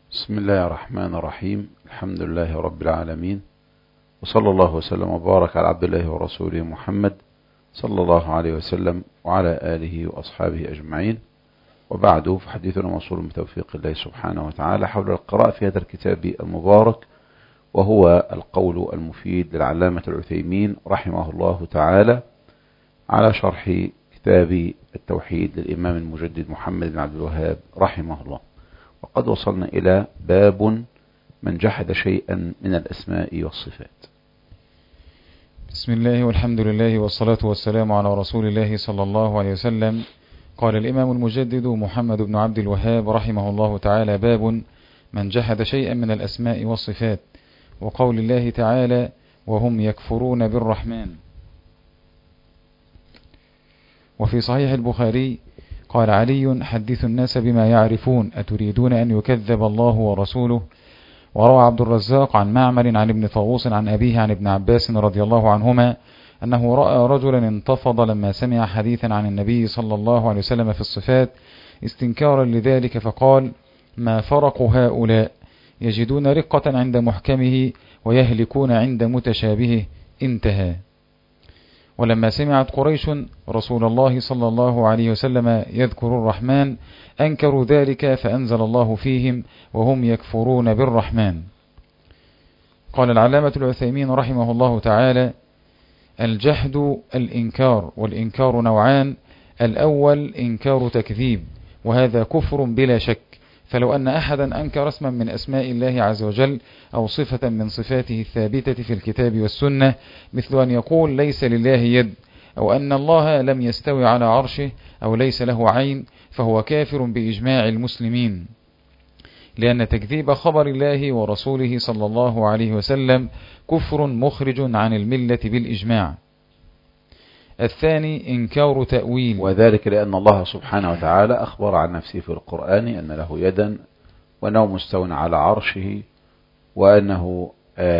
بسم الله الرحمن الرحيم. الحمد لله رب العالمين، وصلى الله وسلم وبارك على عبد الله ورسوله محمد صلى الله عليه وسلم وعلى آله وأصحابه أجمعين، وبعد فحديثنا موصول بتوفيق الله سبحانه وتعالى حول القراءة في هذا الكتاب المبارك، وهو القول المفيد للعلامة العثيمين رحمه الله تعالى على شرح كتاب التوحيد للإمام المجدد محمد بن عبد الوهاب رحمه الله. وقد وصلنا إلى باب من جحد شيئا من الأسماء والصفات. بسم الله والحمد لله والصلاة والسلام على رسول الله صلى الله عليه وسلم. قال الإمام المجدد محمد بن عبد الوهاب رحمه الله تعالى: باب من جحد شيئا من الأسماء والصفات، وقول الله تعالى: وهم يكفرون بالرحمن. وفي صحيح البخاري قال علي: حدثوا الناس بما يعرفون، أتريدون أن يكذب الله ورسوله. وروى عبد الرزاق عن معمر عن ابن طاووس عن أبيه عن ابن عباس رضي الله عنهما أنه رأى رجلا انتفض لما سمع حديثا عن النبي صلى الله عليه وسلم في الصفات استنكارا لذلك، فقال: ما فرق هؤلاء، يجدون رقة عند محكمه ويهلكون عند متشابهه. انتهى. ولما سمعت قريش رسول الله صلى الله عليه وسلم يذكر الرحمن أنكروا ذلك، فأنزل الله فيهم: وهم يكفرون بالرحمن. قال العلامة العثيمين رحمه الله تعالى: الجحد الإنكار، والإنكار نوعان: الأول إنكار تكذيب، وهذا كفر بلا شك، فلو أن أحدا أنكر اسما من أسماء الله عز وجل أو صفة من صفاته الثابتة في الكتاب والسنة، مثل أن يقول ليس لله يد، أو أن الله لم يستوي على عرشه، أو ليس له عين، فهو كافر بإجماع المسلمين، لأن تكذيب خبر الله ورسوله صلى الله عليه وسلم كفر مخرج عن الملة بالإجماع. الثاني إنكار تأويل، وذلك لأن الله سبحانه وتعالى أخبر عن نفسه في القرآن أن له يدا، وأنه مستو على عرشه، وأنه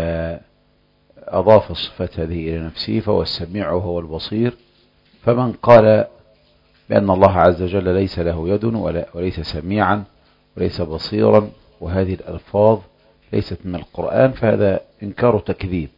أضاف الصفات هذه إلى نفسه، فهو السميع وهو البصير. فمن قال بأن الله عز وجل ليس له يد وليس سميعا وليس بصيرا، وهذه الألفاظ ليست من القرآن، فهذا إنكار تكذيب.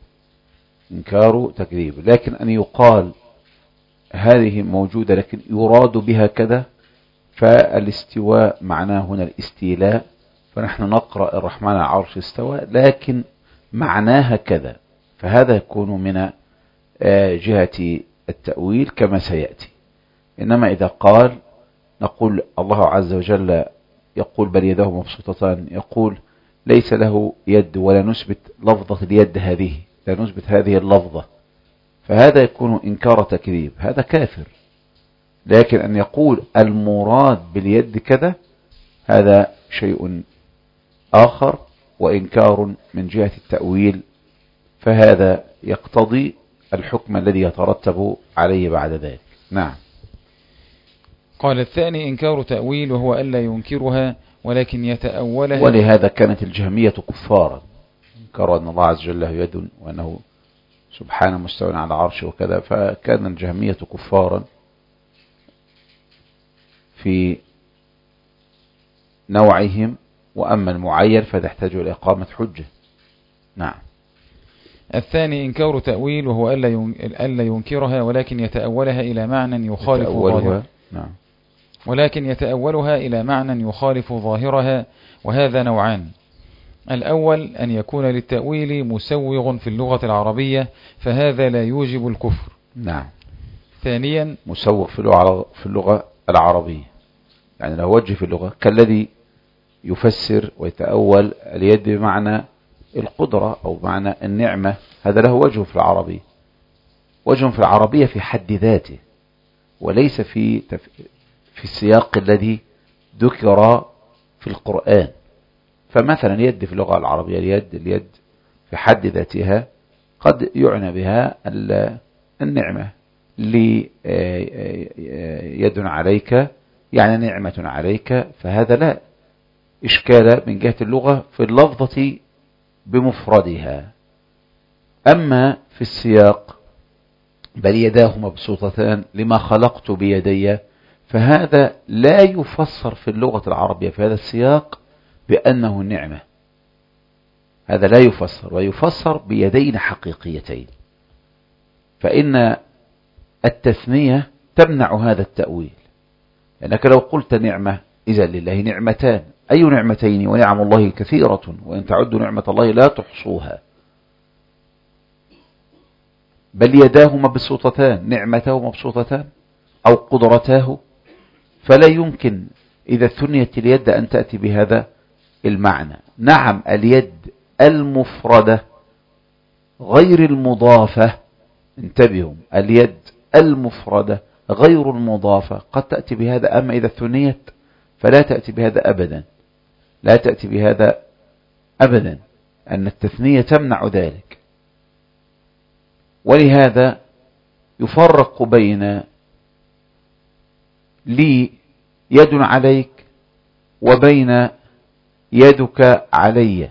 لكن أن يقال هذه موجودة لكن يراد بها كذا، فالاستواء معناه هنا الاستيلاء، فنحن نقرأ الرحمن على العرش استوى لكن معناها كذا، فهذا يكون من جهة التأويل كما سيأتي. إنما إذا قال نقول الله عز وجل يقول بل يداه مبسوطتان، يقول ليس له يد، ولا نثبت لفظة اليد هذه، لا نثبت هذه اللفظة، فهذا يكون إنكار تكذيب، هذا كافر. لكن أن يقول المراد باليد كذا، هذا شيء آخر وإنكار من جهة التأويل، فهذا يقتضي الحكم الذي يترتب عليه بعد ذلك. نعم. قال الثاني إنكار تأويل، وهو ألا ينكرها ولكن يتأولها. ولهذا كانت الجهمية كفارا، انكروا أن الله عز وجل له يد وأنه سبحانه مستوى على عرشه وكذا، فكان الجهمية كفارا في نوعهم، وأما المعين فتحتاج إلى إقامة حجة. نعم. الثاني إنكار تأويل، وهو ألا ينكرها ولكن يتأولها إلى معنى يخالف ظاهرها. نعم. ولكن يتأولها إلى معنى يخالف ظاهرها، وهذا نوعان: الأول أن يكون للتأويل مسوغ في اللغة العربية، فهذا لا يوجب الكفر. نعم. ثانيا مسوغ في اللغة العربية، يعني له وجه في اللغة، كالذي يفسر ويتأول اليد بمعنى القدرة أو معنى النعمة، هذا له وجه في العربية، وجه في العربية في حد ذاته، وليس في السياق الذي ذكر في القرآن. فمثلا اليد في اللغة العربية، اليد في حد ذاتها قد يعنى بها النعمة، لي يد عليك يعني نعمة عليك، فهذا لا إشكال من جهة اللغة في اللفظة بمفردها. أما في السياق بل يداه مبسوطتان لما خلقت بيدي، فهذا لا يفسر في اللغة العربية في هذا السياق بأنه نعمة، هذا لا يفسر، ويفسر بيدين حقيقيتين. فإن التثنية تمنع هذا التأويل، لأنك لو قلت نعمة إذا لله نعمتان، أي نعمتين؟ ونعم الله كثيرة وإن تعدوا نعمة الله لا تحصوها، بل يداه مبسوطتان، نعمته مبسوطتان أو قدرتاه، فلا يمكن إذا ثنيت اليد أن تأتي بهذا المعنى. نعم اليد المفردة غير المضافة، انتبهوا، اليد المفردة غير المضافة قد تأتي بهذا، أما إذا ثنيت فلا تأتي بهذا أبدا، لا تأتي بهذا أبدا، أن التثنية تمنع ذلك. ولهذا يفرق بين لي يد عليك وبين يدك علي.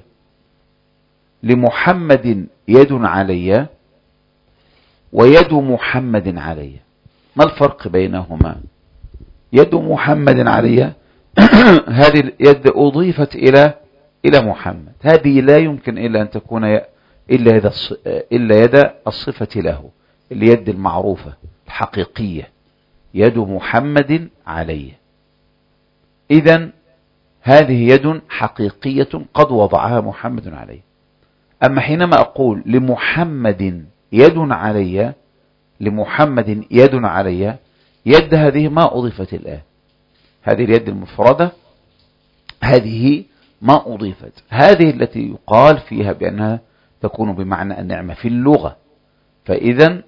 لمحمد يد علي ويد محمد علي، ما الفرق بينهما؟ يد محمد علي هذه اليد أضيفت إلى محمد، هذه لا يمكن إلا أن تكون إلا يد الصفة له، اليد المعروفة الحقيقية، يد محمد علي. إذن هذه يد حقيقية قد وضعها محمد عليه. أما حينما أقول لمحمد يد علي، لمحمد يد علي، يد هذه ما أضيفت الآن، هذه اليد المفردة هذه ما أضيفت، هذه التي يقال فيها بأنها تكون بمعنى النعمة في اللغة. فإذا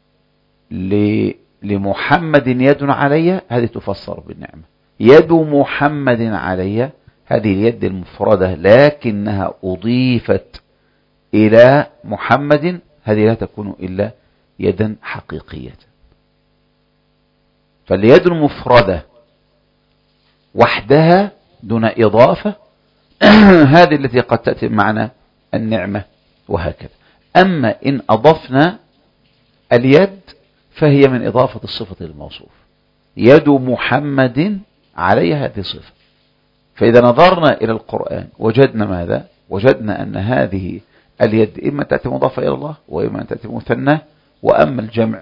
لمحمد يد علي هذه تفسر بالنعمة، يد محمد علي هذه اليد المفردة لكنها أضيفت إلى محمد، هذه لا تكون إلا يدا حقيقية. فاليد المفردة وحدها دون إضافة هذه التي قد تأتي معنا النعمة وهكذا. أما إن أضفنا اليد فهي من إضافة الصفة للموصوف، يد محمد علي هذه صفة. فإذا نظرنا إلى القرآن وجدنا ماذا؟ وجدنا أن هذه اليد إما تأتي مضافة إلى الله وإما أن تأتي مثنى، وأما الجمع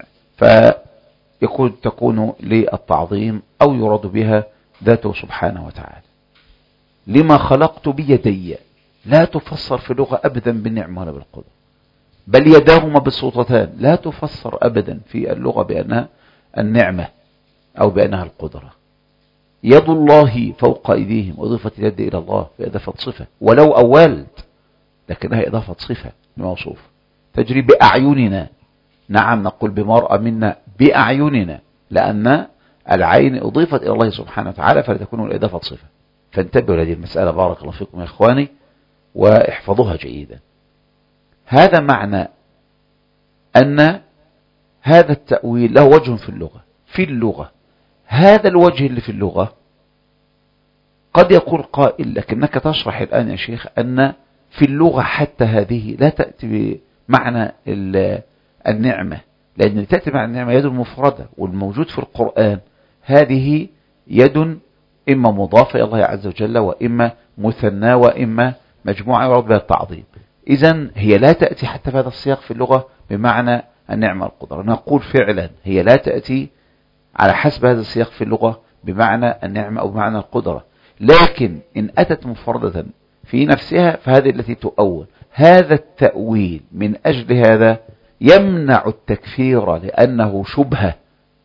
تكون للتعظيم أو يراد بها ذاته سبحانه وتعالى. لما خلقت بيدي لا تفسر في اللغة أبدا بالنعمة ولا بالقدرة، بل يداه مبسوطتان لا تفسر أبدا في اللغة بأنها النعمة أو بأنها القدرة. يد الله فوق أيديهم، أضيفت اليد إلى الله بإضافة صفة، ولو أولت لكنها إضافة صفة لموصوف. تجري بأعيننا، نعم نقول بمرأة منا بأعيننا، لأن العين أضيفت إلى الله سبحانه وتعالى فلتكون الإضافة صفة. فانتبهوا لهذه المسألة بارك الله فيكم يا إخواني واحفظوها جيدا. هذا معنى أن هذا التأويل له وجه في اللغة. هذا الوجه اللي في اللغة قد يقول قائل لكنك تشرح الآن يا شيخ أن في اللغة حتى هذه لا تأتي بمعنى النعمة، لأن تأتي معنى النعمة يد مفردة، والموجود في القرآن هذه يد إما مضافة إلى الله عز وجل وإما مثنى وإما مجموعة يراد بها التعظيم. إذن هي لا تأتي حتى في هذا السياق في اللغة بمعنى النعمة القدرة. نقول فعلا هي لا تأتي على حسب هذا السياق في اللغة بمعنى النعمة أو بمعنى القدرة، لكن إن أتت مفردة في نفسها فهذه التي تؤول. هذا التأويل من أجل هذا يمنع التكفير لأنه شبهة،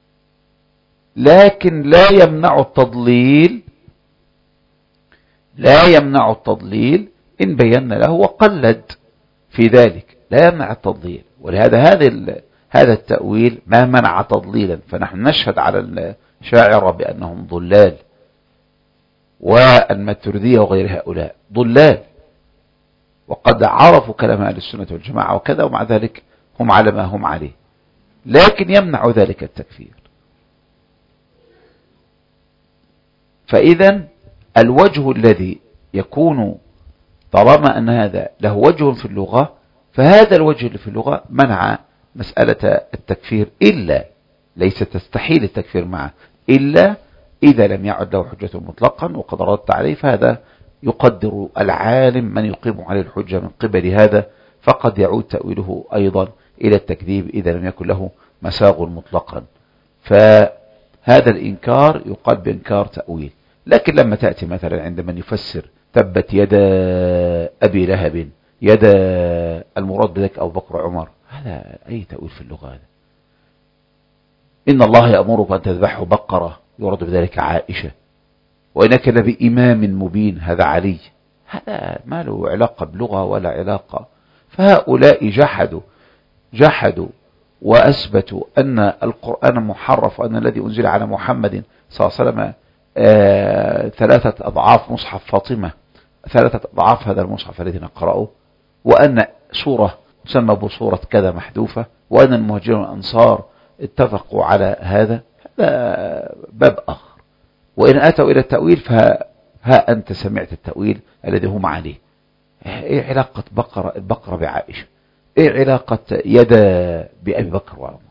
لكن لا يمنع التضليل إن بينا له وقلد في ذلك، لا يمنع التضليل. ولهذا هذا التأويل ما منع تضليلا، فنحن نشهد على الشاعر بأنهم ضلال، والماتريدية وغير هؤلاء ضلال، وقد عرفوا كلام أهل السنة والجماعة وكذا، ومع ذلك هم على ما هم عليه، لكن يمنع ذلك التكفير. فإذا الوجه الذي يكون طالما أن هذا له وجه في اللغة، فهذا الوجه اللي في اللغة منع مسألة التكفير، إلا ليس تستحيل التكفير معه إلا إذا لم يعد له حجة مطلقا وقد ردت عليه، فهذا يقدر العالم من يقيم عليه الحجة من قبل هذا، فقد يعود تأويله أيضا إلى التكذيب إذا لم يكن له مساغ مطلقا. فهذا الإنكار يقال بإنكار تأويل. لكن لما تأتي مثلا عند من يفسر تبت يد أبي لهب يد، المراد بذلك أبو بكر وعمر، هذا أي تأويل في اللغة هذا؟ إن الله يأمرك أن تذبحوا بقرة، يراد بذلك عائشة. وإنك لبإمام مبين، هذا علي. هذا ما له علاقة بلغة ولا علاقة. فهؤلاء جحدوا وأثبتوا أن القرآن محرف، وأن الذي أنزل على محمد صلى الله عليه وسلم 3 أضعاف مصحف فاطمة، 3 أضعاف هذا المصحف الذي نقرأه، وأن سورة تسمى بصورة كذا محذوفة، وأن المهاجرين والأنصار اتفقوا على هذا باب آخر. وإن أتوا إلى التأويل فها أنت سمعت التأويل الذي هم عليه. إيه علاقة البقرة بعائشة؟ إيه علاقة يد بأبي بكر وعمر؟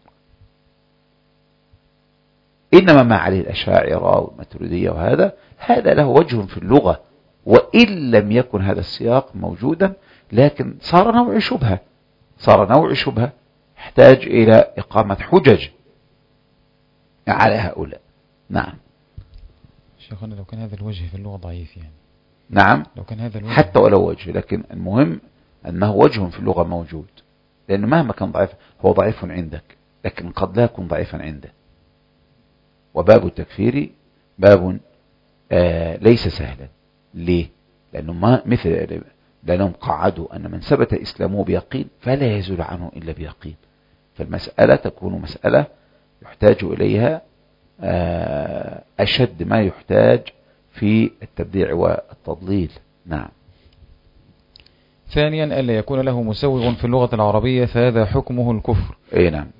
إنما ما عليه الأشاعرة والماتريدية، هذا له وجه في اللغة، وإن لم يكن هذا السياق موجودا، لكن صار نوع شبهة يحتاج إلى إقامة حجج على هؤلاء. نعم شيخنا، لو كان هذا الوجه في اللغة ضعيف يعني. نعم، لو كان هذا الوجه حتى ولو وجه، لكن المهم أنه وجه في اللغة موجود، لأنه مهما كان ضعيف هو ضعيف عندك، لكن قد لا يكون ضعيفا عنده. وباب التكفير باب ليس سهلا. ليه؟ لأنهم قعدوا أن من ثبت إسلامه بيقين فلا يزول عنه إلا بيقين. فالمسألة تكون مسألة يحتاج إليها أشد ما يحتاج في التبديع والتضليل. نعم. ثانيا ألا يكون له مسوغ في اللغة العربية، فهذا حكمه الكفر. أي نعم.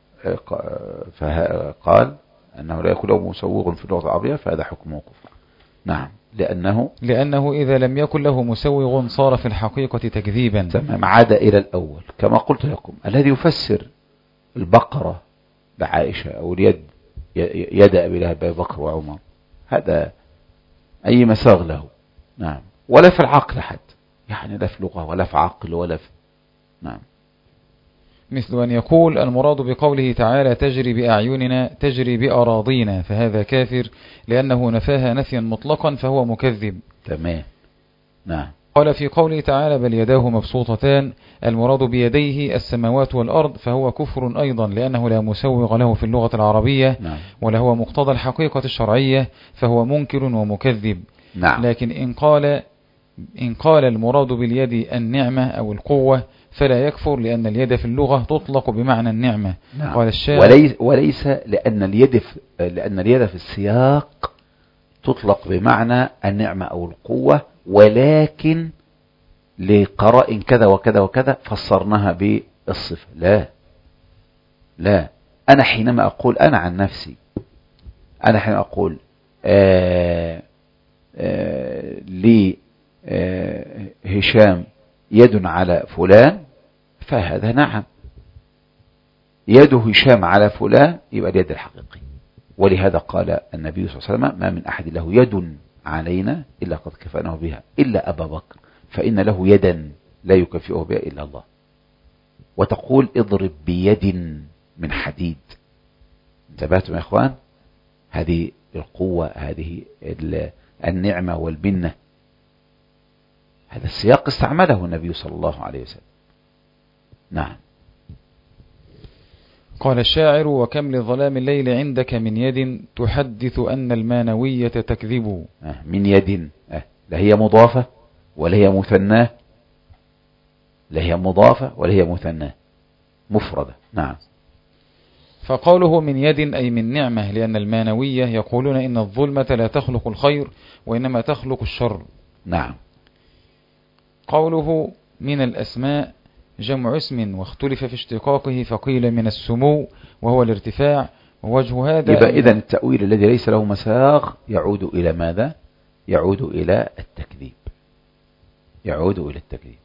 فقال أنه لا يكون له مسوغ في اللغة العربية فهذا حكمه كفر. نعم، لأنه إذا لم يكن له مسوغ صار في الحقيقة تكذيبا. تمام. عاد إلى الأول كما قلت لكم، الذي يفسر البقرة بعائشة أو اليد يد أبي لهب أبي بكر وعمر، هذا أي مساغ له. نعم. ولا في العقل حد، يعني لا في لغة ولا في عقل ولا في. نعم. مثل أن يقول المراد بقوله تعالى تجري بأعيننا تجري بأراضينا، فهذا كافر لأنه نفاها نفيا مطلقا فهو مكذب. تمام. نعم. قال في قوله تعالى بل يداه مبسوطتان، المراد بيديه السماوات والأرض، فهو كفر أيضا لأنه لا مسوغ له في اللغة العربية. نعم. ولا هو مقتضى الحقيقة الشرعية، فهو منكر ومكذب. نعم. لكن إن قال المراد باليد النعمة أو القوة فلا يكفر، لأن اليد في اللغة تطلق بمعنى النعمة. نعم. قال الشاعر وليس لأن اليد في السياق تطلق بمعنى النعمة أو القوة، ولكن لقراء كذا وكذا وكذا فسرناها بالصفة. لا، أنا حينما أقول أنا عن نفسي، أنا حينما أقول لي هشام يد على فلان، فهذا نعم يد هشام على فلان، يبقى اليد الحقيقي. ولهذا قال النبي صلى الله عليه وسلم ما من أحد له يد علينا إلا قد كفأناه بها إلا أبا بكر، فإن له يدا لا يكفئه بها إلا الله. وتقول اضرب بيد من حديد. انتبهتم يا إخوان؟ هذه القوة، هذه النعمة والبنة، هذا السياق استعمله النبي صلى الله عليه وسلم. نعم. قال الشاعر وكم لظلام الليل عندك من يد تحدث أن المانوية تكذب. من يد، لا هي مضافة ولا هي مثناه، لا هي مضافة ولا هي مثناه، مفردة. نعم. فقوله من يد أي من نعمة، لأن المانوية يقولون إن الظلمة لا تخلق الخير وإنما تخلق الشر. نعم. قوله من الأسماء جمع اسم، واختلف في اشتقاقه فقيل من السمو وهو الارتفاع، ووجه هذا يبقى إذن التأويل الذي ليس له مساغ يعود إلى ماذا؟ يعود إلى التكذيب، يعود إلى التكذيب.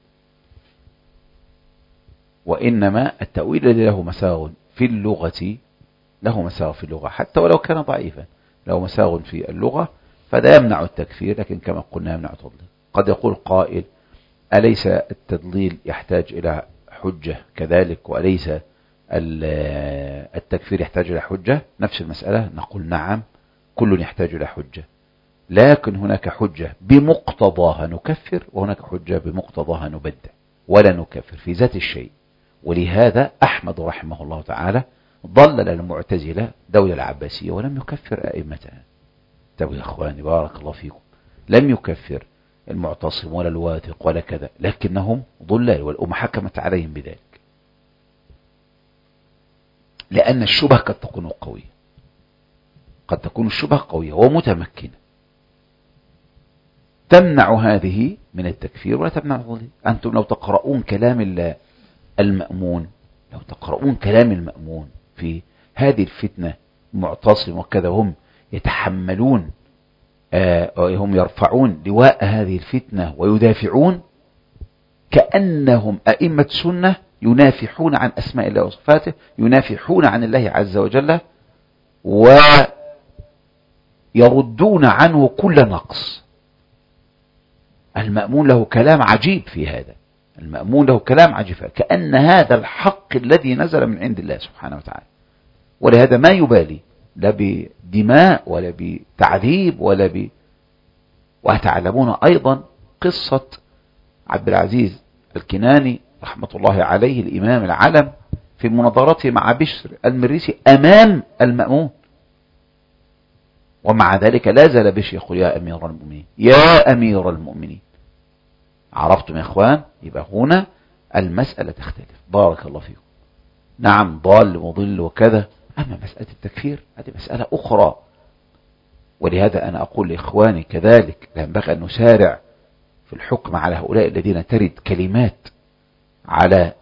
وإنما التأويل الذي له مساغ في اللغة، له مساغ في اللغة حتى ولو كان ضعيفا، له مساغ في اللغة، فده يمنع التكفير، لكن كما قلنا يمنع تضليل. قد يقول قائل أليس التضليل يحتاج إلى حجة كذلك، وأليس التكفير يحتاج إلى حجة؟ نفس المسألة نقول نعم، كل يحتاج إلى حجة، لكن هناك حجة بمقتضاها نكفر، وهناك حجة بمقتضاها نبدع ولا نكفر في ذات الشيء. ولهذا أحمد رحمه الله تعالى ضلل المعتزلة دولة العباسية ولم يكفر أئمتها. طيب يا أخواني بارك الله فيكم، لم يكفر المعتصم ولا الواثق ولا كذا، لكنهم ضلال والأمة حكمت عليهم بذلك، لأن الشبهة قد تكون قوية، قد تكون الشبهة قوية ومتمكنة تمنع هذه من التكفير ولا تمنع الضلال. أنتم لو تقرؤون كلام المأمون، لو تقرؤون كلام المأمون في هذه الفتنة معتصم وكذا، هم يتحملون هم يرفعون لواء هذه الفتنة ويدافعون كأنهم أئمة سنة، ينافحون عن أسماء الله وصفاته، ينافحون عن الله عز وجل، ويردون عنه كل نقص. المأمون له كلام عجيب في هذا، المأمون له كلام عجيب، كأن هذا الحق الذي نزل من عند الله سبحانه وتعالى، ولهذا ما يبالي لا بدماء ولا بتعذيب وتعلمون أيضا قصة عبد العزيز الكناني رحمة الله عليه الإمام العلم في مناظرته مع بشر المريسي أمام المأمون، ومع ذلك لا زال بشر يقول يا أمير المؤمنين يا أمير المؤمنين. عرفتم يا إخوان؟ يبقى هنا المسألة تختلف. بارك الله فيكم. نعم ضال وضل وكذا، أما مسألة التكفير هذه مسألة أخرى. ولهذا أنا أقول لإخواني كذلك لا ينبغي أن نسارع في الحكم على هؤلاء الذين ترد كلمات على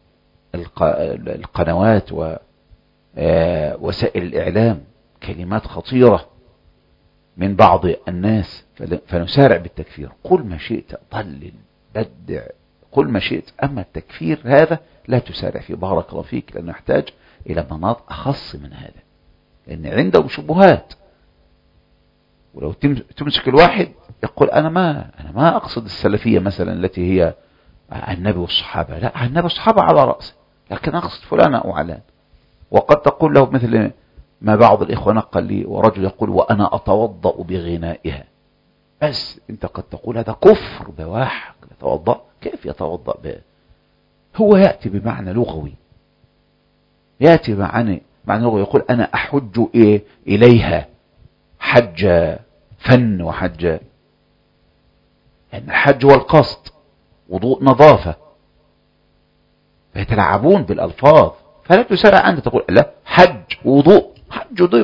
القنوات ووسائل الإعلام، كلمات خطيرة من بعض الناس، فنسارع بالتكفير. قل ما شئت، ضلل، بدع، قل ما شئت، أما التكفير هذا لا تسارع فيه. بارك الله فيك، لأنه يحتاج إلى مناط أخص من هذا، لأن عندهم شبهات. ولو تمسك الواحد يقول أنا ما أقصد السلفية مثلا التي هي النبي والصحابة، لا، النبي والصحابة على رأسه، لكن أقصد فلان أو علان. وقد تقول له مثل ما بعض الإخوة نقل لي، ورجل يقول وأنا أتوضأ بغنائها، بس أنت قد تقول هذا كفر بواح، يتوضأ كيف يتوضأ هو يأتي بمعنى لغوي، يأتي بمعنى لغوي، يقول أنا أحج إليها حج فن وحج، يعني الحج والقصد وضوء نظافة، فيتلعبون بالألفاظ. فلا تسارع أنت تقول لا حج وضوء، حج وضوء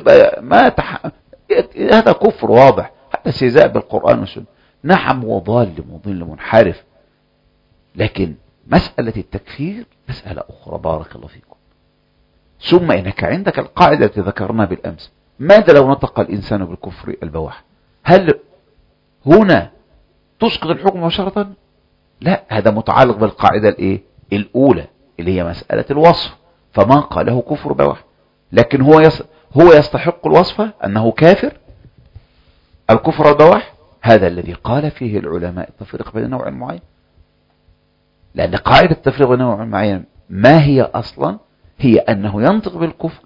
هذا كفر واضح، هذا استهزاء بالقرآن والسنة. نعم وضال مضل منحرف، لكن مسألة التكفير مسألة أخرى. بارك الله فيكم. ثم إنك عندك القاعدة التي ذكرناها بالأمس، ماذا لو نطق الإنسان بالكفر البواح؟ هل هنا تسقط الحكم مباشرة؟ لا، هذا متعلق بالقاعدة الأولى اللي هي مسألة الوصف، فما قاله كفر بواح، لكن هو يستحق الوصف أنه كافر. الكفر البواح هذا الذي قال فيه العلماء التفريق بين نوع معين، لأن قاعدة التفريق بين نوع معين ما هي أصلا؟ هي أنه ينطق بالكفر،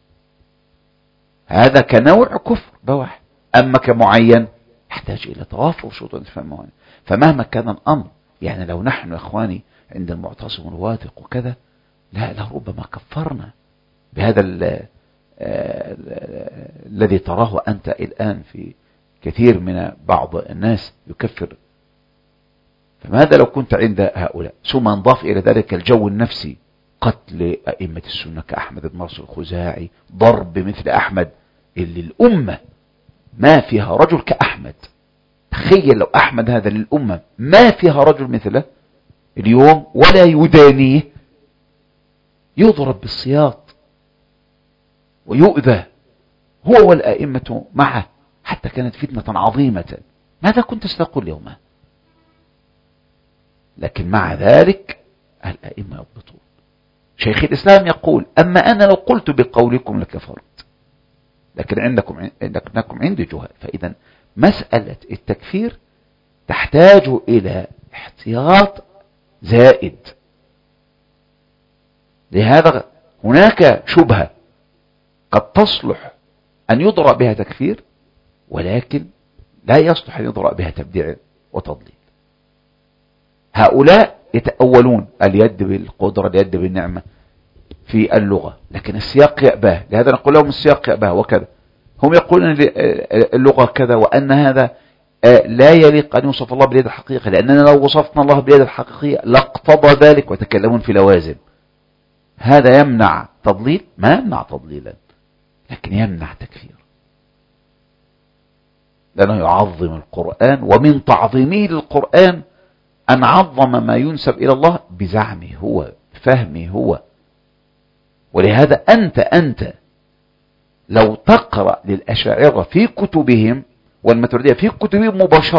هذا كنوع كفر بواح، أما كمعين يحتاج إلى توافر شروط الفهم. فمهما كان الأمر، يعني لو نحن يا إخواني عند المعتصم الواثق وكذا، لا لربما كفرنا بهذا الذي تراه أنت الآن في كثير من بعض الناس يكفر. فماذا لو كنت عند هؤلاء؟ ثم انضاف إلى ذلك الجو النفسي، قتل أئمة السنة كأحمد بن مرسل الخزاعي، ضرب مثل أحمد اللي الأمة ما فيها رجل كأحمد. تخيل لو أحمد هذا للأمة ما فيها رجل مثله اليوم ولا يدانيه، يضرب بالسياط ويؤذى هو والأئمة معه، حتى كانت فتنة عظيمة. ماذا كنت ستقول يومها؟ لكن مع ذلك الأئمة يضبطون. شيخ الإسلام يقول أما أنا لو قلت بقولكم لكفرت، لكن عندكم عندي جهال. فإذا مسألة التكفير تحتاج إلى احتياط زائد. لهذا هناك شبهة قد تصلح أن يضرأ بها تكفير، ولكن لا يصلح أن يضرأ بها تبديع وتضليل. هؤلاء يتأولون اليد بالقدرة، اليد بالنعمة في اللغة، لكن السياق يأباه. لهذا نقول لهم السياق يأباه وكذا. هم يقولون اللغة كذا، وأن هذا لا يليق أن يوصف الله باليد الحقيقية، لأننا لو وصفنا الله باليد الحقيقية لاقتضى ذلك، وتكلمون في لوازم. هذا يمنع تضليل؟ ما يمنع تضليلا، لكن يمنع تكفير، لأنه يعظم القرآن، ومن تعظيمه للقرآن أن عظم ما ينسب إلى الله بزعمه هو، بفهمه هو. ولهذا أنت لو تقرأ للأشاعرة في كتبهم والماتريدية في كتبهم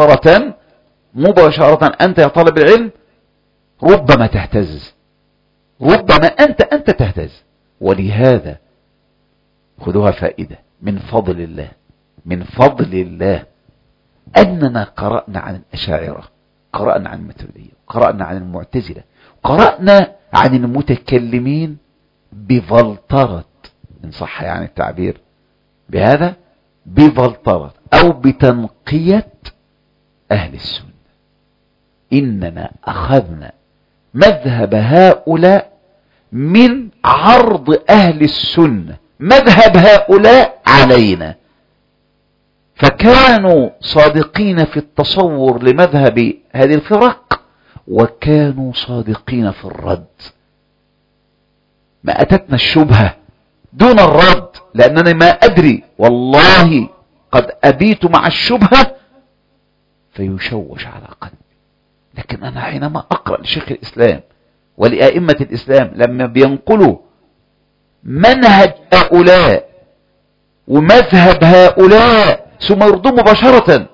مباشرة أنت يا طالب العلم ربما تهتز، ربما أنت تهتز. ولهذا خذوها فائدة من فضل الله، من فضل الله أننا قرأنا عن الأشاعرة، قرأنا عن الماتريدية، قرأنا عن المعتزلة، قرأنا عن المتكلمين بفلترة، إن صح يعني التعبير بهذا، بفلترة أو بتنقية أهل السنة. إننا أخذنا مذهب هؤلاء من عرض أهل السنة، مذهب هؤلاء علينا، فكانوا صادقين في التصور لمذهب هذه الفرق، وكانوا صادقين في الرد. ما أتتنا الشبهة دون الرد، لأنني ما أدري، والله قد أبيت مع الشبهة فيشوش على قلبي. لكن أنا حينما أقرأ لشيخ الإسلام ولأئمة الإسلام لما بينقلوا منهج هؤلاء ومذهب هؤلاء ثم يردوا مباشرة،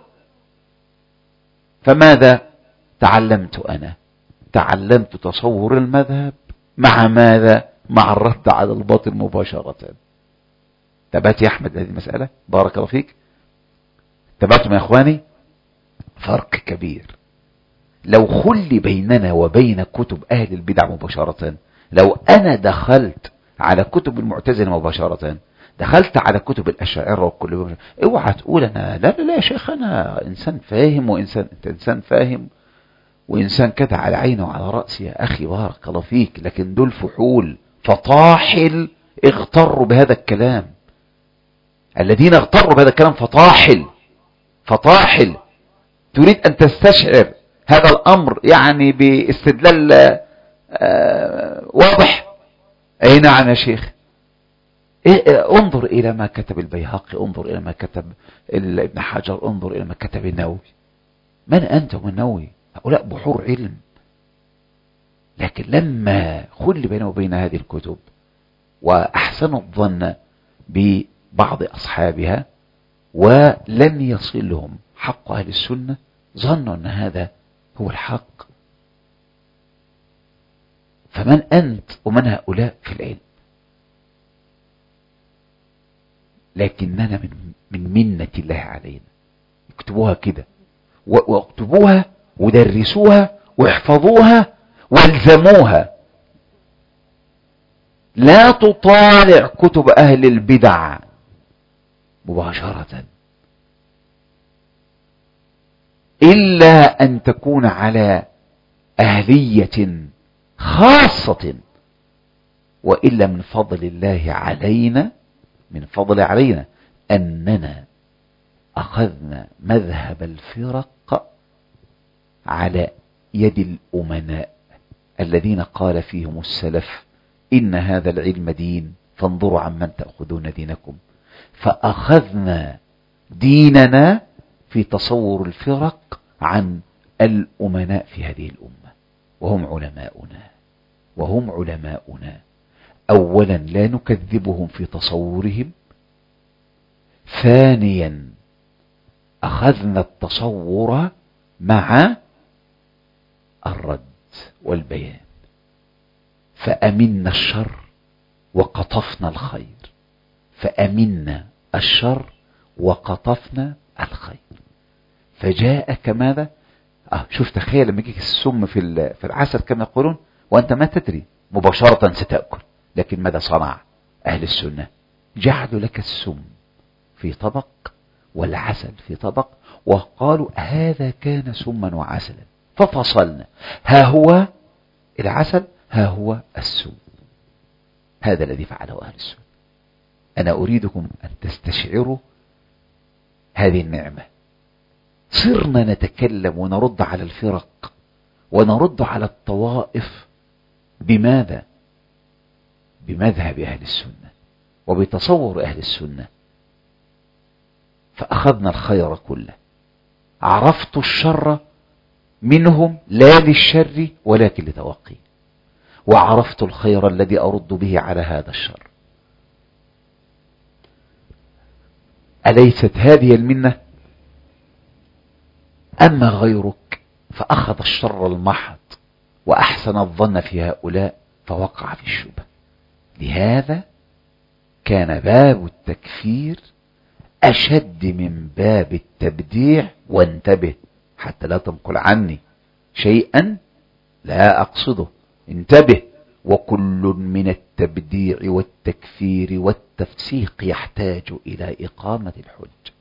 فماذا تعلمت أنا؟ تعلمت تصور المذهب مع ماذا؟ مع الرد على الباطل مباشرة. تبعت يا أحمد هذه المسألة؟ بارك الله فيك. تبعتم يا أخواني؟ فرق كبير. لو خلي بيننا وبين كتب أهل البدع مباشرة، لو أنا دخلت على كتب المعتزلة مباشرة، دخلت على كتب الأشاعرة وكل مباشرة، اوعى تقول أنا لا يا شيخ، أنا إنسان فاهم، وإنسان أنت إنسان فاهم وإنسان كده على عينه وعلى رأسي. يا أخي بارك الله فيك، لكن دول فحول فطاحل اغتروا بهذا الكلام. الذين اغتروا بهذا الكلام فطاحل تريد أن تستشعر هذا الأمر يعني باستدلال واضح. أي نعم يا شيخ. انظر إلى ما كتب البيهقي، انظر إلى ما كتب ابن حجر، انظر إلى ما كتب النووي. من أنت ومن النووي؟ هؤلاء بحور علم. لكن لما خل بينه وبين هذه الكتب وأحسنوا الظن ببعض أصحابها ولم يصلهم حق أهل السنة، ظنوا أن هذا هو الحق. فمن أنت ومن هؤلاء في العلم؟ لكننا من منة الله علينا. اكتبوها كده، واكتبوها ودرسوها واحفظوها والزموها. لا تطالع كتب أهل البدع مباشرة إلا أن تكون على أهلية خاصة، وإلا من فضل الله علينا، من فضل علينا أننا أخذنا مذهب الفرق على يد الأمناء الذين قال فيهم السلف: إن هذا العلم دين فانظروا عمن تأخذون دينكم. فأخذنا ديننا في تصور الفرق عن الأمناء في هذه الأمة، وهم علماؤنا. أولا لا نكذبهم في تصورهم، ثانيا أخذنا التصور مع الرد والبيان، فأمنا الشر وقطفنا الخير، فأمنا الشر وقطفنا الخير. فجاءك ماذا؟ شوف تخيل لما يجيك السم في العسل كما يقولون وأنت ما تدري، مباشرة ستأكل. لكن ماذا صنع أهل السنة؟ جعلوا لك السم في طبق والعسل في طبق، وقالوا هذا كان سما وعسلا، ففصلنا، ها هو العسل ها هو السم. هذا الذي فعله أهل السنة. أنا أريدكم أن تستشعروا هذه النعمة. صرنا نتكلم ونرد على الفرق ونرد على الطوائف بماذا؟ بمذهب أهل السنة وبتصور أهل السنة. فأخذنا الخير كله. عرفت الشر منهم لا للشر ولكن لتوقي، وعرفت الخير الذي أرد به على هذا الشر. أليست هذه المنة؟ أما غيرك فأخذ الشر المحض وأحسن الظن في هؤلاء فوقع في الشبهة. لهذا كان باب التكفير أشد من باب التبديع. وانتبه حتى لا تنقل عني شيئا لا أقصده، انتبه. وكل من التبديع والتكفير والتفسيق يحتاج إلى إقامة الحج.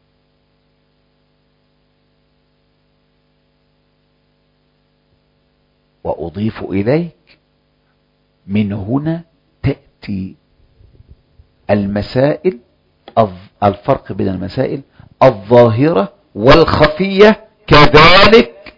وأضيف إليك من هنا تأتي المسائل، الفرق بين المسائل الظاهرة والخفية كذلك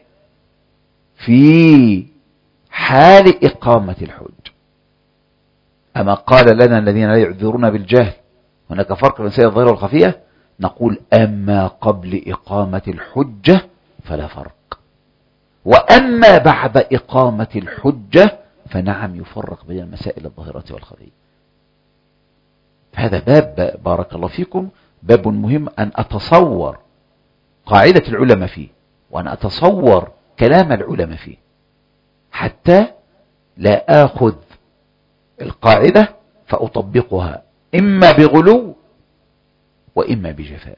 في حال إقامة الحج. أما قال لنا الذين لا يعذرون بالجهل هناك فرق بين المسائل الظاهرة والخفية، نقول أما قبل إقامة الحجة فلا فرق، وأما بعد إقامة الحجة فنعم يفرق بين المسائل الظاهرة والخفية. هذا باب بارك الله فيكم، باب مهم أن أتصور قاعدة العلماء فيه، وأن أتصور كلام العلماء فيه، حتى لا آخذ القاعدة فأطبقها إما بغلو وإما بجفاء.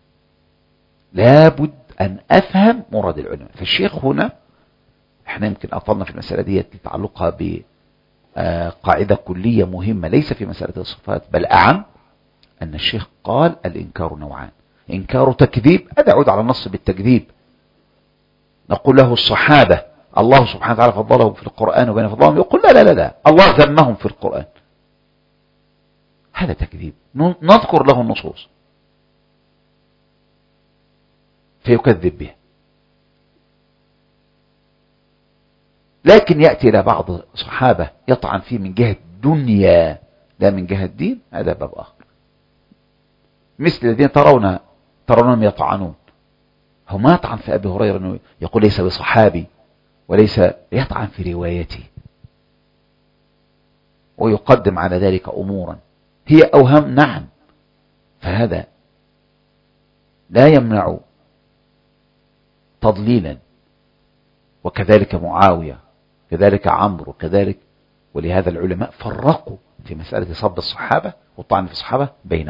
لابد أن أفهم مراد العلماء. فالشيخ هنا احنا يمكن أطلنا في المسألة دي لتعلقها بقاعدة كلية مهمة ليس في مسألة الصفات بل أعم، أن الشيخ قال الإنكار نوعان: إنكار تكذيب، هذا يعود على النص بالتكذيب. نقول له الصحابة الله سبحانه وتعالى فضلهم في القرآن وبين فضلهم، يقول لا لا لا الله ذمهم في القرآن، هذا تكذيب. نذكر له النصوص فيكذب بها. لكن يأتي إلى بعض صحابة يطعن فيه من جهة دنيا لا من جهة دين، هذا باب آخر. مثل الذين ترونهم يطعنون، هو ما يطعن في أبي هريرة أنه يقول ليس بصحابي، وليس يطعن في روايته ويقدم على ذلك أمورا هي أوهم. نعم، فهذا لا يمنع تضليلا. وكذلك معاوية، كذلك عمرو، كذلك. ولهذا العلماء فرقوا في مسألة صب الصحابة والطعن في الصحابة بين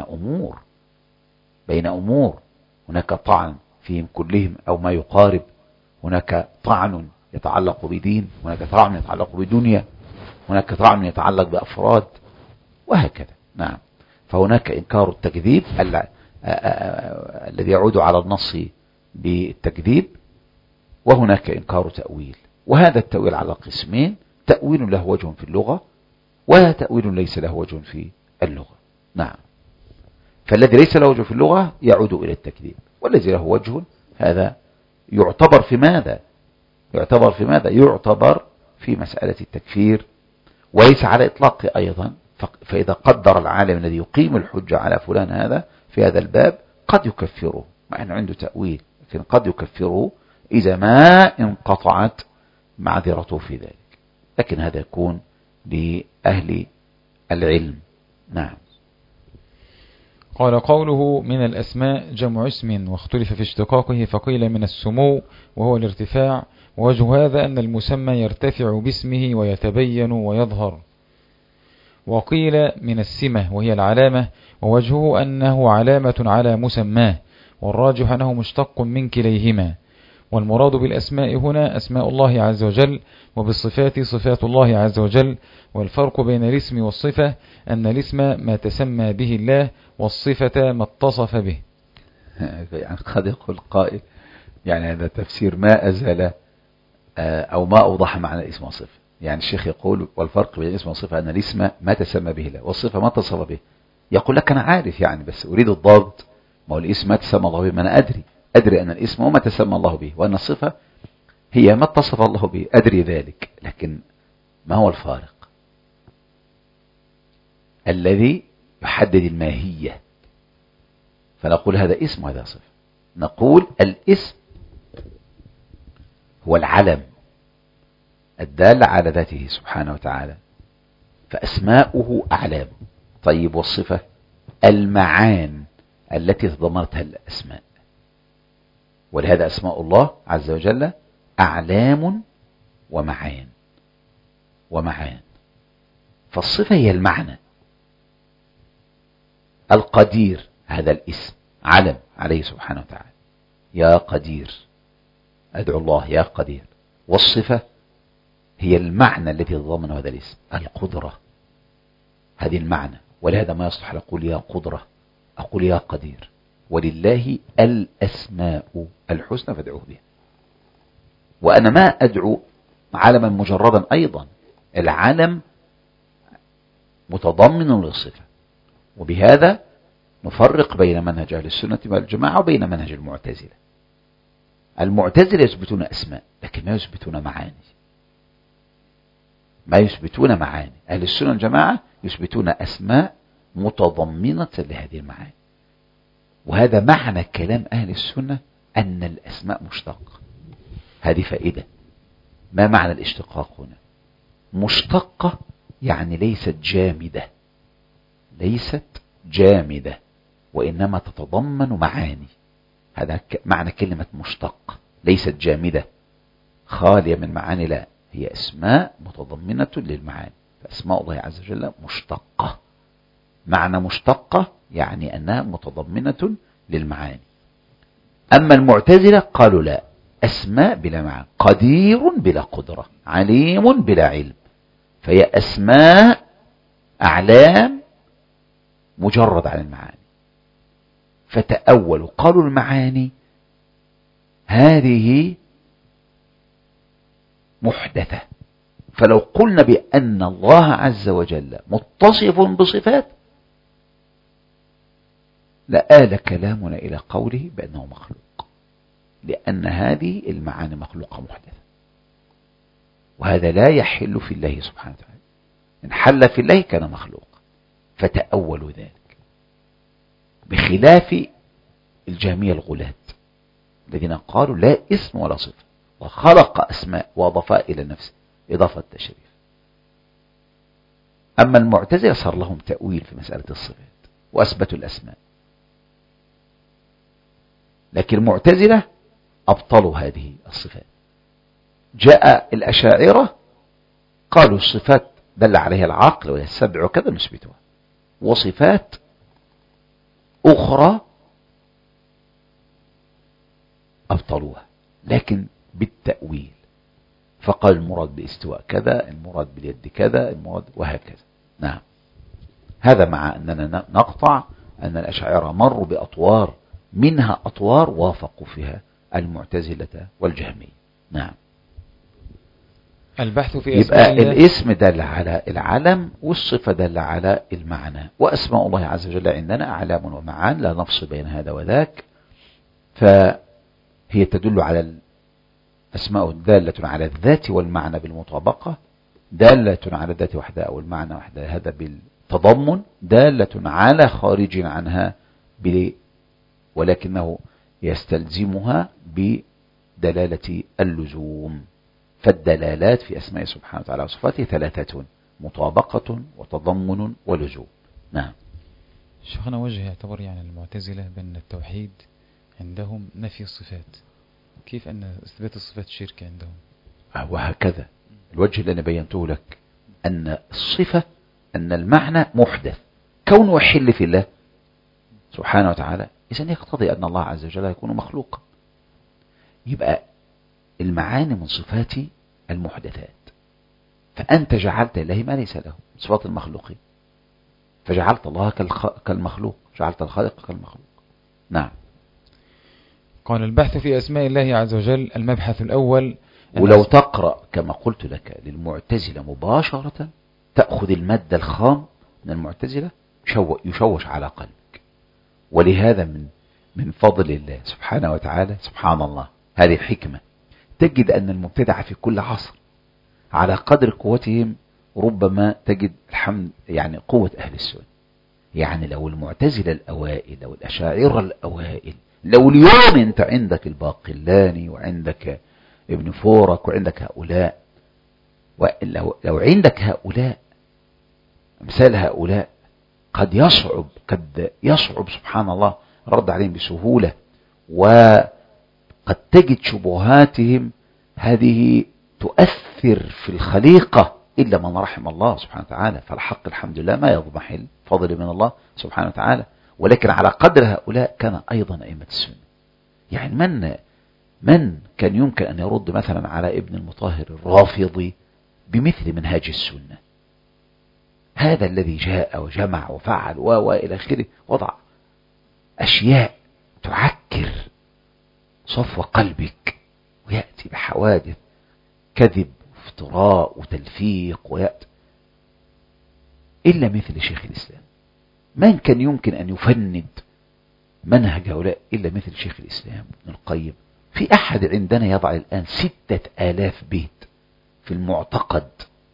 أمور. هناك طعن فيهم كلهم أو ما يقارب، هناك طعن يتعلق بدين، هناك طعن يتعلق بدنيا، هناك طعن يتعلق بأفراد، وهكذا. نعم، فهناك إنكار التكذيب الذي يعود على النص بالتكذيب، وهناك إنكار تأويل. وهذا التأويل على قسمين: تأويل له وجه في اللغة، وتأويل ليس له وجه في اللغة. نعم، فالذي ليس له وجه في اللغة يعود إلى التكذيب، والذي له وجه هذا يعتبر في ماذا؟ يعتبر في مسألة التكفير، وليس على إطلاق أيضا. فإذا قدر العالم الذي يقيم الحجة على فلان هذا في هذا الباب قد يكفره مع أنه عنده تأويل، لكن قد يكفره إذا ما انقطعت معذرته في ذلك، لكن هذا يكون لأهل العلم. نعم. قال: قوله من الأسماء جمع اسم، واختلف في اشتقاقه، فقيل من السمو وهو الارتفاع، ووجه هذا أن المسمى يرتفع باسمه ويتبين ويظهر، وقيل من السمة وهي العلامة، ووجهه أنه علامة على مسماه، والراجح أنه مشتق من كليهما، والمراد بالأسماء هنا أسماء الله عز وجل، وبالصفات صفات الله عز وجل. والفرق بين الاسم والصفة أن الاسم ما تسمى به الله، والصفة ما اتصف به. يعني قد يقول قائل يعني هذا تفسير ما أزال أو ما أوضح معنى الاسم والصفة. يعني الشيخ يقول والفرق بين الاسم والصفة أن الاسم ما تسمى به الله والصفة ما اتصف به. يقول لك أنا عارف يعني بس أريد الضبط. ما هو الاسم ما تسمى الله به، ما أنا أدري أن الاسم هو ما تسمى الله به، وأن الصفة هي ما اتصف الله به، أدري ذلك، لكن ما هو الفارق الذي يحدد الماهية؟ فنقول هذا اسم وهذا صفة. نقول الاسم هو العلم الدال على ذاته سبحانه وتعالى، فأسماؤه أعلام. طيب والصفة المعان التي تضمنتها الأسماء، ولهذا أسماء الله عز وجل أعلام ومعان. فالصفة هي المعنى. القدير هذا الاسم علم عليه سبحانه وتعالى، يا قدير أدعو الله يا قدير. والصفة هي المعنى الذي تضمن هذا الاسم، القدرة، هذه المعنى. ولهذا ما يصلح أقول يا قدرة، أقول يا قدير. ولله الأسماء الحسنى فادعوه بها. وأنا ما أدعو علما مجردا، أيضا العلم متضمن للصفة. وبهذا نفرق بين منهج أهل السنة والجماعة وبين منهج المعتزلة. المعتزلة يثبتون أسماء لكن ما يثبتون معاني. أهل السنة والجماعة يثبتون أسماء متضمنة لهذه المعاني. وهذا معنى كلام أهل السنة أن الأسماء مشتقة. هذه فائدة. ما معنى الاشتقاق هنا؟ مشتقة يعني ليست جامدة وإنما تتضمن معاني. هذا معنى كلمة مشتق، ليست جامدة خالية من معاني، لا، هي أسماء متضمنة للمعاني. فأسماء الله عز وجل مشتقة. معنى مشتقة يعني أنها متضمنة للمعاني. أما المعتزلة قالوا لا، أسماء بلا معنى، قدير بلا قدرة، عليم بلا علم، فهي أسماء أعلام مجرد عن المعاني. فتأولوا قالوا المعاني هذه محدثة. فلو قلنا بأن الله عز وجل متصف بصفات لآل كلامنا إلى قوله بأنه مخلوق، لأن هذه المعاني مخلوقة محدثة، وهذا لا يحل في الله سبحانه وتعالى. إن حل في الله كان مخلوق. فتأولوا ذلك، بخلاف الجهمية الغلاة الذين قالوا لا اسم ولا صفة، وخلق أسماء وأضافها إلى نفسه إضافة تشريف. أما المعتزلة صار لهم تأويل في مسألة الصفات وأثبتوا الأسماء، لكن المعتزلة أبطلوا هذه الصفات. جاء الأشاعرة قالوا الصفات دل عليها العقل وهي السبع وكذا نثبتها، وصفات أخرى أبطلوها لكن بالتأويل. فقال المراد بالاستواء كذا، المراد باليد كذا، المراد وهكذا. نعم، هذا مع أننا نقطع أن الأشاعرة مروا بأطوار، منها أطوار وافقوا فيها المعتزلة والجهمية. نعم. البحث في يبقى الاسم دل على العلم والصفة دل على المعنى. وأسماء الله عز وجل عندنا أعلام ومعان، لا نفصل بين هذا وذاك. فهي تدل على أسماء دالة على الذات والمعنى بالمطابقة، دالة على الذات وحدها أو المعنى وحدها هذا بالتضمن، دالة على خارج عنها ولكنه يستلزمها بدلالة اللزوم. فالدلالات في أسماء سبحانه وتعالى وصفاته ثلاثة: مطابقة وتضمن ولزوم. نعم. شيخنا وجه يعتبر يعني المعتزلة بأن التوحيد عندهم نفي الصفات، كيف أن إثبات الصفات شرك عندهم؟ وهكذا الوجه اللي أنا بينته لك، أن الصفة أن المعنى محدث، كونه يحل في الله سبحانه وتعالى إذن يقتضي أن الله عز وجل يكون مخلوقا. يبقى المعاني من صفات المحدثات، فأنت جعلت الله ما ليس له من صفات المخلوقين، فجعلت الله كالمخلوق، جعلت الخالق كالمخلوق. نعم. قال البحث في أسماء الله عز وجل. المبحث الأول، ولو تقرأ كما قلت لك للمعتزلة مباشرة تأخذ المادة الخام من المعتزلة يشوش على قلبك. ولهذا من فضل الله سبحانه وتعالى، سبحان الله، هذه الحكمة، تجد أن المبتدع في كل عصر على قدر قوتهم ربما تجد الحمد يعني قوة أهل السنة. يعني لو المعتزلة الأوائل، لو الأشاعرة الأوائل، لو اليوم أنت عندك الباقلاني وعندك ابن فورك وعندك هؤلاء، لو عندك هؤلاء مثال هؤلاء قد يصعب سبحان الله رد عليهم بسهولة، وقد تجد شبهاتهم هذه تؤثر في الخليقة إلا من رحم الله سبحانه وتعالى. فالحق الحمد لله ما يضمحل، فضل من الله سبحانه وتعالى. ولكن على قدر هؤلاء كان أيضا أئمة السنة. يعني من كان يمكن أن يرد مثلا على ابن المطهر الرافضي بمثل منهاج السنة؟ هذا الذي جاء وجمع وفعل وإلى آخره، وضع أشياء تعكر صفو قلبك، ويأتي بحوادث كذب وافتراء وتلفيق، ويأتي إلا مثل شيخ الإسلام. من كان يمكن أن يفند منهج هؤلاء إلا مثل شيخ الإسلام ابن القيم؟ في أحد عندنا يضع الآن 6000 بيت في المعتقد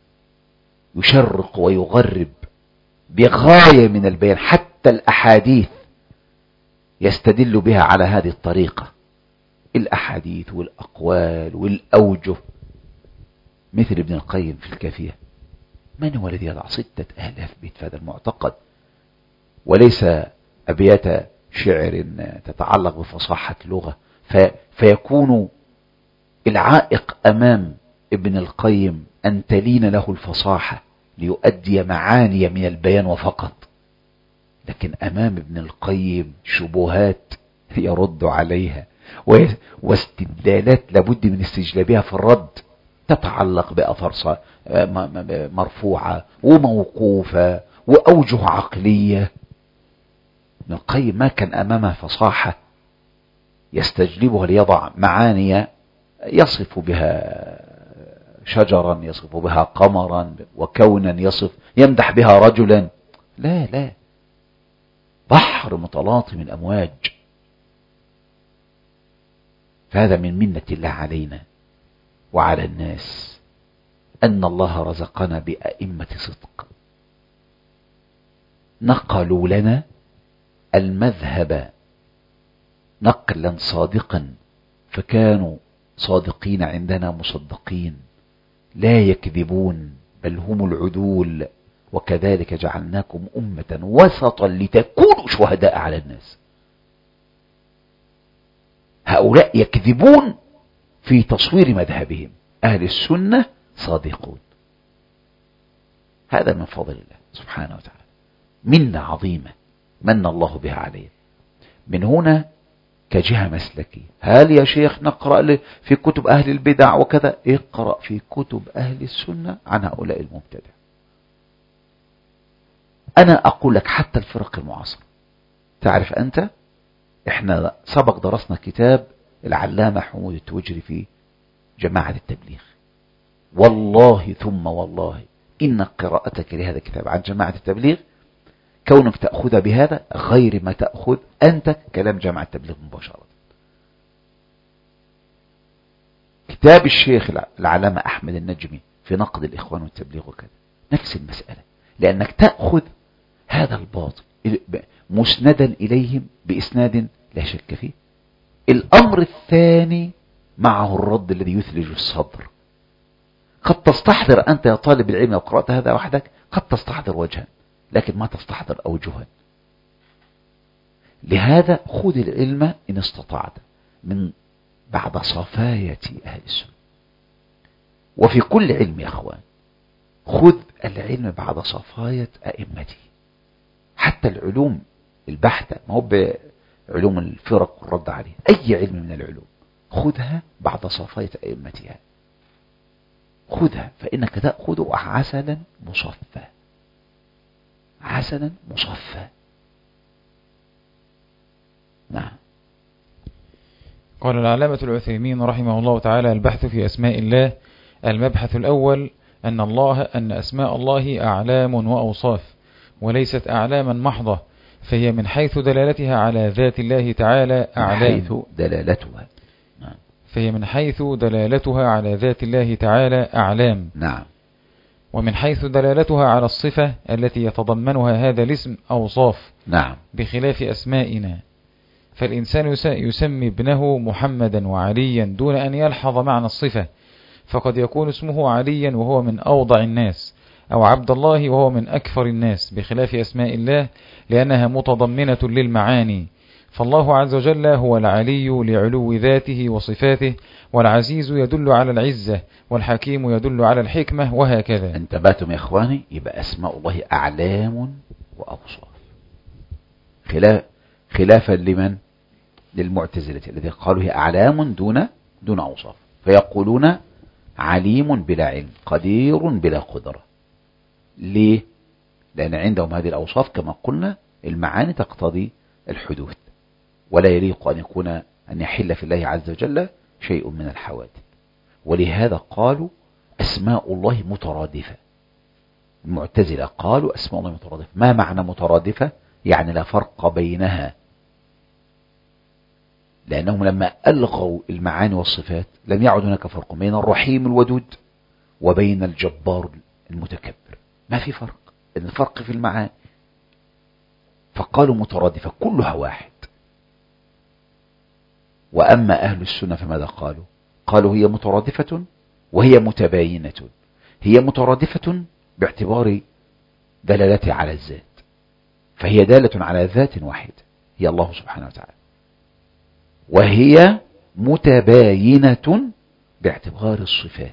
يشرق ويغرب بغاية من البيان، حتى الأحاديث يستدل بها على هذه الطريقة، الأحاديث والأقوال والأوجه، مثل ابن القيم في الكافية. من هو الذي يضع 6000 بيت في هذا المعتقد؟ وليس أبيات شعر تتعلق بفصاحة لغة فيكون العائق أمام ابن القيم أن تلين له الفصاحة ليؤدي معاني من البيان وفقط. لكن أمام ابن القيم شبهات يرد عليها واستدلالات لابد من استجلابها في الرد، تتعلق بأثر مرفوعة وموقوفة وأوجه عقلية. ابن القيم ما كان أمامه فصاحة يستجلبها ليضع معاني يصف بها شجرا، يصف بها قمرا، وكونا يمدح بها رجلا. لا، بحر متلاطم الأمواج. فهذا من منة الله علينا وعلى الناس أن الله رزقنا بأئمة صدق نقلوا لنا المذهب نقلا صادقا، فكانوا صادقين عندنا مصدقين لا يكذبون بل هم العدول. وكذلك جعلناكم أمة وسطا لتكونوا شهداء على الناس. هؤلاء يكذبون في تصوير مذهبهم، أهل السنة صادقون. هذا من فضل الله سبحانه وتعالى، منة عظيمة من الله بها علينا. من هنا كجهة مسلكية، هل يا شيخ نقرأ في كتب أهل البدع وكذا؟ اقرأ في كتب أهل السنة عن هؤلاء المبتدع. أنا أقول لك حتى الفرق المعاصرة، تعرف أنت إحنا سبق درسنا كتاب العلامة حمود التوجري في جماعة التبليغ. والله ثم والله إن قراءتك لهذا الكتاب عن جماعة التبليغ، كونك تأخذ بهذا غير ما تأخذ أنت كلام جماعة التبليغ مباشرة. كتاب الشيخ العلامة أحمد النجمي في نقد الإخوان والتبليغ وكذا، نفس المسألة، لأنك تأخذ هذا الباطل مسندا إليهم بإسناد لا شك فيه. الأمر الثاني معه الرد الذي يثلج الصدر. قد تستحضر أنت يا طالب العلم لو قرأت هذا وحدك، قد تستحضر وجها لكن ما تستحضر أوجها. لهذا خذ العلم إن استطعت من بعد صفاية أهل السنة. وفي كل علم يا أخوان خذ العلم بعد صفاية أئمته. حتى العلوم البحتة، ما هو بعلوم الفرق والرد عليه، أي علم من العلوم خذها بعد صفاية أئمتها، خذها فإنك تأخذ عسلا مصفى، عسلا مصفى. نعم. قال العلامة العثيمين رحمه الله تعالى: البحث في أسماء الله. المبحث الأول أن أسماء الله أعلام وأوصاف، وليست أعلاما محضة، فهي من حيث دلالتها على ذات الله تعالى أعلام، فهي من حيث دلالتها على ذات الله تعالى أعلام. نعم. ومن حيث دلالتها على الصفة التي يتضمنها هذا الاسم أوصاف. نعم. بخلاف أسمائنا، فالإنسان يسمي ابنه محمدا وعليا دون أن يلحظ معنى الصفة، فقد يكون اسمه عليا وهو من أوضع الناس، أو عبد الله وهو من أكثر الناس، بخلاف أسماء الله لأنها متضمنة للمعاني. فالله عز وجل هو العلي لعلو ذاته وصفاته، والعزيز يدل على العزة، والحكيم يدل على الحكمة، وهكذا. انتبهتم يا إخواني؟ يبقى أسماء الله أعلام وأوصاف، خلافا لمن؟ للمعتزلة الذين قالوا هي أعلام دون أوصاف، فيقولون عليم بلا علم، قدير بلا قدرة. ليه؟ لأن عندهم هذه الأوصاف كما قلنا المعاني تقتضي الحدوث، ولا يليق أن يحل في الله عز وجل شيء من الحوادث، ولهذا قالوا أسماء الله مترادفة. المعتزلة قالوا أسماء الله مترادفة. ما معنى مترادفة؟ يعني لا فرق بينها، لأنهم لما ألغوا المعاني والصفات لم يعد هناك فرق بين الرحيم الودود وبين الجبار المتكبر، ما في فرق، الفرق في المعاني. فقالوا مترادفة كلها واحد. وأما أهل السنة فماذا قالوا؟ قالوا هي مترادفة وهي متباينة. هي مترادفة باعتبار دلالتها على الذات، فهي دالة على ذات واحد هي الله سبحانه وتعالى، وهي متباينة باعتبار الصفات.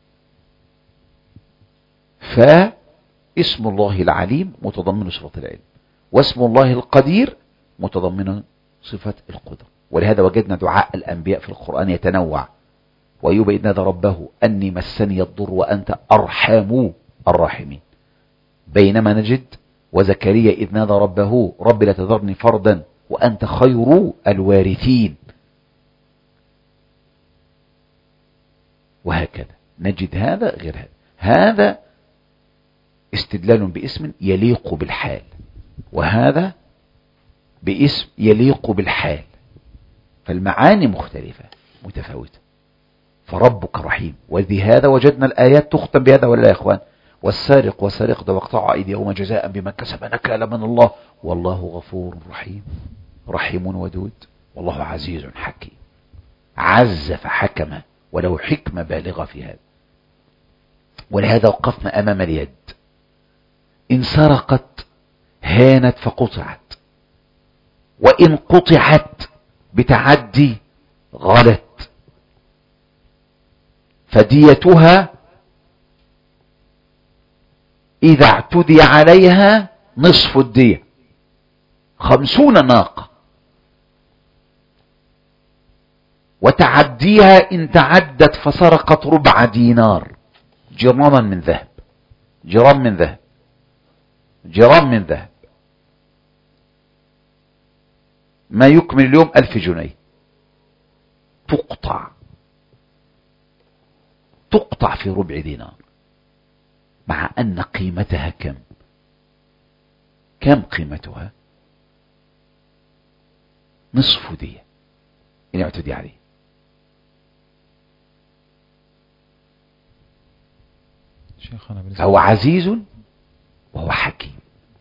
فاسم الله العليم متضمن صفة العلم، واسم الله القدير متضمن صفة القدرة. ولهذا وجدنا دعاء الأنبياء في القرآن يتنوع. وأيوب إذ نادى ربه أني مسني الضر وأنت أرحم الراحمين، بينما نجد وزكريا إذ نادى ربه رب لا تذرني فردا وأنت خير الوارثين، وهكذا نجد هذا غير هذا. هذا استدلال باسم يليق بالحال، وهذا باسم يليق بالحال، فالمعاني مختلفة متفاوتة. فربك رحيم، وبهذا وجدنا الآيات تختم بهذا ولا يا إخوان؟ والسارق والسارقة واقطعوا أيديهما جزاء بما كسب نكالا من الله والله غفور رحيم، رحيم ودود، والله عزيز حكيم. عز فحكم وله حكمة بالغة في هذا. ولهذا وقفنا أمام اليد، إن سرقت هانت فقطعت، وإن قطعت بتعدي غلت، فديتها إذا اعتدي عليها نصف الدية 50 ناقة، وتعديها إن تعدت فسرقت ربع دينار، جراما من ذهب، جرام من ذهب، جرام من ذهب، ما يكمل اليوم 1000 جنيه، تقطع في ربع دينار، مع أن قيمتها كم قيمتها؟ نصف دية إن اعتدي عليه. فهو عزيز وهو حكيم.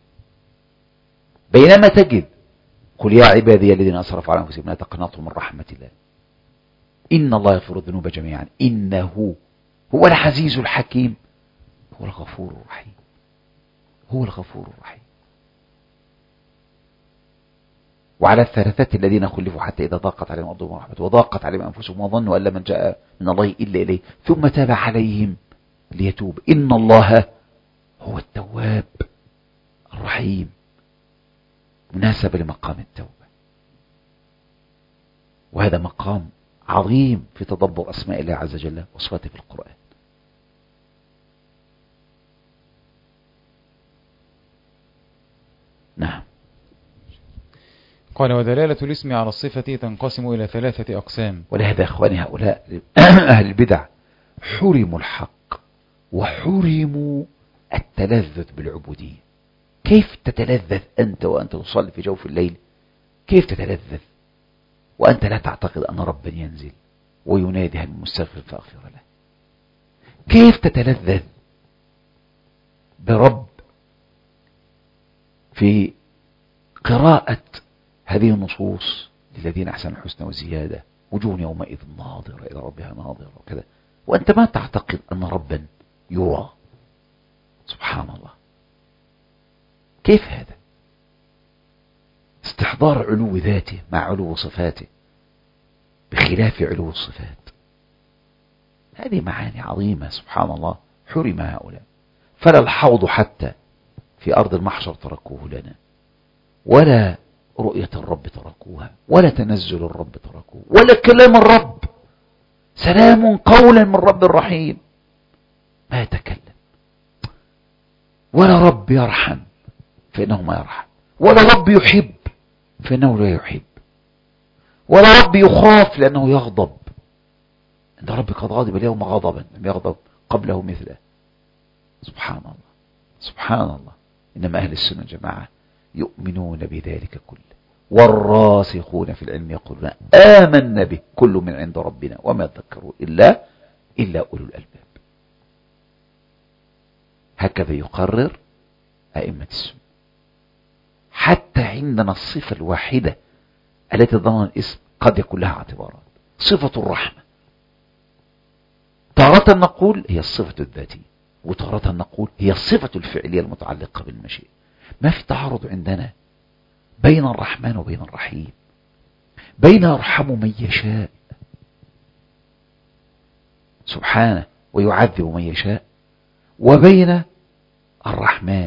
بينما تجد قل يا عبادي الذين أسرفوا على أنفسهم لا تقنطوا من رحمة الله إن الله يغفر الذنوب جميعا إنه هو العزيز الحكيم، هو الغفور الرحيم، هو الغفور الرحيم. وعلى الثلاثة الذين خلفوا حتى إذا ضاقت عليهم أرضهم ورحمته وضاقت عليهم أنفسهم وظنوا أن لمن جاء من الله إلا إليه ثم تاب عليهم ليتوب إن الله هو التواب الرحيم، مناسب لمقام التوبة. وهذا مقام عظيم في تدبر أسماء الله عز وجل وصفاته في القرآن. نعم. قال ودلالة الاسم على الصفة تنقسم إلى 3 أقسام. ولهذا أخواني هؤلاء أهل البدع حرموا الحق وحرموا التلذذ بالعبودية. كيف تتلذذ أنت وأنت تصلي في جوف الليل؟ كيف تتلذذ وأنت لا تعتقد أن ربا ينزل وينادي هل المستغفر فأغفر له؟ كيف تتلذذ برب في قراءة هذه النصوص للذين أحسنوا الحسنى وزيادة وجوه يومئذ ناظرة إلى ربها ناظرة وكذا، وأنت ما تعتقد أن ربا يرى؟ سبحان الله. كيف هذا؟ استحضار علو ذاته مع علو صفاته بخلاف علو الصفات. هذه معاني عظيمة سبحان الله حرم هؤلاء. فلا الحوض حتى في أرض المحشر تركوه لنا، ولا رؤية الرب تركوها، ولا تنزل الرب تركوه، ولا كلام الرب سلام قولا من رب الرحيم ما يتكلم. ولا رب يرحم فإنه ما يرحم، ولا رب يحب فإنه لا يحب، ولا رب يخاف لأنه يغضب. إن ربي قد غضب اليوم غضبا لم يغضب قبله مثله. سبحان الله سبحان الله. إنما أهل السنة جماعة يؤمنون بذلك كله، والراسخون في العلم يقولون آمنا به كل من عند ربنا وما يذكروا إلا أولو الألباب. هكذا يقرر أئمة السنة. حتى عندنا الصفة الواحدة التي ضمن الاسم قد يكون لها اعتبارات. صفة الرحمة تارة نقول هي الصفة الذاتية، وتارة نقول هي الصفة الفعلية المتعلقة بالمشيئة. ما في تعارض عندنا بين الرحمن وبين الرحيم، بين يرحم من يشاء سبحانه ويعذب من يشاء، وبين الرحمن.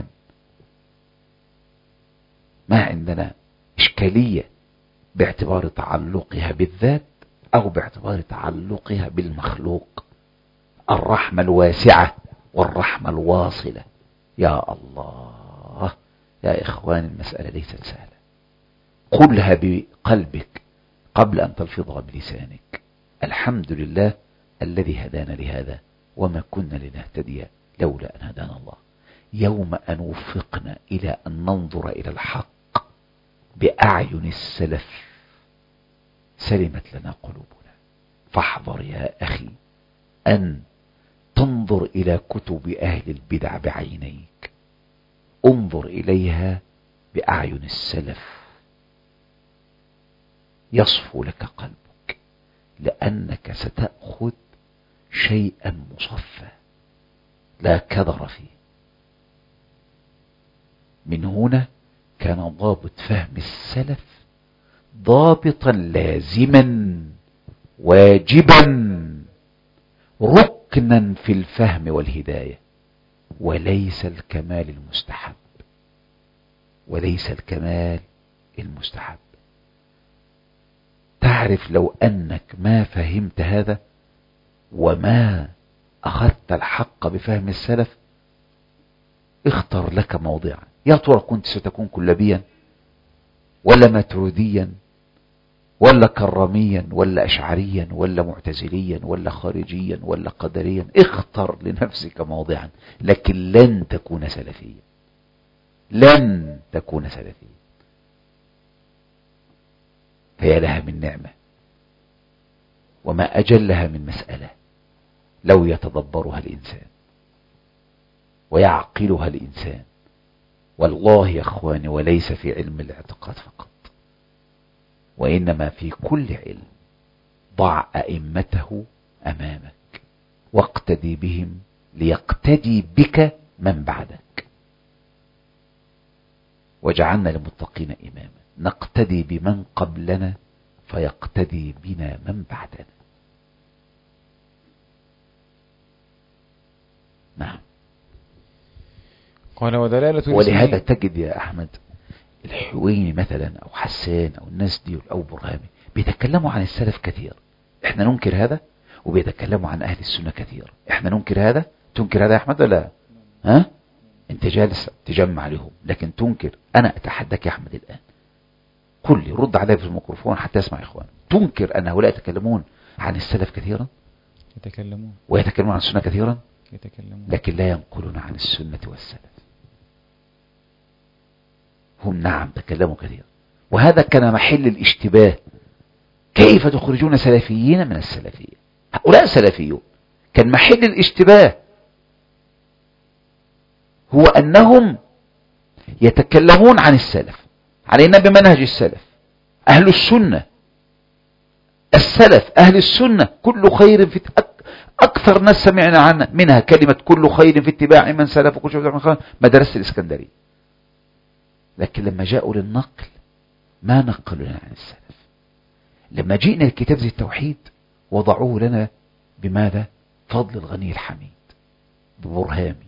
ما عندنا إشكالية باعتبار تعلقها بالذات أو باعتبار تعلقها بالمخلوق. الرحمة الواسعة والرحمة الواصلة. يا الله يا إخوان، المسألة ليست سهلة. قلها بقلبك قبل أن تلفظها بلسانك. الحمد لله الذي هدانا لهذا وما كنا لنهتدي لولا أن هدانا الله. يوم أن وفقنا إلى أن ننظر إلى الحق بأعين السلف سلمت لنا قلوبنا. فاحذر يا أخي أن تنظر إلى كتب أهل البدع بعينيك، انظر إليها بأعين السلف يصفو لك قلبك، لأنك ستأخذ شيئا مصفى لا كدر فيه. من هنا كان ضابط فهم السلف ضابطا لازما واجبا ركنا في الفهم والهداية، وليس الكمال المستحب، وليس الكمال المستحب. تعرف لو أنك ما فهمت هذا وما أخذت الحق بفهم السلف، اختر لك موضعا. يا ترى كنت ستكون كلابيا ولا ماتريديا ولا كرميا ولا أشعريا ولا معتزليا ولا خارجيا ولا قدريا؟ اختر لنفسك موضعا، لكن لن تكون سلفيا، لن تكون سلفيا. فيا لها من نعمة وما أجلها من مسألة لو يتدبرها الإنسان ويعقلها الإنسان. والله يا أخواني وليس في علم الاعتقاد فقط، وإنما في كل علم. ضع أئمته أمامك واقتدي بهم ليقتدي بك من بعدك. وجعلنا للمتقين إماما، نقتدي بمن قبلنا فيقتدي بنا من بعدنا. نعم. قال ودلالة ولهذا تجد يا أحمد الحويني مثلا أو حسان أو الناس دي أو برهامي بيتكلموا عن السلف كثير. احنا ننكر هذا، وبيتكلموا عن اهل السنة كثيرا. احنا ننكر هذا، تنكر هذا يا احمد ولا ها؟ انت جالس تجمع لهم لكن تنكر. انا اتحداك يا احمد الان، قل لي، رد علي في الميكروفون حتى يسمع اخوان، تنكر ان هؤلاء يتكلمون عن السلف كثيرا؟ يتكلمون. ويتكلمون عن السنة كثيرا؟ يتكلمون. لكن لا ينقلون عن السنة والسلف. هم نعم تكلموا كثيرا، وهذا كان محل الاشتباه. كيف تخرجون سلفيين من السلفية؟ هؤلاء سلفيون. كان محل الاشتباه هو أنهم يتكلمون عن السلف، علينا بمنهج السلف، أهل السنة، السلف أهل السنة، كل خير في أكثر ناس سمعنا عنها منها كلمة كل خير في اتباع من سلف وكل شيء من خير، مدرسة الإسكندرية. لكن لما جاءوا للنقل ما نقلوا لنا عن السلف. لما جئنا لكتاب زي التوحيد وضعوه لنا بماذا؟ فضل الغني الحميد، ببرهامي،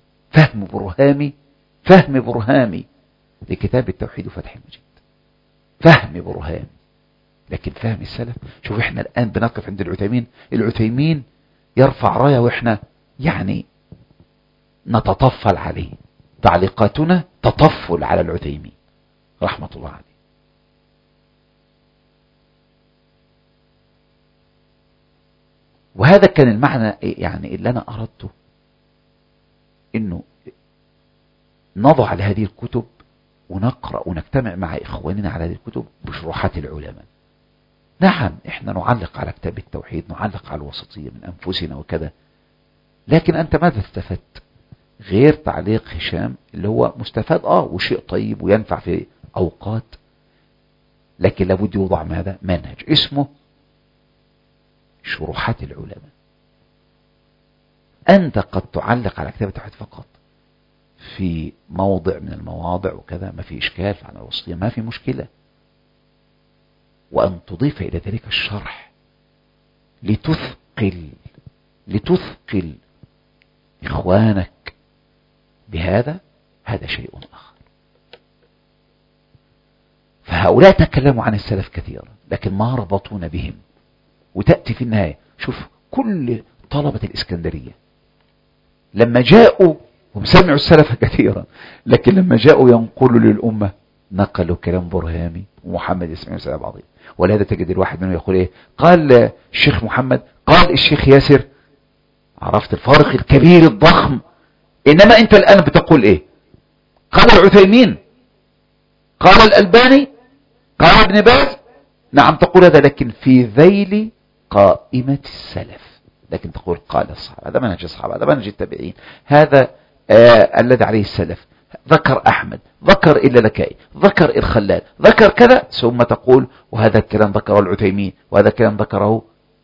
فهم برهامي لكتاب التوحيد وفتح المجيد، فهم برهامي. لكن فهم السلف، شوف احنا الآن بنقف عند العثيمين يرفع راية واحنا يعني نتطفل عليه، تعليقاتنا تطفل على العثيمين رحمة الله عليه. وهذا كان المعنى يعني اللي أنا أردته، إنه نضع لهذه الكتب ونقرأ ونجتمع مع إخواننا على هذه الكتب بشروحات العلماء. نعم إحنا نعلق على كتاب التوحيد، نعلق على الوسطية من أنفسنا وكذا، لكن أنت ماذا استفدت غير تعليق هشام اللي هو مستفاد وشيء طيب وينفع في أوقات، لكن لابد يوضع ماذا؟ منهج اسمه شروحات العلماء. أنت قد تعلق على كتاب التوحيد فقط في موضع من المواضع وكذا، ما في إشكال، فعن الوسطية ما في مشكلة، وأن تضيف إلى ذلك الشرح لتثقل إخوانك بهذا، هذا شيء آخر. فهؤلاء تكلموا عن السلف كثيرا لكن ما ربطون بهم. وتأتي في النهاية، شوف كل طلبة الإسكندرية لما جاءوا هم سمعوا السلف كثيرا، لكن لما جاءوا ينقلوا للأمة نقلوا كلام برهامي ومحمد اسماعيل سلام عظيم. ولهذا تجد الواحد منهم يقول ايه؟ قال الشيخ محمد، قال الشيخ ياسر. عرفت الفارق الكبير الضخم؟ انما انت الان بتقول ايه؟ قال العثيمين، قال الألباني، قال ابن باز. نعم تقول هذا، لكن في ذيل قائمة السلف. لكن تقول قال الصحابة، هذا منهج الصحابة، هذا منهج التابعين، هذا الذي عليه السلف. ذكر أحمد، ذكر اللالكائي، ذكر الخلال، ذكر كذا، ثم تقول وهذا الكلام ذكره العثيمين وهذا الكلام ذكره.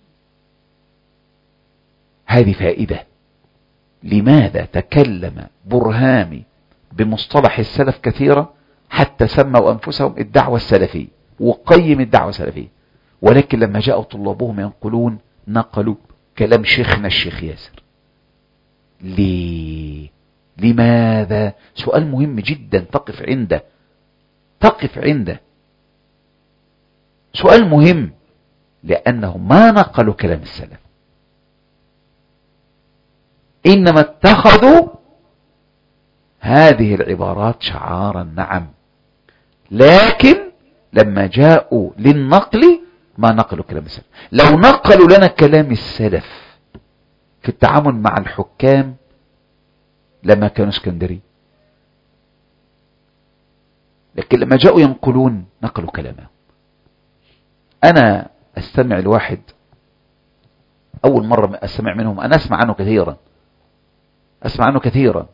هذه فائدة. لماذا تكلم برهامي بمصطلح السلف كثيرا حتى سموا أنفسهم الدعوة السلفية وقيم الدعوة السلفية، ولكن لما جاءوا طلابهم ينقلون نقلوا كلام شيخنا الشيخ ياسر؟ لماذا؟ سؤال مهم جدا تقف عنده سؤال مهم، لأنهم ما نقلوا كلام السلف، إنما اتخذوا هذه العبارات شعارا. نعم، لكن لما جاءوا للنقل ما نقلوا كلام السلف. لو نقلوا لنا كلام السلف في التعامل مع الحكام لما كانوا اسكندري، لكن لما جاءوا ينقلون نقلوا كلامه. أنا أستمع لواحد أول مرة أستمع منهم، أنا أسمع عنه كثيرا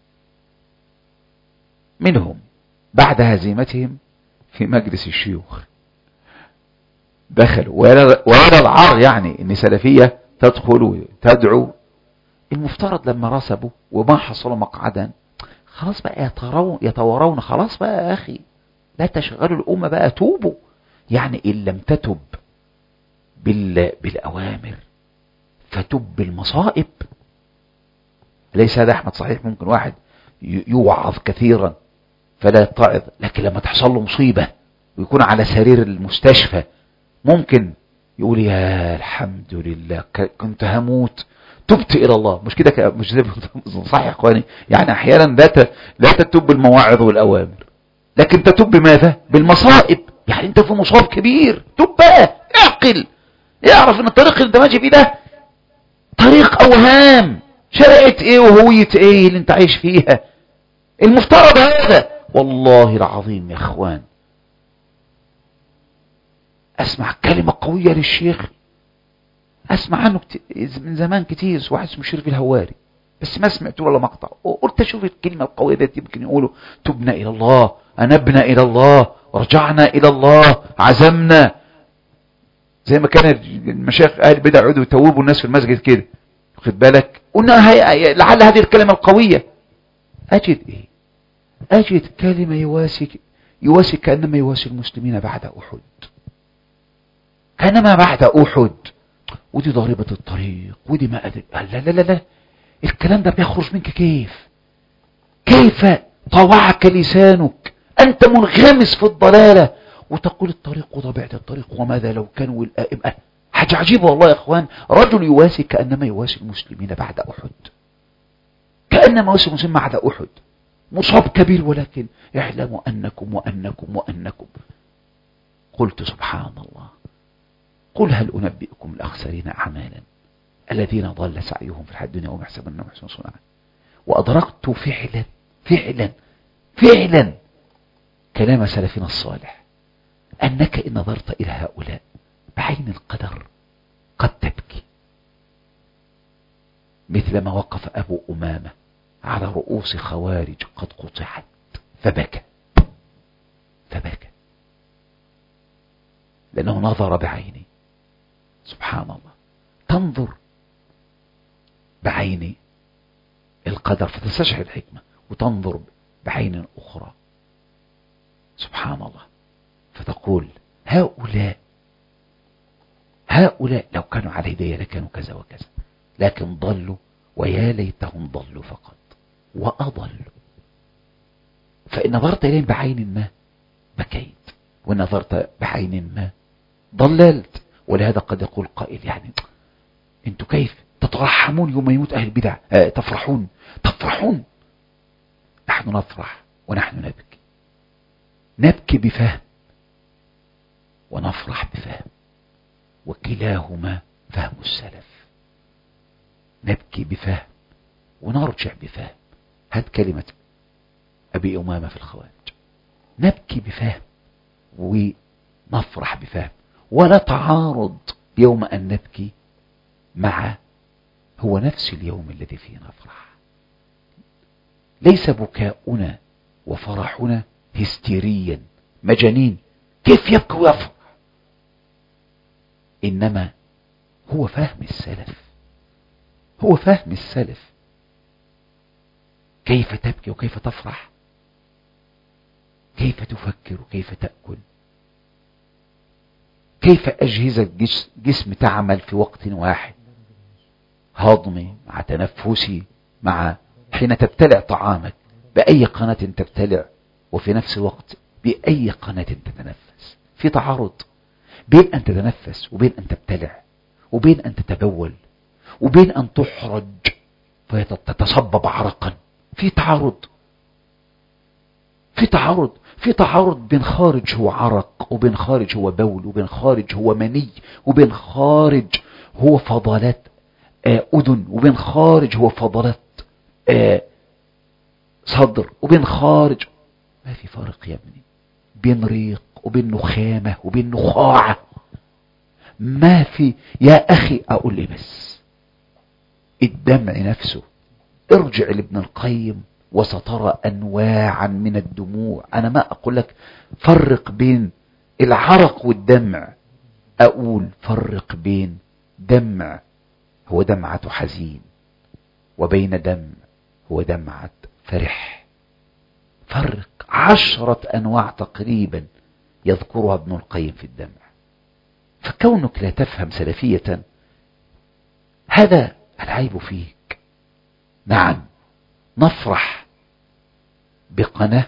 منهم بعد هزيمتهم في مجلس الشيوخ دخلوا ويرى العار، يعني ان سلفية تدخل وتدعو. المفترض لما رسبوا وما حصلوا مقعدا خلاص بقى يتورون، خلاص بقى يا أخي لا تشغلوا الأمة بقى، توبوا. يعني إن لم تتب بالأوامر فتب بالمصائب. ليس هذا أحمد صحيح؟ ممكن واحد يوعظ كثيرا فلا يتعظ، لكن لما تحصل له مصيبة ويكون على سرير المستشفى ممكن يقول يا الحمد لله كنت هموت تبت الى الله. مش كده؟ مش زي صح يا اخواني؟ يعني احيانا لا تتوب بالمواعظ والاوامر، لكن تتوب بماذا؟ بالمصائب. يعني انت في مصاب كبير، تب بقى، اعقل، اعرف ان الطريق اللي انت ماشي فيه ده طريق اوهام، شريعة ايه وهوية ايه اللي انت عايش فيها؟ المفترض هذا. والله العظيم يا اخوان اسمع كلمة قوية للشيخ، اسمع عنه من زمان كتير، واحد اسمه شريف الهواري، بس ما سمعت ولا مقطع. قلت اشوف الكلمة القوية دي يمكن يقولوا تبنا الى الله، انبنا الى الله، رجعنا الى الله، عزمنا، زي ما كان المشايخ اهل البدع يقعدوا يتوبوا الناس في المسجد كده، واخد بالك؟ قلنا لعل هذه الكلمة القوية. اجد كلمة يواسي كأنما يواسي المسلمين بعد احد، كأنما بعد احد، ودي ضريبة الطريق، ودي ما أدري. لا الكلام ده بيخرج منك كيف طوعك لسانك أنت منغمس في الضلالة وتقول الطريق وطبيعة الطريق وماذا لو كانوا الآئمة. حاجة عجيبة والله يا أخوان، رجل يواسي كأنما يواسي المسلمين بعد أحد، كأنما يواسي المسلمين بعد أحد، مصاب كبير، ولكن اعلموا أنكم. قلت سبحان الله، قل هل أنبئكم الأخسرين أعمالا الذين ضل سعيهم في الحياة الدنيا وهم يحسبون أنهم يحسنون صنعا. وأدركت فعلا كلام سلفنا الصالح، أنك إن نظرت إلى هؤلاء بعين القدر قد تبكي، مثل ما وقف أبو أمامة على رؤوس خوارج قد قطعت فبكى لأنه نظر بعينه. سبحان الله، تنظر بعين القدر فتستشعر الحكمة، وتنظر بعين أخرى سبحان الله فتقول هؤلاء لو كانوا على هداية لكانوا كذا وكذا، لكن ضلوا، ويا ليتهم ضلوا فقط وأضلوا. فإن نظرت إليهم بعين ما بكيت، وإن نظرت بعين ما ضللت. ولهذا قد يقول قائل يعني انتوا كيف تترحمون يوم يموت أهل البدع، تفرحون. نحن نفرح ونحن نبكي بفهم ونفرح بفهم، وكلاهما فهم السلف. نبكي بفهم ونرجع بفهم. هات كلمة أبي أمامة في الخوارج، نبكي بفهم ونفرح بفهم، ولا تعارض يوم أن نبكي مع هو نفس اليوم الذي فيه نفرح. ليس بكاؤنا وفرحنا هستيريا مجانين، كيف يبكي ويفرح، إنما هو فهم السلف. كيف تبكي وكيف تفرح، كيف تفكر وكيف تأكل، كيف أجهزة الجسم تعمل في وقت واحد، هضمي مع تنفسي، مع حين تبتلع طعامك بأي قناة تبتلع، وفي نفس الوقت بأي قناة تتنفس. في تعارض بين أن تتنفس وبين أن تبتلع، وبين أن تتبول، وبين أن تحرج فتتصبب عرقا. في تعارض بين خارج هو عرق، وبين خارج هو بول، وبين خارج هو مني، وبين خارج هو فضلات أذن، وبين خارج هو فضلات صدر، وبين خارج. ما في فرق يا ابني بين ريق وبين نخامة وبين نخاعة، ما في يا أخي. أقول لي بس الدمع نفسه، ارجع لابن القيم وسترى أنواعا من الدموع. أنا ما أقول لك فرق بين العرق والدمع، أقول فرق بين دمع هو دمعة حزين، وبين دمع هو دمعة فرح. فرق 10 أنواع تقريبا يذكرها ابن القيم في الدمع. فكونك لا تفهم سلفية هذا العيب فيك. نعم، نفرح بقناة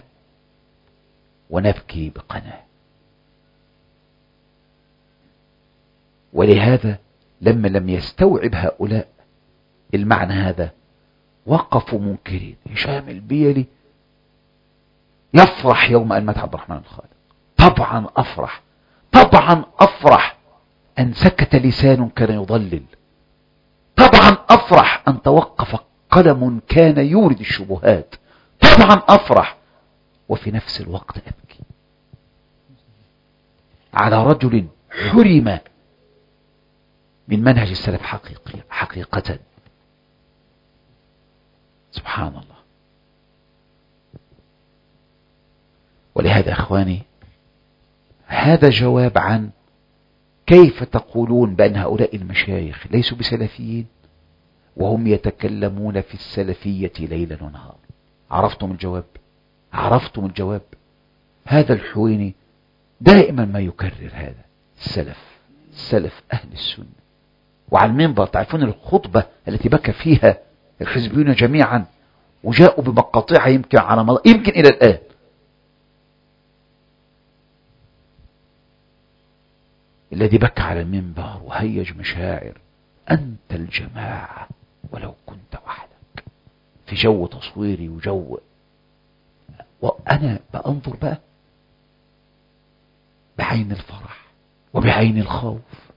ونبكي بقناة. ولهذا لما لم يستوعب هؤلاء المعنى هذا وقفوا منكرين. هشام البيلي يفرح يوم أن مات عبد الرحمن الخالق. طبعا أفرح، طبعا أفرح أن سكت لسان كان يضلل، طبعا أفرح أن توقف قلم كان يورد الشبهات، طبعا أفرح، وفي نفس الوقت أبكي على رجل حرم من منهج السلف حقيقة. سبحان الله. ولهذا أخواني هذا جواب عن كيف تقولون بأن هؤلاء المشايخ ليسوا بسلفيين وهم يتكلمون في السلفية ليلا ونهارا. عرفتم الجواب؟ عرفتم الجواب؟ هذا الحويني دائما ما يكرر هذا السلف أهل السنة. وعلى المنبر تعرفون الخطبة التي بكى فيها الحزبيون جميعا وجاءوا بمقاطعها يمكن على يمكن إلى الآن. الذي بكى على المنبر وهيج مشاعر أنت الجماعة ولو كنت وحدك، في جو تصويري وجو، وأنا بأنظر بقى بعين الفرح وبعين الخوف.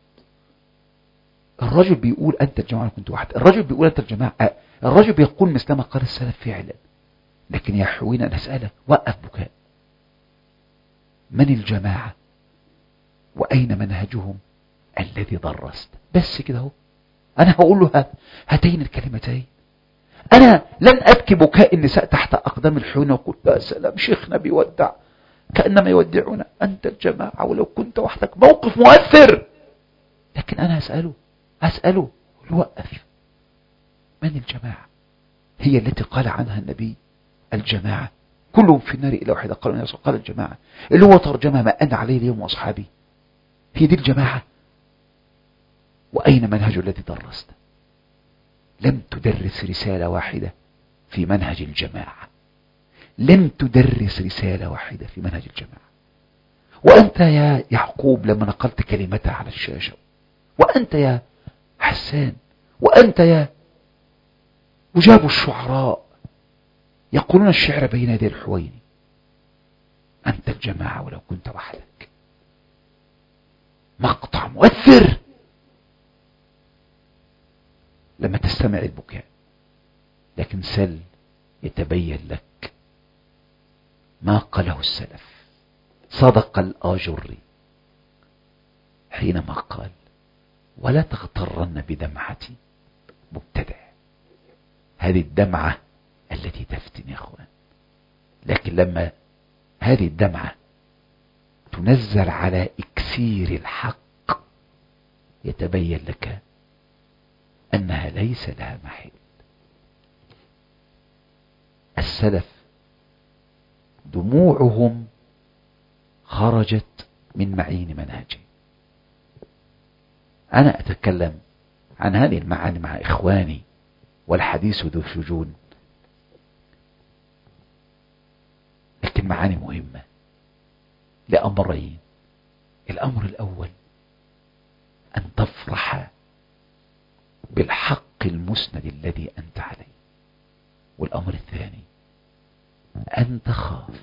الرجل بيقول أنت الجماعة كنت واحد، الرجل بيقول أنت الجماعة، الرجل بيقول مثلما قال السلف فعلا. لكن يا حوينا أنا أسألك، وقف بكاء، من الجماعة وأين منهجهم الذي درست؟ بس كده هو. أنا هقول له هاتين الكلمتين. أنا لن أبكي بكاء النساء تحت أقدام الحوينة وقلت يا سلام شيخنا بيودع، كأنما يودعون أنت الجماعة ولو كنت وحدك. موقف مؤثر. لكن أنا أسأله وقف، من الجماعة؟ هي التي قال عنها النبي الجماعة كلهم في النار إلا واحدة قالوا يا رسول، قال الجماعة اللي هو ترجمها ما أنا عليه اليوم وأصحابي. هي دي الجماعة. وأين منهج الذي درست؟ لم تدرس رسالة واحدة في منهج الجماعة، لم تدرس رسالة واحدة في منهج الجماعة. وأنت يا يعقوب لما نقلت كلمتها على الشاشة، وأنت يا حسان، وأنت يا وجابوا الشعراء يقولون الشعر بين يدي الحويني، أنت الجماعة ولو كنت وحدك. مقطع مؤثر لما تستمع البكاء. لكن سل يتبين لك ما قاله السلف. صدق الآجري حينما قال ولا تغترن بدمعتي مبتدع. هذه الدمعة التي تفتن يا أخوان، لكن لما هذه الدمعة تنزل على إكسير الحق يتبين لك أنها ليس لها محل. السلف دموعهم خرجت من معين منهجه. أنا أتكلم عن هذه المعاني مع إخواني والحديث ذو شجون، لكن معاني مهمة لأمرين. الأمر الأول أن تفرح بالحق المسند الذي أنت عليه، والأمر الثاني أن تخاف،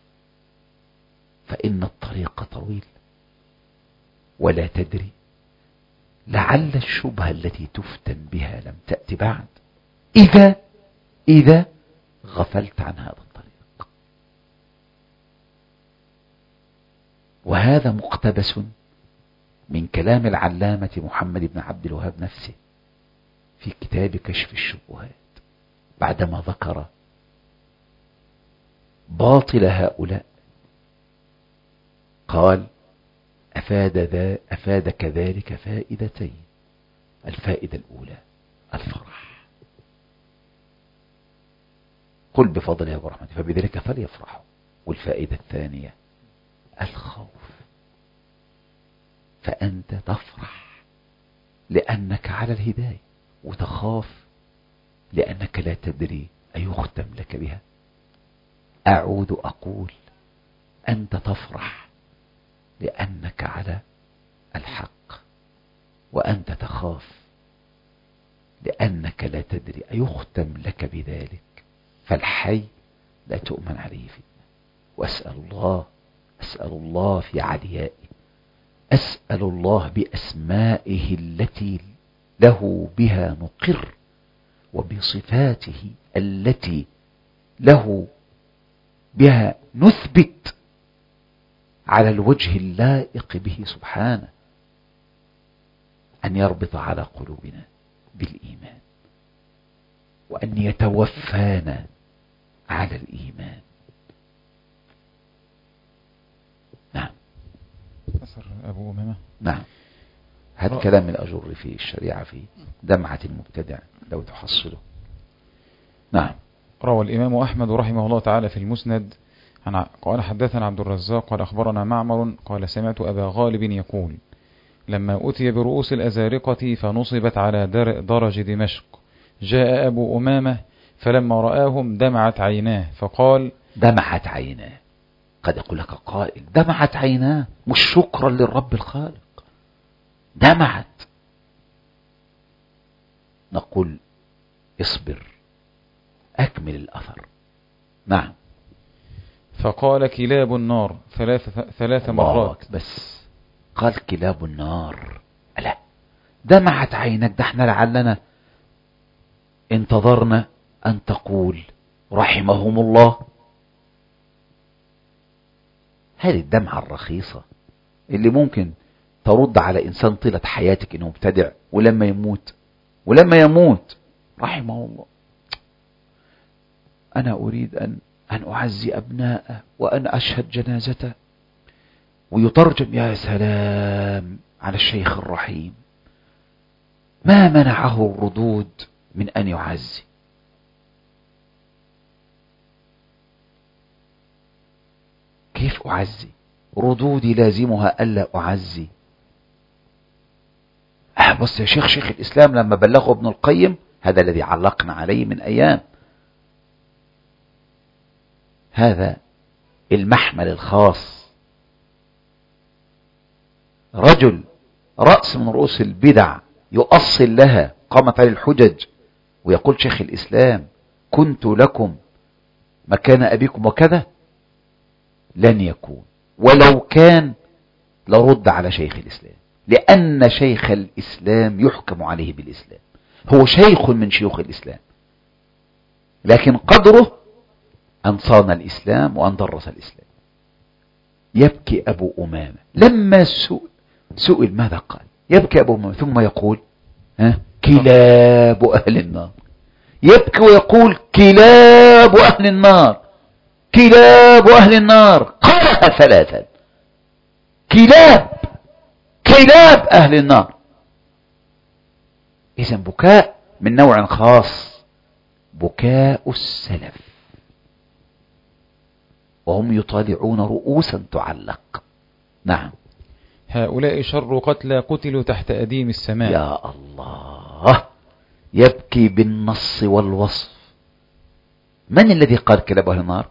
فإن الطريق طويل ولا تدري لعل الشبهة التي تفتن بها لم تأتي بعد إذا غفلت عن هذا الطريق. وهذا مقتبس من كلام العلامة محمد بن عبد الوهاب نفسه في كتاب كشف الشبهات، بعدما ذكر باطل هؤلاء قال أفاد كذلك فائدتين. الفائدة الأولى الفرح، قل بفضل الله ورحمته فبذلك فليفرحوا. والفائدة الثانية الخوف، فأنت تفرح لأنك على الهداية، وتخاف لأنك لا تدري أيختم لك بها. أعود أقول أنت تفرح لأنك على الحق، وأنت تخاف، لأنك لا تدري أيختم لك بذلك. فالحي لا تؤمن عليه فتنة. أسأل الله في عليائه، أسأل الله بأسمائه التي له بها نقر، وبصفاته التي له بها نثبت على الوجه اللائق به سبحانه، أن يربط على قلوبنا بالإيمان، وأن يتوفانا على الإيمان. نعم. أثر أبو أمامة. نعم. هذا كلام الأجر في الشريعة في دمعة المبتدع لو تحصله. نعم. روى الإمام أحمد رحمه الله تعالى في المسند قال حدثنا عبد الرزاق قال أخبرنا معمر قال سمعت أبا غالب يقول لما أتي برؤوس الأزارقة فنصبت على درج دمشق جاء أبو أمامة فلما رآهم دمعت عيناه فقال دمعت عيناه. قد يقول لك قائل دمعت عيناه مش شكرا للرب الخالق، دمعت. نقول اصبر، أكمل الأثر. نعم. فقال كلاب النار ثلاث مرات. بس قال كلاب النار، لا دمعت عينك، ده احنا لعلنا انتظرنا أن تقول رحمهم الله. هذه الدمعة الرخيصة اللي ممكن ترد على إنسان طيلة حياتك إنه مبتدع، ولما يموت رحمه الله. أنا أريد أن أعزي أبناءه وأن أشهد جنازته، ويترجم يا سلام على الشيخ الرحيم، ما منعه الردود من أن يعزي. كيف أعزي؟ ردودي لازمها ألا أعزي. بص يا شيخ الإسلام لما بلغه ابن القيم، هذا الذي علقنا عليه من أيام، هذا المحمل الخاص. رجل رأس من رؤوس البدع يؤصل لها، قامت عليه الحجج ويقول شيخ الإسلام كنت لكم مكان أبيكم وكذا، لن يكون، ولو كان لرد على شيخ الإسلام، لأن شيخ الإسلام يحكم عليه بالإسلام، هو شيخ من شيوخ الإسلام، لكن قدره أن صان الإسلام وأن درس الإسلام. يبكي أبو أمامة لما سئل ماذا قال، يبكي أبو أمامة ثم يقول كلاب أهل النار. يبكي ويقول كلاب أهل النار، كلاب أهل النار، قالها ثلاثا، كلاب أهل النار. إذن بكاء من نوع خاص، بكاء السلف، وهم يطالعون رؤوسا تعلق. نعم. هؤلاء شر قتلى قتلوا تحت أديم السماء. يا الله، يبكي بالنص والوصف. من الذي قال كلاب أهل النار؟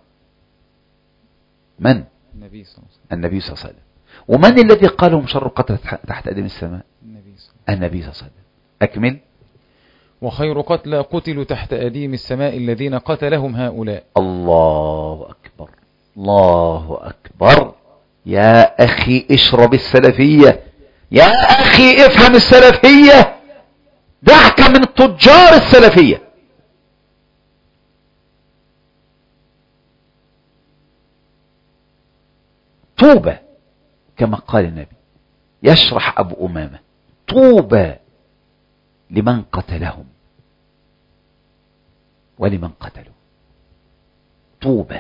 من؟ النبي صلى الله عليه وسلم. ومن الذي قالهم شر قتلى تحت أديم السماء؟ النبي صلى الله عليه وسلم. أكمل. وخير قتلى قتلوا تحت أديم السماء الذين قتلهم هؤلاء. الله أكبر، الله أكبر. يا أخي اشرب السلفية، يا أخي افهم السلفية، دعك من تجار السلفية. طوبى كما قال النبي، يشرح أبو أمامة، طوبى لمن قتلهم ولمن قتلوا، طوبى.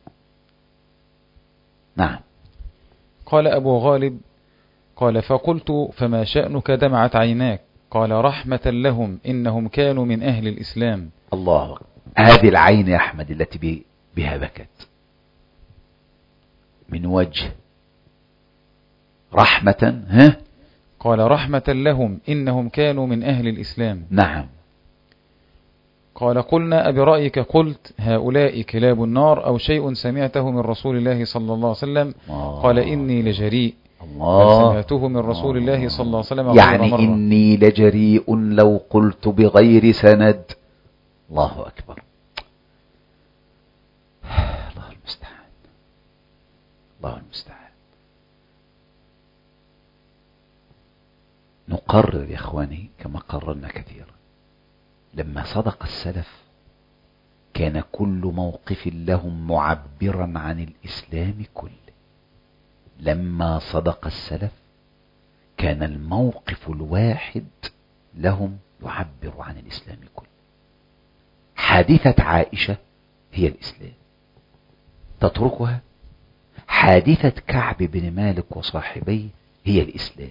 نعم. قال أبو غالب قال فقلت فما شأنك دمعت عيناك؟ قال رحمة لهم إنهم كانوا من أهل الإسلام. الله أكبر. هذه العين يا أحمد التي بها بكت من وجه رحمة. قال رحمة لهم إنهم كانوا من أهل الإسلام. نعم. قال قلنا أبرأيك قلت هؤلاء كلاب النار أو شيء سمعته من رسول الله صلى الله عليه وسلم؟ قال إني لجريء الله. سمعته من رسول الله صلى الله عليه وسلم يعني غير مرة. إني لجريء لو قلت بغير سند. الله أكبر. الله المستعان. الله المستعان. نقرر يا إخواني كما قررنا كثيرا، لما صدق السلف كان كل موقف لهم معبرا عن الإسلام كله. لما صدق السلف كان الموقف الواحد لهم يعبر عن الإسلام كله. حادثة عائشة هي الإسلام، تتركها. حادثة كعب بن مالك وصاحبيه هي الإسلام.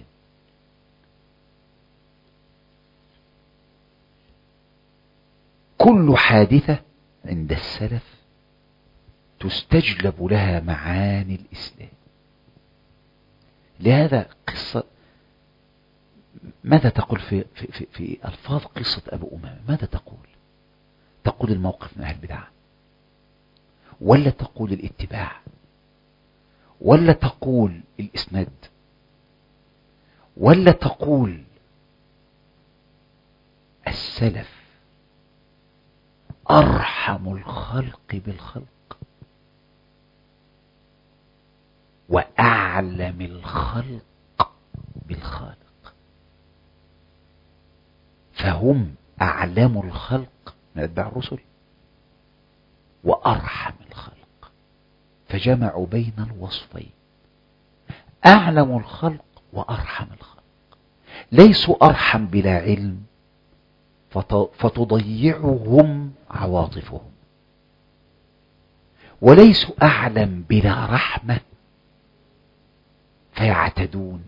كل حادثة عند السلف تستجلب لها معاني الإسلام. لهذا قصة، ماذا تقول في ألفاظ قصة أبو أمامة؟ ماذا تقول؟ تقول الموقف من أهل البدعة، ولا تقول الاتباع، ولا تقول الإسناد، ولا تقول السلف أرحم الخلق بالخلق وأعلم الخلق بالخالق، فهم أعلم الخلق من أتباع الرسل وأرحم الخلق، فجمعوا بين الوصفين، أعلم الخلق وأرحم الخلق. ليسوا أرحم بلا علم فتضيعهم عواطفهم، وليسوا أعلم بلا رحمة فيعتدون،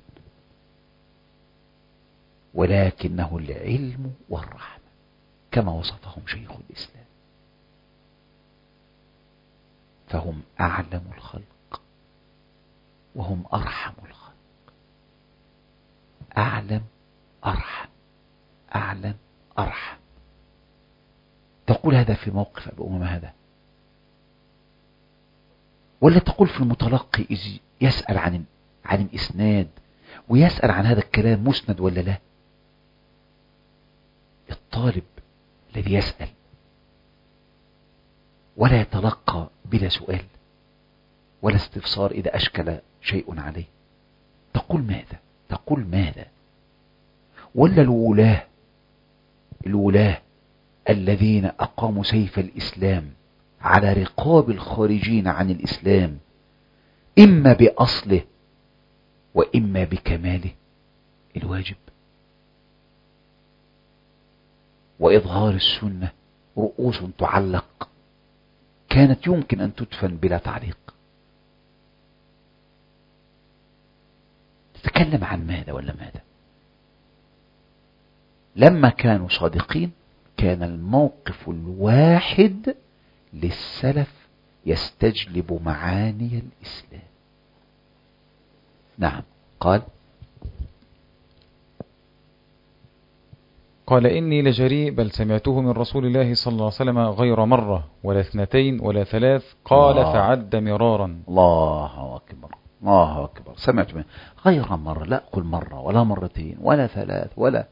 ولكنه العلم والرحمة كما وصفهم شيخ الإسلام. فهم أعلم الخلق وهم أرحم الخلق. أعلم أرحم، أعلم أرحم. تقول هذا في موقف أبو أمامة هذا، ولا تقول في المتلقي إذ يسأل عن الإسناد ويسأل عن هذا الكلام مسند ولا لا؟ الطالب الذي يسأل ولا يتلقى بلا سؤال ولا استفسار إذا أشكل شيء عليه، تقول ماذا؟ تقول ماذا؟ ولا الولاة الذين أقاموا سيف الإسلام على رقاب الخارجين عن الإسلام، إما بأصله وإما بكماله، الواجب وإظهار السنة رؤوس تعلق كانت يمكن أن تدفن بلا تعليق. تتكلم عن ماذا ولا ماذا؟ لما كانوا صادقين كان الموقف الواحد للسلف يستجلب معاني الإسلام. نعم. قال إني لجريء بل سمعته من رسول الله صلى الله عليه وسلم غير مرة ولا اثنتين ولا ثلاث، قال فعد مرارا. الله أكبر. الله أكبر. سمعت منه غير مرة، لا قل مرة ولا مرتين ولا ثلاث ولا.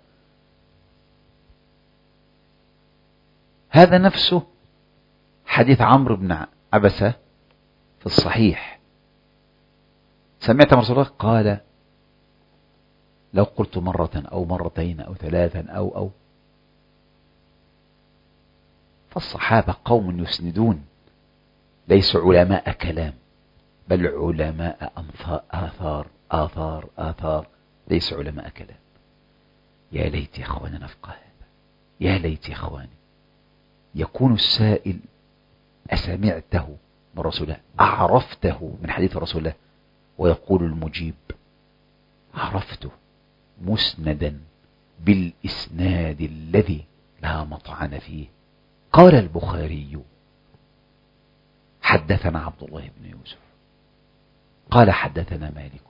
هذا نفسه حديث عمرو بن عبسة في الصحيح. سمعت رسول الله قال لو قلت مرة أو مرتين أو ثلاثا أو فالصحابة قوم يسندون، ليسوا علماء كلام بل علماء آثار، ليسوا علماء كلام. يا ليت يا أخواننا نفقه هذا، يا ليت يا أخواني يكون السائل أسمعته من رسول الله، أعرفته من حديث رسول الله، ويقول المجيب عرفته مسندا بالإسناد الذي لا مطعن فيه. قال البخاري حدثنا عبد الله بن يوسف قال حدثنا مالك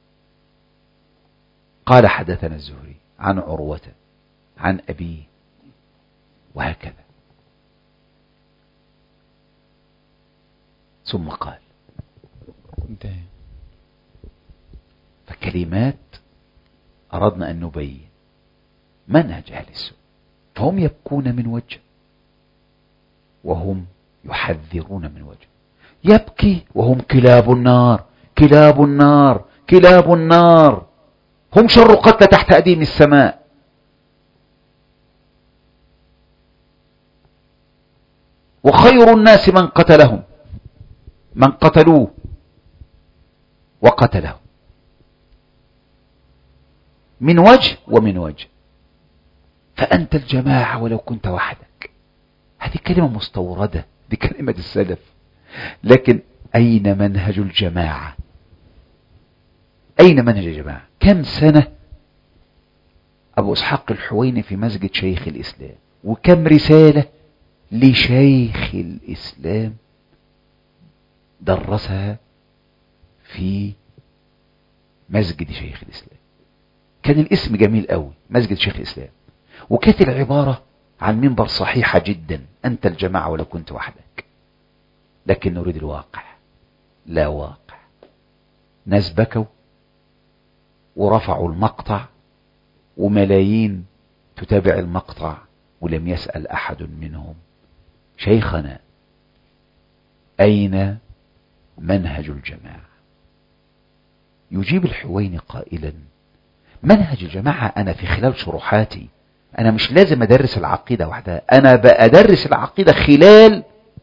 قال حدثنا الزهري عن عروة عن أبيه، وهكذا. ثم قال انتهى. كلمات أردنا أن نبين منهج أهل السنة، فهم يبكون من وجه وهم يحذرون من وجه. يبكي وهم كلاب النار، كلاب النار، كلاب النار، هم شر قتل تحت أديم السماء. وخير الناس من قتلهم، من قتلوه وقتله، من وجه ومن وجه. فأنت الجماعة ولو كنت وحدك. هذه كلمة مستوردة، دي كلمة السلف، لكن أين منهج الجماعة؟ أين منهج الجماعة؟ كم سنة أبو إسحاق الحويني في مسجد شيخ الإسلام، وكم رسالة لشيخ الإسلام درسها في مسجد شيخ الإسلام. كان الاسم جميل قوي، مسجد شيخ الإسلام، وكانت العبارة عن منبر صحيحة جدا، أنت الجماعة ولو كنت وحدك. لكن نريد الواقع، لا واقع. ناس بكوا ورفعوا المقطع وملايين تتابع المقطع، ولم يسأل أحد منهم شيخنا أين منهج الجماعة؟ يجيب الحويني قائلا منهج الجماعة أنا في خلال شروحاتي، أنا مش لازم أدرس العقيدة وحدها، أنا بأدرس العقيدة خلال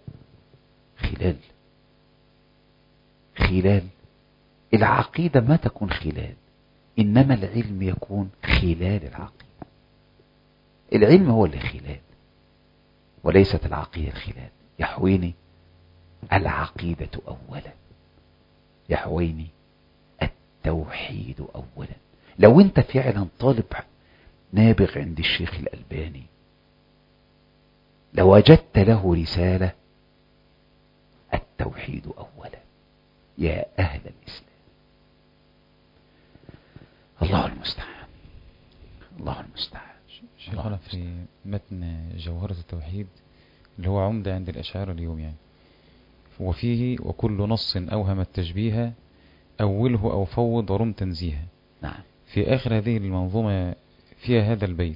العقيدة. ما تكون خلال، إنما العلم يكون خلال العقيدة. العلم هو اللي خلال وليست العقيدة الخلال. يا حويني العقيدة أولا، يا حويني التوحيد أولا. لو أنت فعلا طالب نابغ عند الشيخ الألباني لوجدت له رسالة التوحيد أولا يا أهل الإسلام. الله المستعان، الله المستعان. شيخنا في متن جوهرة التوحيد اللي هو عمدة عند الأشاعرة اليوم يعني، وفيه وكل نص أوهم التشبيه أوله أو فوض ورم تنزيها. نعم. في آخر هذه المنظومة فيها هذا البيت: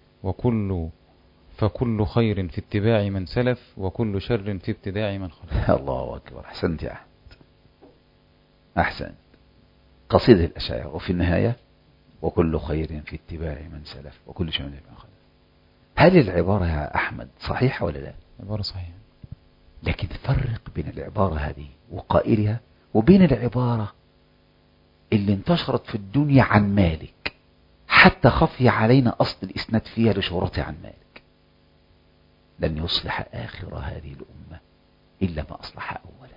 فكل خير في اتباع من سلف وكل شر في ابتداع من خلف. الله أكبر، أحسنت يا أحمد، أحسنت. قصيدة الأشاعرة، وفي النهاية وكل خير في اتباع من سلف وكل شر من خلف. هل العبارة يا أحمد صحيحة ولا لا؟ عبارة صحيحة، لكن فرق بين العبارة هذه وقائلها وبين العبارة اللي انتشرت في الدنيا عن مالك، حتى خفي علينا أصل الإسناد فيها لشهرته عن مالك: لن يصلح آخر هذه الأمة إلا ما أصلح أولا.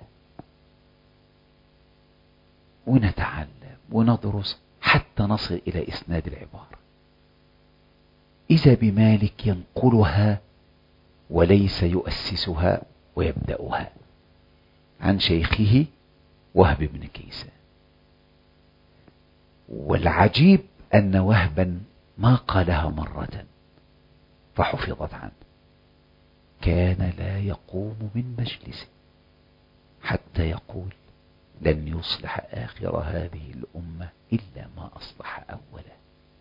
ونتعلم وندرس حتى نصل إلى إسناد العبارة. إذا بمالك ينقلها وليس يؤسسها ويبدأها عن شيخه وهب بن كيسان. والعجيب أن وهبا ما قالها مرة فحفظت عنه، كان لا يقوم من مجلسه حتى يقول: لن يصلح آخر هذه الأمة إلا ما أصلح أولا.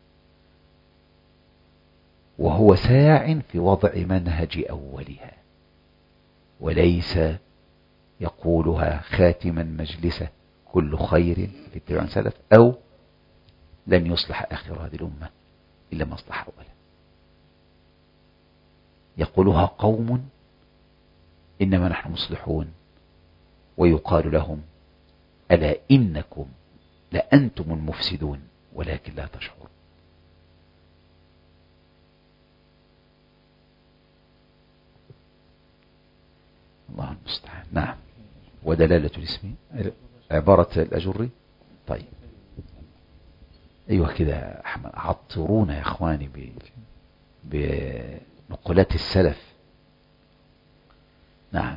وهو ساع في وضع منهج أولها، وليس يقولها خاتما مجلسه: كل خير في اتباع سلف، أو لن يصلح آخر هذه الأمة إلا ما أصلح أولا. يقولها قوم إنما نحن مصلحون، ويقال لهم: ألا إنكم لأنتم المفسدون ولكن لا تشعرون. الله المستعان. نعم. ودلالة الاسم عبارة الأجري. طيب، أيوة كده أحمد، عطرونا يا أخواني بنقولات السلف. نعم.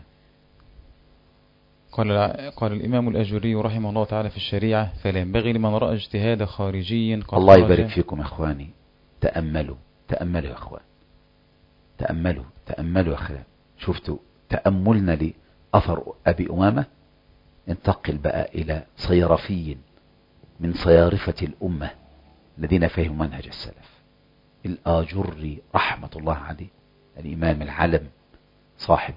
قال الإمام الأجوري رحمه الله تعالى في الشريعة: فلا ينبغي لمن رأى اجتهاد خارجي الله يبارك فيكم يا أخواني. تأملوا يا أخوان، تأملوا يا أخوان. شفتوا تأملنا لأثر أبي أمامة؟ انتقل بقى إلى صيرفي من صيارفة الأمة الذين فهموا منهج السلف. الآجري رحمة الله عليه، الإمام العلم، صاحب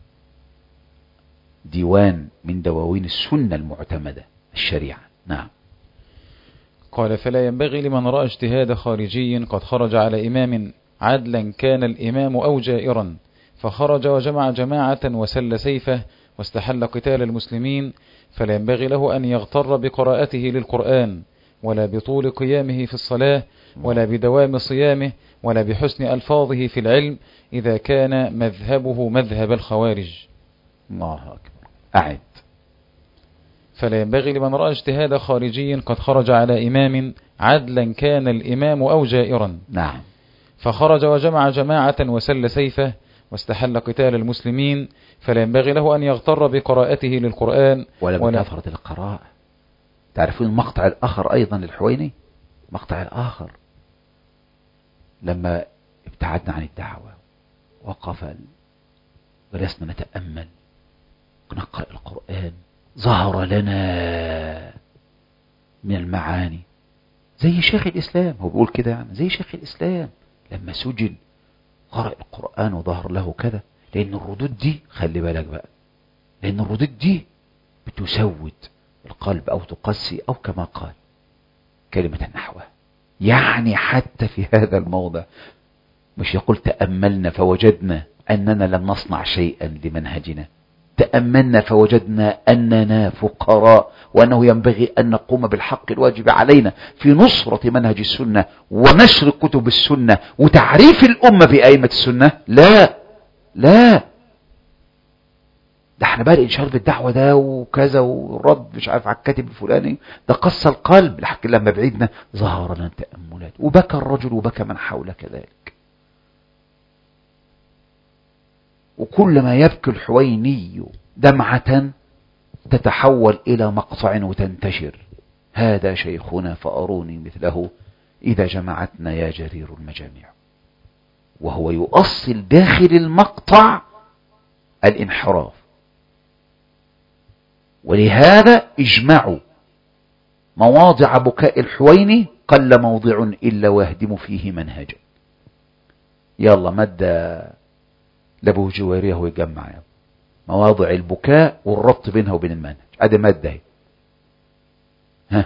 ديوان من دواوين السنة المعتمدة الشريعة. نعم. قال فلا ينبغي لمن رأى اجتهاد خارجي قد خرج على إمام عدلا كان الإمام أو جائرا فخرج وجمع جماعة وسل سيفه واستحل قتال المسلمين، فلا ينبغي له أن يغتر بقراءته للقرآن ولا بطول قيامه في الصلاة ولا بدوام صيامه ولا بحسن ألفاظه في العلم إذا كان مذهبه مذهب الخوارج. الله أكبر. أعد. فلا ينبغي لمن رأى اجتهاد خارجي قد خرج على إمام عدلا كان الإمام أو جائرا. نعم. فخرج وجمع جماعة وسل سيفه واستحل قتال المسلمين، فلا ينبغي له أن يغتر بقراءته للقرآن ولا بكثرة القراءة. تعرفون المقطع الآخر أيضا للحويني، مقطع الآخر لما ابتعدنا عن الدعوة وقف ولسنا نتأمل ونقرأ القرآن، ظهر لنا من المعاني زي شيخ الإسلام، هو بيقول كده يعني زي شيخ الإسلام لما سجن قرأ القرآن وظهر له كذا. لأن الردود دي خلي بالك بقى، لأن الردود دي بتسود القلب أو تقسي أو كما قال كلمة نحوه. يعني حتى في هذا الموضع مش يقول تأملنا فوجدنا أننا لم نصنع شيئا لمنهجنا، تأملنا فوجدنا أننا فقراء وأنه ينبغي أن نقوم بالحق الواجب علينا في نصرة منهج السنة ونشر كتب السنة وتعريف الأمة بأئمة السنة. لا لا، ده احنا بقى الانشغال بالدعوة ده وكذا والرد مش عارف على الكاتب الفلاني ده قص القلب. لحق لما بعيدنا ظهر لنا تأملات وبكى الرجل وبكى من حوله كذلك. وكلما يبكي الحويني دمعة تتحول إلى مقطع وتنتشر. هذا شيخنا فأروني مثله إذا جمعتنا يا جرير المجاميع. وهو يؤصل داخل المقطع الانحراف. ولهذا اجمعوا مواضع بكاء الحويني قل موضع إلا ويهدم فيه منهجا. يلا مد لابو جواريه ويجمع مواضع البكاء والربط بينها وبين المنهج. ادي مادة اهي. ها.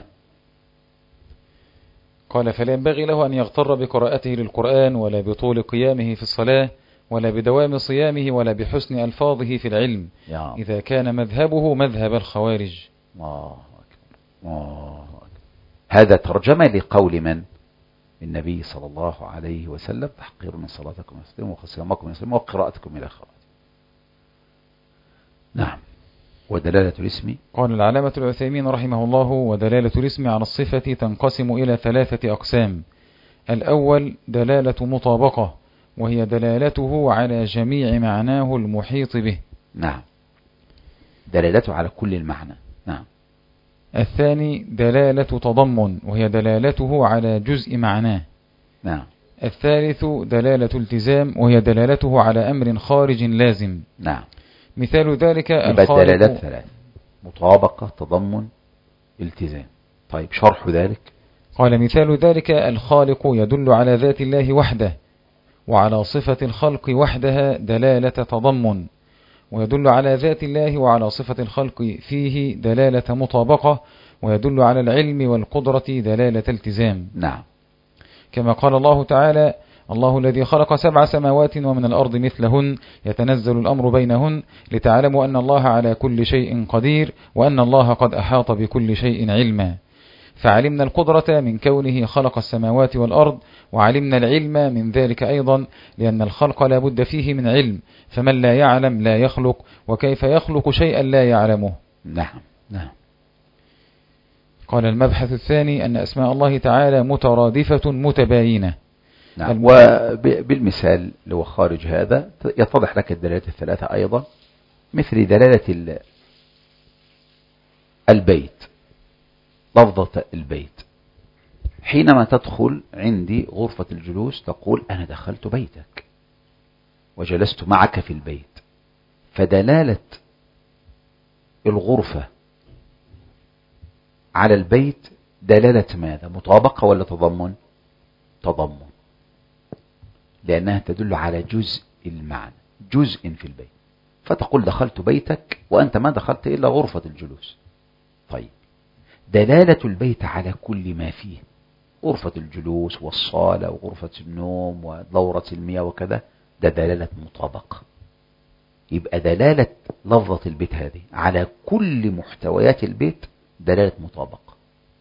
قال فلا ينبغي له أن يغتر بقراءته للقرآن ولا بطول قيامه في الصلاة ولا بدوام صيامه ولا بحسن ألفاظه في العلم إذا كان مذهبه مذهب الخوارج. الله أكبر. الله أكبر. هذا ترجمة لقول من؟ النبي صلى الله عليه وسلم: تحقيرون صلاتكم وصيامكم وصيامكم وقراءتكم إلى آخره. نعم. ودلالة الاسم. قال العلامة العثيمين رحمه الله: ودلالة الاسم على الصفة تنقسم إلى 3 أقسام. الأول دلالة مطابقة، وهي دلالته على جميع معناه المحيط به. نعم، دلالته على كل المعنى. نعم. الثاني دلالة تضمن، وهي دلالته على جزء معناه. نعم. الثالث دلالة التزام، وهي دلالته على أمر خارج لازم. نعم. مثال ذلك الخالق. دلالات 3: مطابقة، تضمن، التزام. طيب شرح ذلك. قال: مثال ذلك الخالق يدل على ذات الله وحده، وعلى صفة الخلق وحدها دلالة تضمن، ويدل على ذات الله وعلى صفة الخلق فيه دلالة مطابقة، ويدل على العلم والقدرة دلالة التزام. نعم. كما قال الله تعالى: الله الذي خلق 7 سماوات ومن الأرض مثلهن يتنزل الأمر بينهن لتعلموا أن الله على كل شيء قدير وأن الله قد أحاط بكل شيء علما. فعلمنا القدرة من كونه خلق السماوات والأرض، وعلمنا العلم من ذلك أيضا، لأن الخلق لا بد فيه من علم، فمن لا يعلم لا يخلق، وكيف يخلق شيئا لا يعلمه. نعم. نعم. قال: المبحث الثاني أن أسماء الله تعالى مترادفة متباينة. نعم. وبالمثال لو خارج هذا يتضح لك الدلالات 3 أيضا، مثل دلالة البيت، لفظة البيت. حينما تدخل عندي غرفة الجلوس تقول: أنا دخلت بيتك وجلست معك في البيت. فدلالة الغرفة على البيت دلالة ماذا؟ مطابقة ولا تضمن؟ تضمن، لأنها تدل على جزء المعنى، جزء في البيت. فتقول دخلت بيتك وأنت ما دخلت إلا غرفة الجلوس. طيب، دلالة البيت على كل ما فيه، غرفة الجلوس والصالة وغرفة النوم ودورة المياه وكذا، ده دلالة مطابقة. يبقى دلالة لفظة البيت هذه على كل محتويات البيت دلالة مطابقة.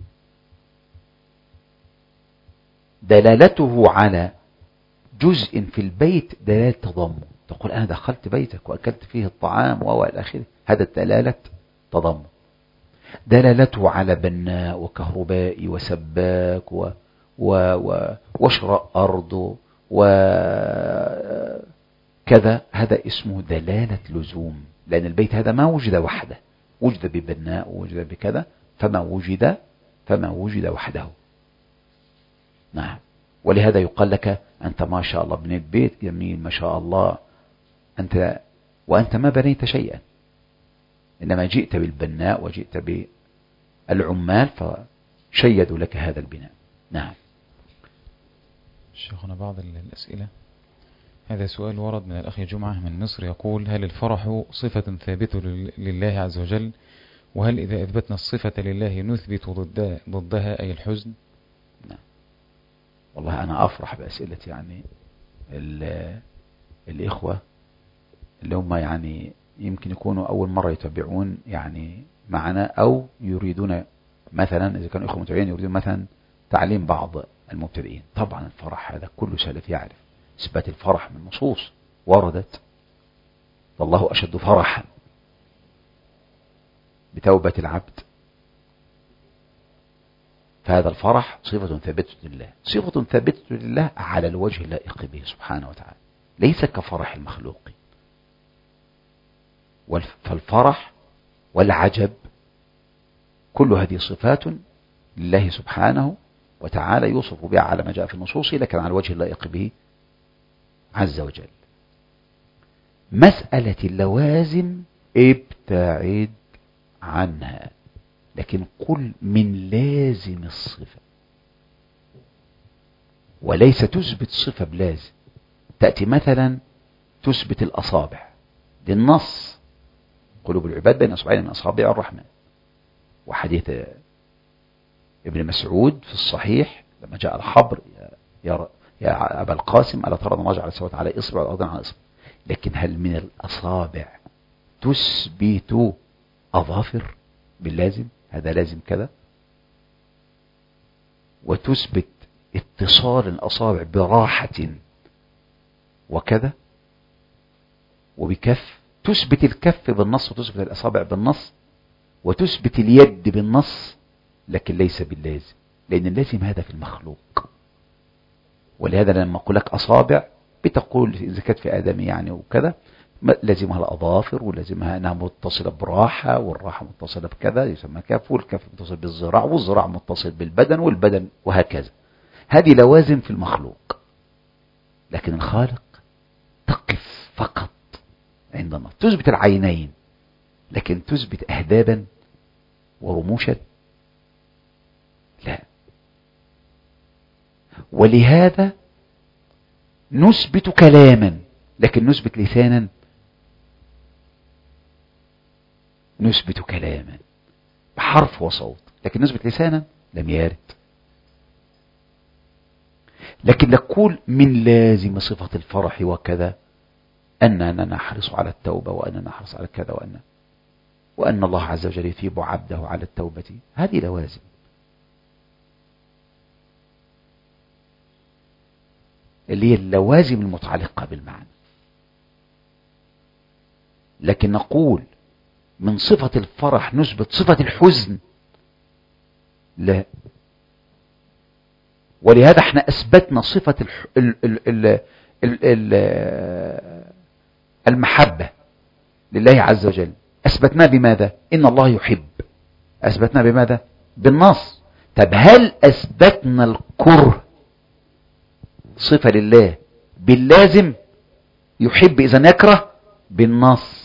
دلالته على جزء في البيت دلالة تضمن. تقول أنا دخلت بيتك وأكلت فيه الطعام وإلى آخره، هذا دلالة تضمن. دلالته على بناء وكهربائي وسباك وشراء أرض وكذا، هذا اسمه دلالة لزوم، لأن البيت هذا ما وجد وحده، وجد ببناء ووجد بكذا، فما وجد وحده. نعم. ولهذا يقال لك أنت ما شاء الله بنيت بيت جميل ما شاء الله، وأنت ما بنيت شيئا، إنما جئت بالبناء وجئت بالعمال فشيدوا لك هذا البناء. نعم. شيخنا بعض الأسئلة. هذا سؤال ورد من الأخ جمعة من مصر، يقول: هل الفرح صفة ثابتة لله عز وجل؟ وهل إذا أثبتنا الصفة لله نثبت ضدها أي الحزن؟ نعم. والله أنا أفرح بأسئلة يعني الإخوة اللي هم يعني يمكن يكونوا أول مرة يتابعون يعني معنا، أو يريدون مثلا إذا كانوا إخوة متابعين يريدون مثلا تعليم بعض المبتدئين. طبعا الفرح هذا كل سلف يعرف، إثبات الفرح من نصوص وردت، والله أشد فرحا بتوبة العبد، فهذا الفرح صفة ثابتة لله، صفة ثابتة لله على الوجه اللائق به سبحانه وتعالى، ليس كفرح المخلوق. فالفرح والعجب كل هذه صفات لله سبحانه وتعالى يوصف بها على ما جاء في النصوص، لكن على الوجه اللائق به عز وجل. مسألة اللوازم ابتعد عنها، لكن قل من لازم الصفة، وليس تثبت صفة بلازم. تأتي مثلا تثبت الأصابع للنص: قلوب العباد بين أصبعين من أصابع الرحمن. وحديث ابن مسعود في الصحيح لما جاء الحبر: يا أبا القاسم ألا ترى أن الله جعل السماوات على إصبع والأرض على إصبع. لكن هل من الأصابع تثبت أظافر باللازم؟ هذا لازم كذا. وتثبت اتصال الأصابع براحة وكذا وبكف، تثبت الكف بالنص وتثبت الأصابع بالنص وتثبت اليد بالنص، لكن ليس باللازم، لأن اللازم هذا في المخلوق. ولهذا لما أقول لك أصابع بتقول إذا كانت في آدم يعني وكذا لازمها الأظافر، ولازمها أنها متصلة براحة، والراحة متصلة بكذا يسمى كف، والكف متصل بالذراع، والذراع متصل بالبدن، والبدن وهكذا. هذه لوازم في المخلوق، لكن الخالق تقف فقط عند الله. تثبت العينين، لكن تثبت أهدابا ورموشا لا. ولهذا نثبت كلاما، لكن نثبت لسانا، نثبت كلاما بحرف وصوت، لكن نثبت لسانا لم يرد. لكن نقول من لازم صفة الفرح وكذا أننا نحرص على التوبة، وأننا نحرص على كذا، وأن الله عز وجل يثيب عبده على التوبة. هذه لوازم. اللي هي اللوازم المتعلقة بالمعنى. لكن نقول من صفة الفرح نثبت صفة الحزن لا. ولهذا احنا أثبتنا صفة المحبة لله عز وجل. أثبتنا بماذا؟ إن الله يحب. أثبتنا بماذا؟ بالنص. طب هل أثبتنا الكره صفة لله باللازم؟ يحب إذن يكره بالنص.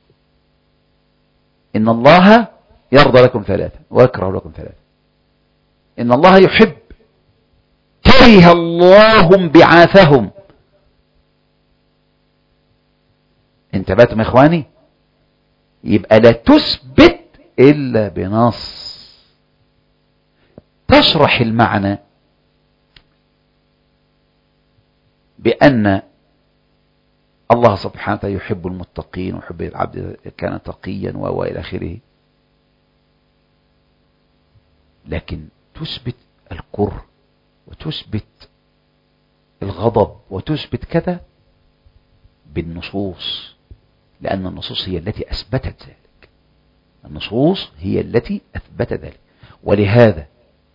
إن الله يرضى لكم ثلاثة ويكره لكم ثلاثة. إن الله يحب، كره الله انبعاثهم. انتبهتم يا إخواني؟ يبقى لا تثبت إلا بنص تشرح المعنى بأن الله سبحانه وتعالى يحب المتقين ويحب العبد كان تقيا وإلى آخره، لكن تثبت الكره وتثبت الغضب وتثبت كذا بالنصوص، لأن النصوص هي التي أثبتت ذلك. النصوص هي التي أثبتت ذلك. ولهذا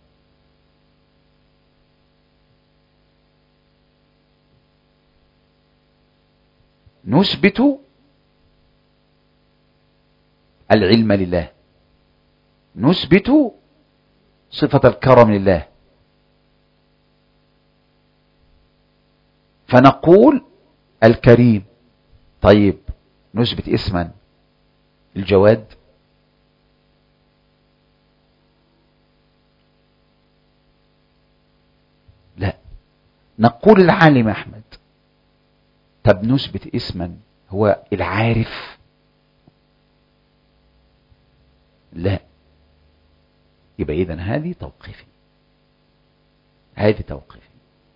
نثبت العلم لله، نثبت صفة الكرم لله، فنقول الكريم. طيب نثبت اسما الجواد، لا. نقول العالم أحمد، طب نثبت اسما هو العارف، لا. يبقى إذن هذه توقيفي، هذه توقيفي.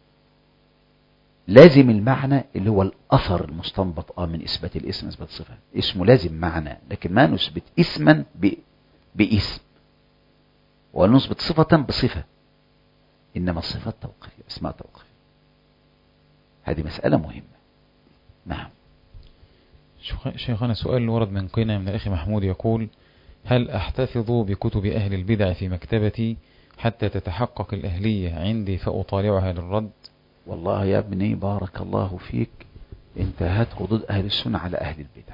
لازم المعنى اللي هو الأثر المستنبط من إثبات الاسم، إثبات صفة. اسمه لازم معنى، لكن ما نثبت اسما باسم ونثبت صفة بصفة، إنما الصفات توقيفية، اسماء توقيفية. هذه مسألة مهمة. نعم. شيخنا سؤال ورد من قنا من الأخ محمود يقول: هل أحتفظ بكتب أهل البدع في مكتبتي حتى تتحقق الأهلية عندي فأطالعها للرد؟ والله يا ابني بارك الله فيك، انتهت ردود أهل السنة على أهل البدع،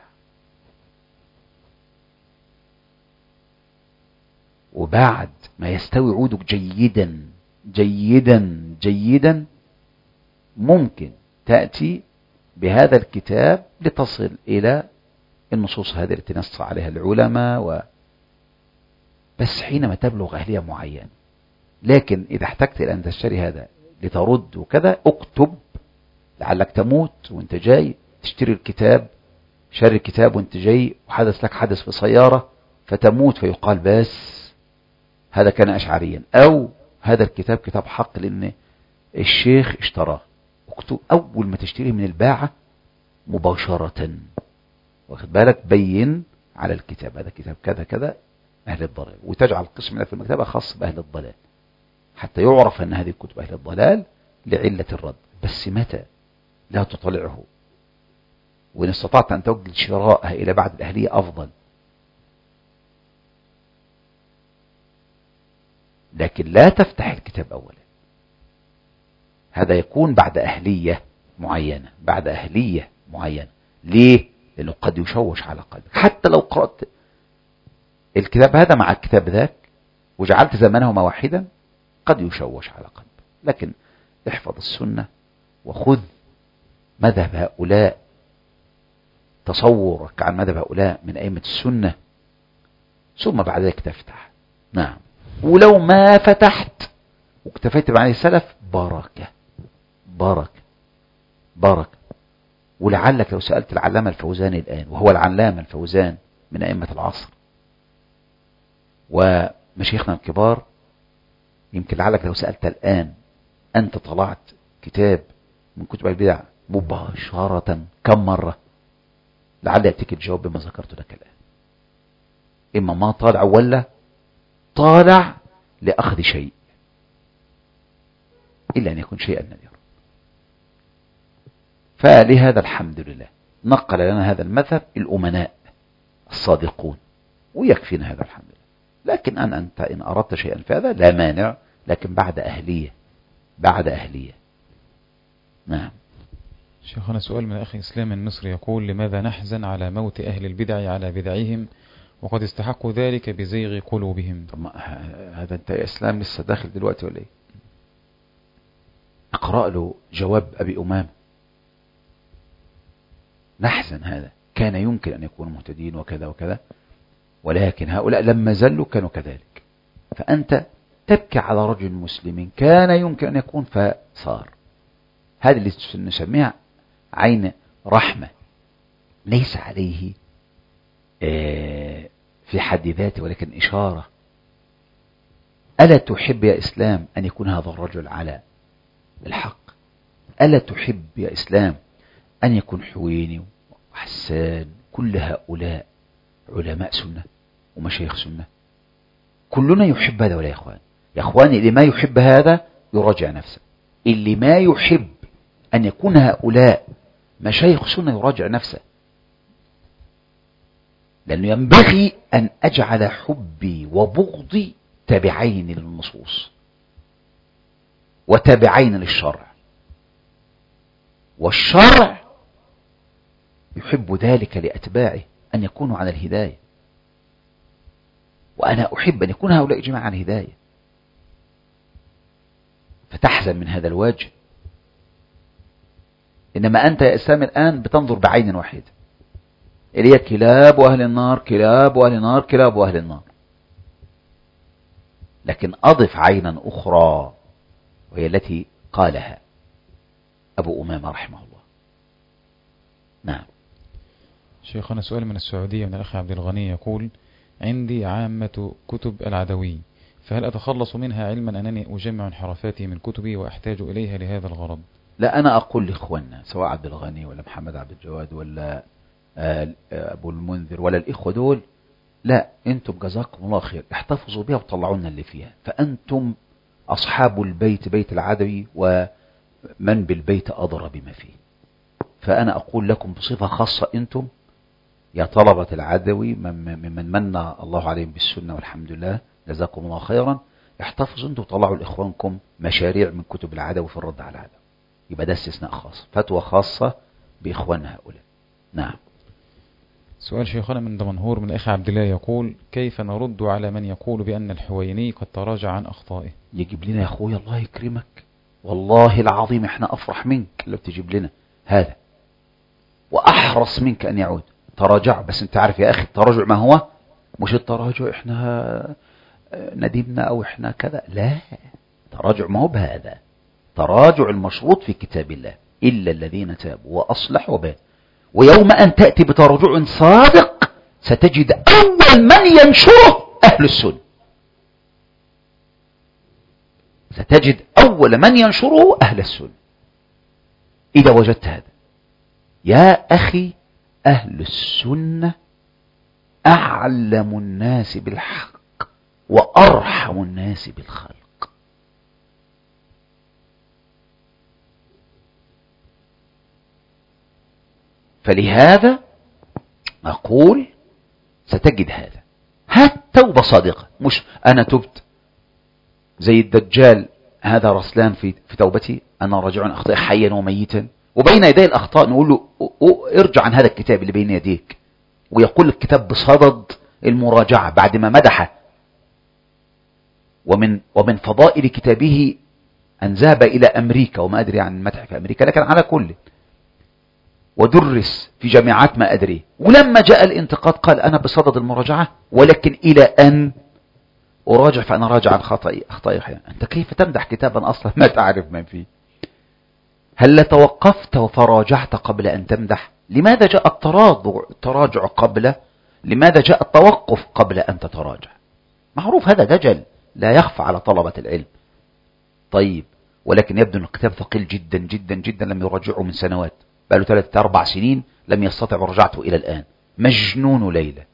وبعد ما يستوي عودك جيدا جيدا جيدا ممكن تأتي بهذا الكتاب لتصل إلى النصوص هذه التي نص عليها العلماء بس حينما تبلغ أهلية معينة. لكن إذا احتجت إلى أن تشتري هذا لترد وكذا، اكتب لعلك تموت وانت جاي تشتري الكتاب، شاري الكتاب وانت جاي وحدث لك حدث في سيارة فتموت، فيقال بس هذا كان أشعريا، أو هذا الكتاب كتاب حق لأن الشيخ اشتراه. اكتب أول ما تشتريه من الباعة مباشرة، واخد بالك، بين على الكتاب هذا كتاب كذا كذا أهل الضلال، وتجعل قسم في المكتبة خاص بأهل الضلال حتى يعرف أن هذه كتب أهل الضلال لعلة الرد. بس متى؟ لا تطلعه، وإن استطعت أن توجد شراءها إلى بعد الأهلية أفضل، لكن لا تفتح الكتاب أولا. هذا يكون بعد أهلية معينة، بعد أهلية معينة. ليه؟ لأنه قد يشوش على قلبك. حتى لو قرأت الكتاب هذا مع الكتاب ذاك وجعلت زمانهما واحدا قد يشوش على قلبك، لكن احفظ السنة وخذ مذهب هؤلاء، تصورك عن مذهب هؤلاء من أئمة السنة، ثم بعد ذلك تفتح. نعم. ولو ما فتحت واكتفيت بعن السلف بركة بركة بركة. ولعلك لو سألت العلامة الفوزاني الآن، وهو العلامة الفوزان من أئمة العصر ومشايخنا الكبار، يمكن لعلك لو سألت الآن أنت طلعت كتاب من كتب البدع مباشرة كم مرة، لعل يأتيك الجواب بما ذكرت لك الآن. إما ما طالع ولا طالع لأخذ شيء، إلا أن يكون شيئا نادرا. فلهذا الحمد لله نقل لنا هذا المذهب الأمناء الصادقون، ويكفينا هذا الحمد لله. لكن أنت إن أردت شيئا في هذا لا مانع، لكن بعد أهلية، بعد أهلية. نعم. شيخنا سؤال من أخي إسلام المصري يقول: لماذا نحزن على موت أهل البدع على بدعهم وقد استحقوا ذلك بزيغ قلوبهم؟ طب هذا أنت يا إسلام لسه داخل دلوقتي ولا إيه؟ اقرأ له جواب أبي أمام. نحزن، هذا كان يمكن أن يكونوا مهتدين وكذا وكذا، ولكن هؤلاء لما زلوا كانوا كذلك. فأنت تبكي على رجل مسلم كان يمكن أن يكون فصار. هذا اللي نسميها عين رحمة، ليس عليه في حد ذاته ولكن إشارة. ألا تحب يا إسلام أن يكون هذا الرجل على الحق؟ ألا تحب يا إسلام أن يكون حويني وحسان كل هؤلاء علماء سنة ومشايخ سنة؟ كلنا يحب هذا ولا يا إخوان؟ يا إخواني اللي ما يحب هذا يراجع نفسه. اللي ما يحب أن يكون هؤلاء مشايخ سنة يراجع نفسه، لأنه ينبغي أن أجعل حبي وبغضي تابعين للنصوص وتابعين للشرع، والشرع يحب ذلك لأتباعه أن يكونوا على الهداية، وأنا أحب أن يكون هؤلاء جماعة على الهداية. فتحزن من هذا الوجه. إنما أنت يا إسلام الآن بتنظر بعين واحدة، اللي هي كلاب وأهل النار، كلاب وأهل النار، كلاب وأهل النار. لكن أضف عينا أخرى وهي التي قالها أبو أمامة رحمه الله. نعم. شيخنا سؤال من السعودية من الأخ عبد الغني يقول: عندي عامة كتب العدوي، فهل أتخلص منها علما أنني أجمع انحرافاتي من كتبي وأحتاج إليها لهذا الغرض؟ لا، أنا أقول لإخواننا سواء عبد الغني ولا محمد عبد الجواد ولا أبو المنذر ولا الإخوة دول، لا، أنتم جزاكم الله خير احتفظوا بها وطلعوا لنا اللي فيها، فأنتم أصحاب البيت، بيت العدوي، ومن بالبيت أضر بما فيه. فأنا أقول لكم بصفة خاصة أنتم يا طلبة العدوي ممن من الله عليهم بالسنة والحمد لله جزاكم الله خيرا، احتفظوا أنتم وطلعوا لإخوانكم مشاريع من كتب العدوي في الرد على العدوي. يبقى ده استثناء خاص، فتوى خاصة بإخواننا هؤلاء. نعم. سؤال شيخنا من دمنهور من الأخ عبد الله يقول: كيف نرد على من يقول بأن الحويني قد تراجع عن أخطائه؟ يجيب لنا يا أخويا الله يكرمك، والله العظيم احنا أفرح منك لو تجيب لنا هذا، وأحرص منك أن يعود. تراجع، بس انت عارف يا أخي التراجع ما هو؟ مش التراجع احنا ندمنا أو احنا كذا، لا، تراجع ما هو بهذا. تراجع المشروط في كتاب الله: إلا الذين تابوا وأصلحوا به. ويوم أن تأتي بتراجع صادق ستجد أول من ينشره أهل السنة. ستجد أول من ينشره أهل السنة إذا وجدت هذا. يا أخي أهل السنة أعلم الناس بالحق وأرحم الناس بالخلق. فلهذا أقول ستجد هذا. هات توبة صادقة، مش أنا تبت زي الدجال هذا رسلان في توبتي، أنا راجع عن أخطاء حيا وميتا، وبين يدي الأخطاء نقول له ارجع عن هذا الكتاب اللي بين يديك، ويقول الكتاب بصدد المراجعة بعد ما مدح. ومن فضائل كتابه أن ذهب إلى أمريكا، وما أدري عن المدح في أمريكا، لكن على كل، ودرس في جامعات ما أدري، ولما جاء الانتقاد قال أنا بصدد المراجعة، ولكن إلى أن أراجع فأنا راجع عن أخطائي. أنت كيف تمدح كتابا أصلا ما تعرف ما فيه؟ هل توقفت وتراجعت قبل أن تمدح؟ لماذا جاء التراجع قبل؟ لماذا جاء التوقف قبل أن تتراجع؟ معروف هذا دجل لا يخفى على طلبة العلم. طيب، ولكن يبدو أن الكتاب ثقيل جدا جدا جدا، لم يراجعه من سنوات، بقى له 3-4 سنين لم يستطع مراجعته إلى الآن. مجنون ليلى،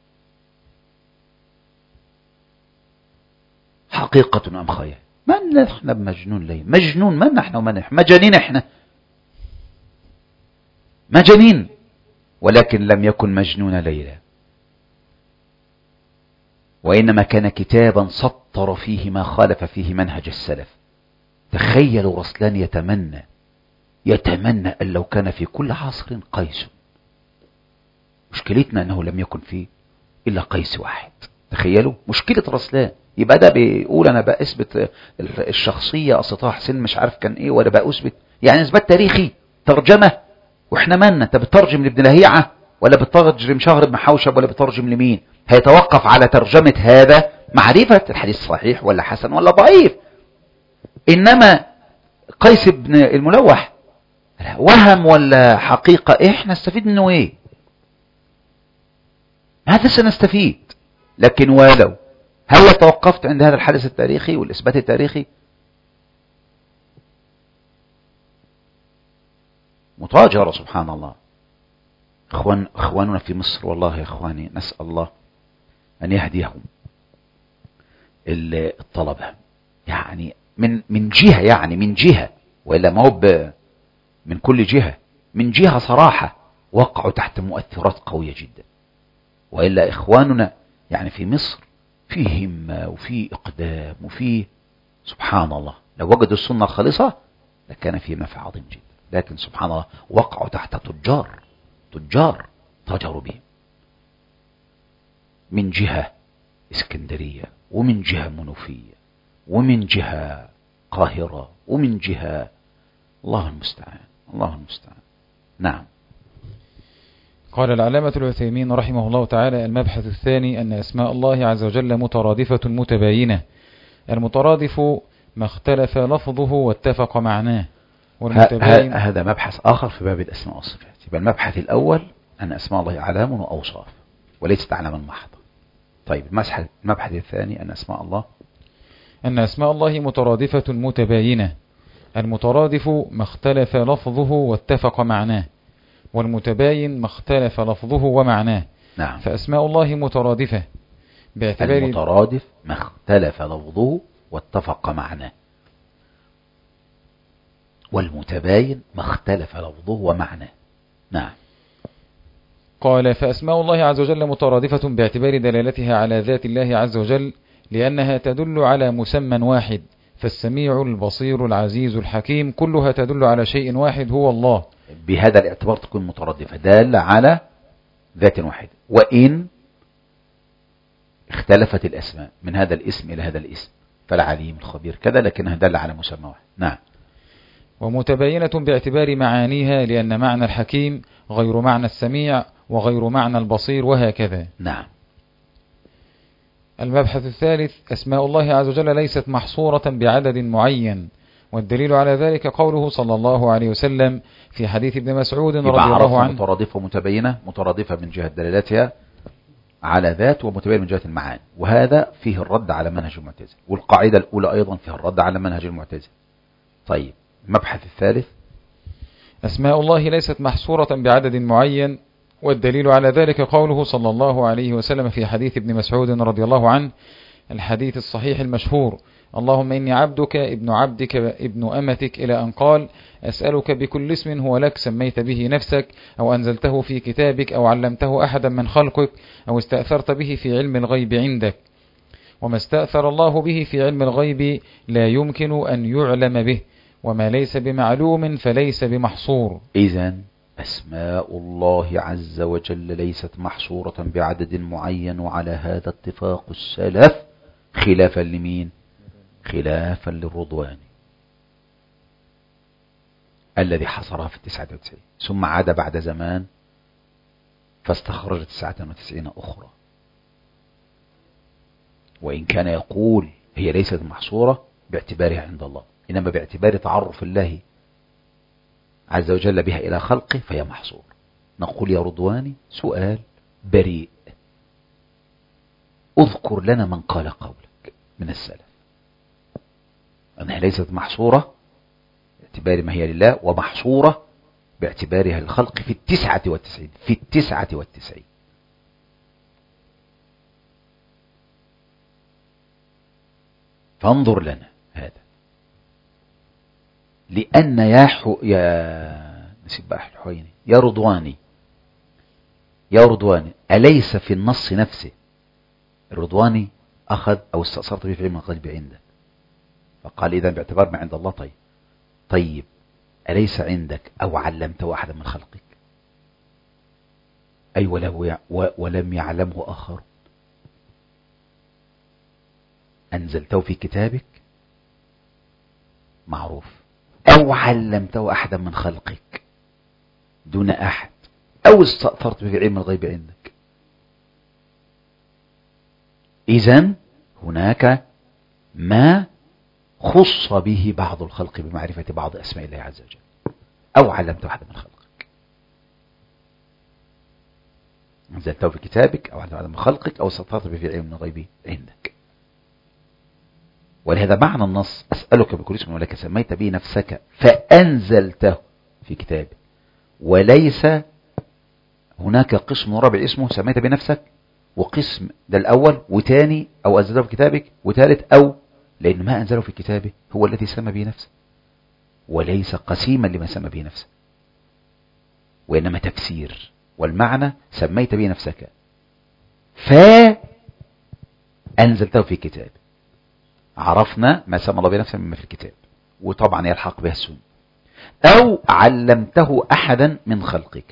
حقيقة أم خيال؟ من نحن بمجنون ليلى؟ مجنون من نحن ومن نحن؟ مجانين احنا، مجانين، ولكن لم يكن مجنون ليلى، وإنما كان كتابا سطر فيه ما خالف فيه منهج السلف. تخيلوا رسلان يتمنى أن لو كان في كل عصر قيس. مشكلتنا أنه لم يكن فيه إلا قيس واحد. تخيلوا مشكلة رسلان. يبقى ده بيقول أنا بقى أثبت الشخصية أصل حسين مش عارف كان إيه، ولا بقى أثبت يعني إثبات تاريخي ترجمة. وإحنا مالنا؟ أنت بترجم لابن لهيعة ولا بترجم شهر بن حوشب ولا بترجم لمين؟ هيتوقف على ترجمة هذا معرفة الحديث صحيح ولا حسن ولا ضعيف. إنما قيس بن الملوح وهم ولا حقيقة، إحنا نستفيد منه إيه؟ هذا سنستفيد. لكن ولو هل توقفت عند هذا الحدث التاريخي والإثبات التاريخي؟ متاجرة سبحان الله. إخواننا في مصر والله يا إخواني نسأل الله أن يهديهم الطلبة، يعني من جهة، يعني من جهة، وإلا ما هو من كل جهة، من جهة صراحة وقعوا تحت مؤثرات قوية جدا. وإلا إخواننا يعني في مصر في همة وفي إقدام وفي سبحان الله، لو وجدوا السنة الخالصة لكان في نفع عظيم جدا. لكن سبحان الله وقعوا تحت تجار تاجروا بهم، من جهة اسكندرية، ومن جهة منوفية، ومن جهة قاهرة، ومن جهة الله المستعان. الله المستعان. نعم. قال العلامة العثيمين رحمه الله تعالى: المبحث الثاني أن أسماء الله عز وجل مترادفة متباينة. المترادف ما اختلف لفظه واتفق معناه، والمتباين هذا مبحث آخر في باب الأسماء والصفات. يبقى المبحث الأول أن أسماء الله أعلام وأوصاف وليست أعلاما محضة. طيب المبحث الثاني أن أسماء الله مترادفة متباينة. المترادف ما اختلف لفظه واتفق معناه، والمتباين ما اختلف لفظه ومعناه. نعم. فأسماء الله مترادفة باعتبار المترادف ما اختلف لفظه واتفق معناه، والمتباين ما اختلف لفظه ومعناه. نعم. قال: فأسماء الله عز وجل مترادفة باعتبار دلالتها على ذات الله عز وجل، لأنها تدل على مسمى واحد، فالسميع البصير العزيز الحكيم كلها تدل على شيء واحد هو الله. بهذا الاعتبار تكون مترادفة، دالة على ذات واحد، وإن اختلفت الأسماء من هذا الاسم إلى هذا الاسم، فالعليم الخبير كذا، لكنها دالة على مسمى واحد. نعم. ومتباينة باعتبار معانيها، لأن معنى الحكيم غير معنى السميع وغير معنى البصير، وهكذا. نعم. المبحث الثالث: أسماء الله عز وجل ليست محصورة بعدد معين، والدليل على ذلك قوله صلى الله عليه وسلم في حديث ابن مسعود رضي الله عنه: مترادفة ومتباينة، مترادفة من جهة دلالتها على ذات، ومتباينة من جهة المعاني، وهذا فيه الرد على منهج المعتزلة، والقاعدة الأولى أيضا فيها الرد على منهج المعتزلة. طيب المبحث الثالث: أسماء الله ليست محصورة بعدد معين، والدليل على ذلك قوله صلى الله عليه وسلم في حديث ابن مسعود رضي الله عنه، الحديث الصحيح المشهور: اللهم إني عبدك ابن عبدك ابن أمتك، إلى أن قال: أسألك بكل اسم هو لك سميت به نفسك، أو أنزلته في كتابك، أو علمته أحدا من خلقك، أو استأثرت به في علم الغيب عندك. وما استأثر الله به في علم الغيب لا يمكن أن يعلم به، وما ليس بمعلوم فليس بمحصور. إذن أسماء الله عز وجل ليست محصورة بعدد معين، وعلى هذا اتفاق السلف، خلافا لمين؟ خلافا للرضواني الذي حصرها في 99، ثم عاد بعد زمان فاستخرج 99 أخرى. وإن كان يقول هي ليست محصورة باعتبارها عند الله، إنما باعتبار تعرف الله عز وجل بها إلى خلقه فهي محصور. نقول يا رضواني سؤال بريء: اذكر لنا من قال قولك من السلف أنها ليست محصورة باعتبار ما هي لله، ومحصورة باعتبارها للخلق في 99، في 99. فانظر لنا هذا، لأن يا نسيب بقى الحويني، يا رضواني أليس في النص نفسه الرضواني أخذ أو استأثرت به في علم الغيب عندك، فقال إذا باعتبار ما عند الله. طيب أليس عندك أو علمته أحدا من خلقك؟ أي ولم يعلمه آخر؟ أنزلته في كتابك معروف، أو علمته أحدا من خلقك دون أحد، أو استأثرت به في علم الغيب عندك. إذن هناك ما خص به بعض الخلق بمعرفة بعض أسماء الله عز وجل، أو علمت واحدة من خلقك، أنزلته في كتابك، أو علمت واحدة من خلقك، أو استطرت به في علم الغيب عندك. ولهذا معنى النص أسألك بكل اسم ولك سميت به نفسك فأنزلته في كتابك، وليس هناك قسم رابع اسمه سميت به نفسك، وقسم ده الأول، وتاني أو أنزله في كتابك، وثالث أو، لأن ما أنزله في كتابه هو الذي سمى به نفسه، وليس قسيما لما سمى به نفسه، وإنما تفسير. والمعنى سميت به نفسك فأنزلته في كتاب. عرفنا ما سمى الله بنفسه مما في الكتاب، وطبعا يلحق به السنة. أو علمته أحدا من خلقك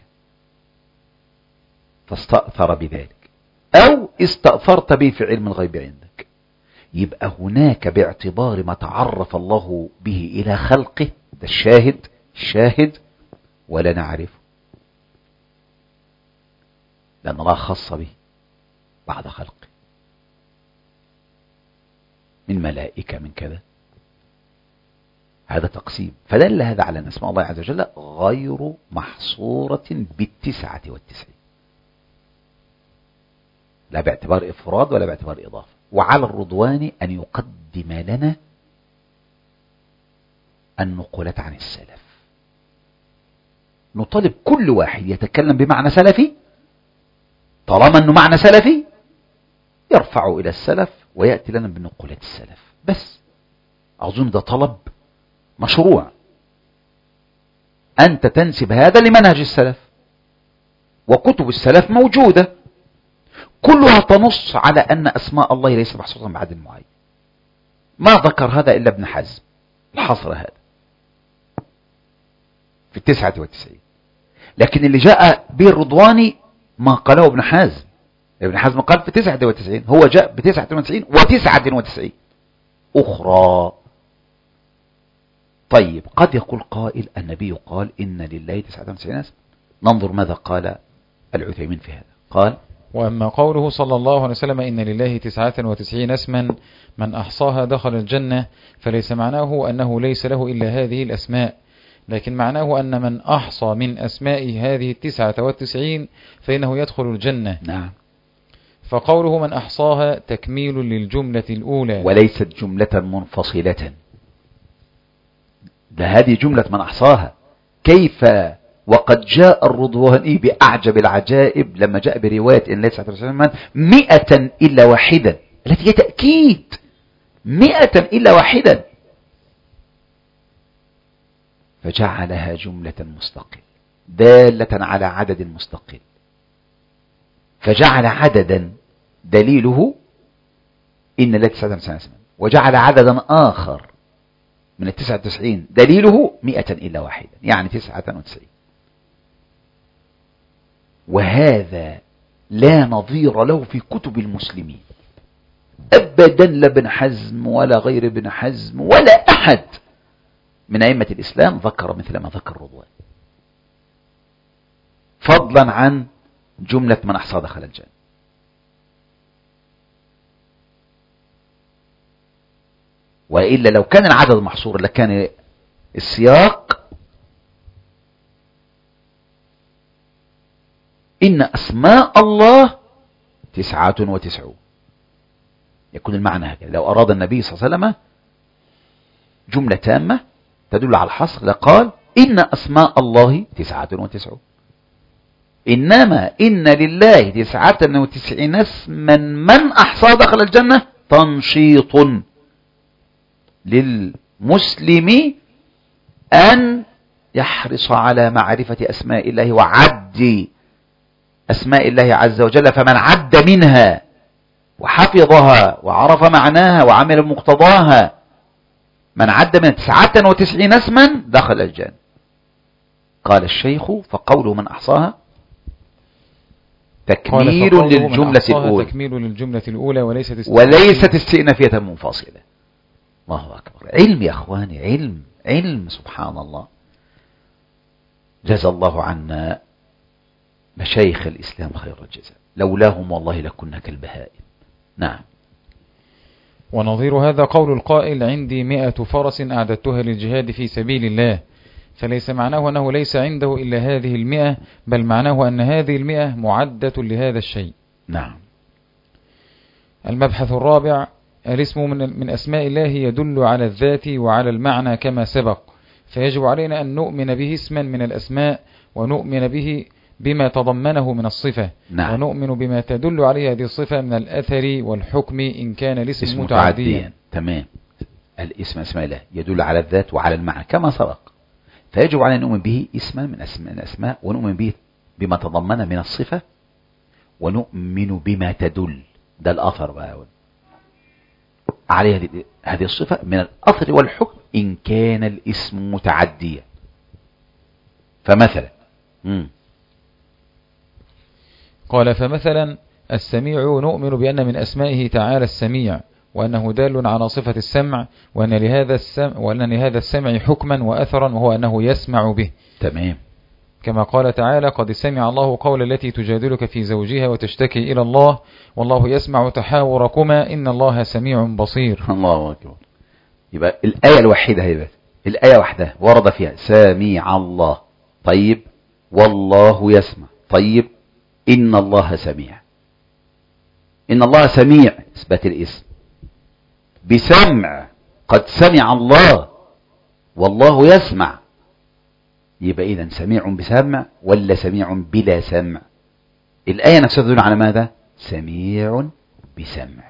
فاستأثر بذلك، أو استأثرت به في علم الغيب عندك. يبقى هناك باعتبار ما تعرف الله به إلى خلقه، ده الشاهد ولا نعرفه، لأن الله خص به بعد خلقه من ملائكة من كذا. هذا تقسيم، فدل هذا على أن اسماء الله عز وجل غير محصورة ب99، لا باعتبار إفراد ولا باعتبار إضافة. وعلى الرضوان أن يقدم لنا النقولة عن السلف، نطالب كل واحد يتكلم بمعنى سلفي، طالما أنه معنى سلفي يرفعه إلى السلف ويأتي لنا بنقولة السلف بس. أظن ده طلب مشروع، أنت تنسب هذا لمنهج السلف، وكتب السلف موجودة كلها تنص على أن أسماء الله ليس محصورة بعدد معين. ما ذكر هذا إلا ابن حزم، الحصر هذا في 99. لكن اللي جاء به الرضواني ما قاله ابن حزم. ابن حزم قال في 99، هو جاء ب99 و99 أخرى. طيب قد يقول قائل النبي قال إن لله 99 اسم. ننظر ماذا قال العثيمين في هذا. قال: وأما قوله صلى الله عليه وسلم إن لله 99 اسما من أحصاها دخل الجنة، فليس معناه أنه ليس له إلا هذه الأسماء، لكن معناه أن من أحصى من أسماء هذه 99 فإنه يدخل الجنة. نعم. فقوله من أحصاها تكميل للجملة الأولى وليست جملة منفصلة، ده هذه جملة من أحصاها. كيف وقد جاء الرضواني بأعجب العجائب لما جاء برواية إن ليس 100 إلا واحدا، التي هي تأكيد 100 إلا واحدا، فجعلها جملة مستقل دالة على عدد مستقل، فجعل عددا دليله إن لا 99 اسما، وجعل عددا آخر من 99 دليله 100 إلا واحدا، يعني 99. وهذا لا نظير له في كتب المسلمين أبدا، لا ابن حزم ولا غير ابن حزم ولا أحد من أئمة الإسلام ذكر مثل ما ذكر الرضواني، فضلا عن جملة من أحصى دخل الجنة. وإلا لو كان العدد محصور لكان السياق إن أسماء الله 99، يكون المعنى هكذا. لو أراد النبي صلى الله عليه وسلم جملة تامة تدل على الحصر لقال إن أسماء الله 99، إنما إن لله 99 اسما من أحصى دخل الجنة تنشيط للمسلم أن يحرص على معرفة أسماء الله وعد أسماء الله عز وجل، فمن عد منها وحفظها وعرف معناها وعمل مقتضاها، من عد من 99 اسما دخل الجنة. قال الشيخ: فقوله من أحصاها تكميل للجملة الأولى وليست استئنافية منفصلة. الله أكبر. علم يا أخواني، علم سبحان الله. جزا الله عنا مشايخ الإسلام خير الجزاء، لولاهم والله لكنا كالبهائم. نعم. ونظير هذا قول القائل عندي 100 فرس أعددتها للجهاد في سبيل الله، فليس معناه أنه ليس عنده إلا هذه 100، بل معناه أن هذه 100 معدة لهذا الشيء. نعم. المبحث الرابع: الاسم من أسماء الله يدل على الذات وعلى المعنى كما سبق، فيجب علينا أن نؤمن به اسما من الأسماء، ونؤمن به بما تضمنه من الصفة. نعم. ونؤمن بما تدل عليه هذه الصفة من الأثر والحكم إن كان الاسم متعديا. تمام. الاسم أسماء الله يدل على الذات وعلى المعنى كما سبق، فيجب علينا أن نؤمن به اسما من الأسماء، ونؤمن به بما تضمن من الصفة، ونؤمن بما تدل، ده الأثر بقى عليه هذه الصفة من الأثر والحكم إن كان الاسم متعديا. فمثلا قال فمثلا السميع نؤمن بأن من أسمائه تعالى السميع، وأنه دال على صفة السمع، وأن لهذا السمع حكما وأثرا، وهو أنه يسمع به. تمام. كما قال تعالى قد سمع الله قول التي تجادلك في زوجها وتشتكي إلى الله والله يسمع تحاوركما إن الله سميع بصير. الله أكبر. يبقى الآية الوحيدة هي الآية واحدة ورد فيها سميع الله، طيب والله يسمع، طيب إن الله سميع. إن الله سميع إثبات الاسم بسمع، قد سمع الله والله يسمع، يبقى إذن سميع بسمع ولا سميع بلا سمع؟ الآية نفسها تدل على ماذا؟ سميع بسمع.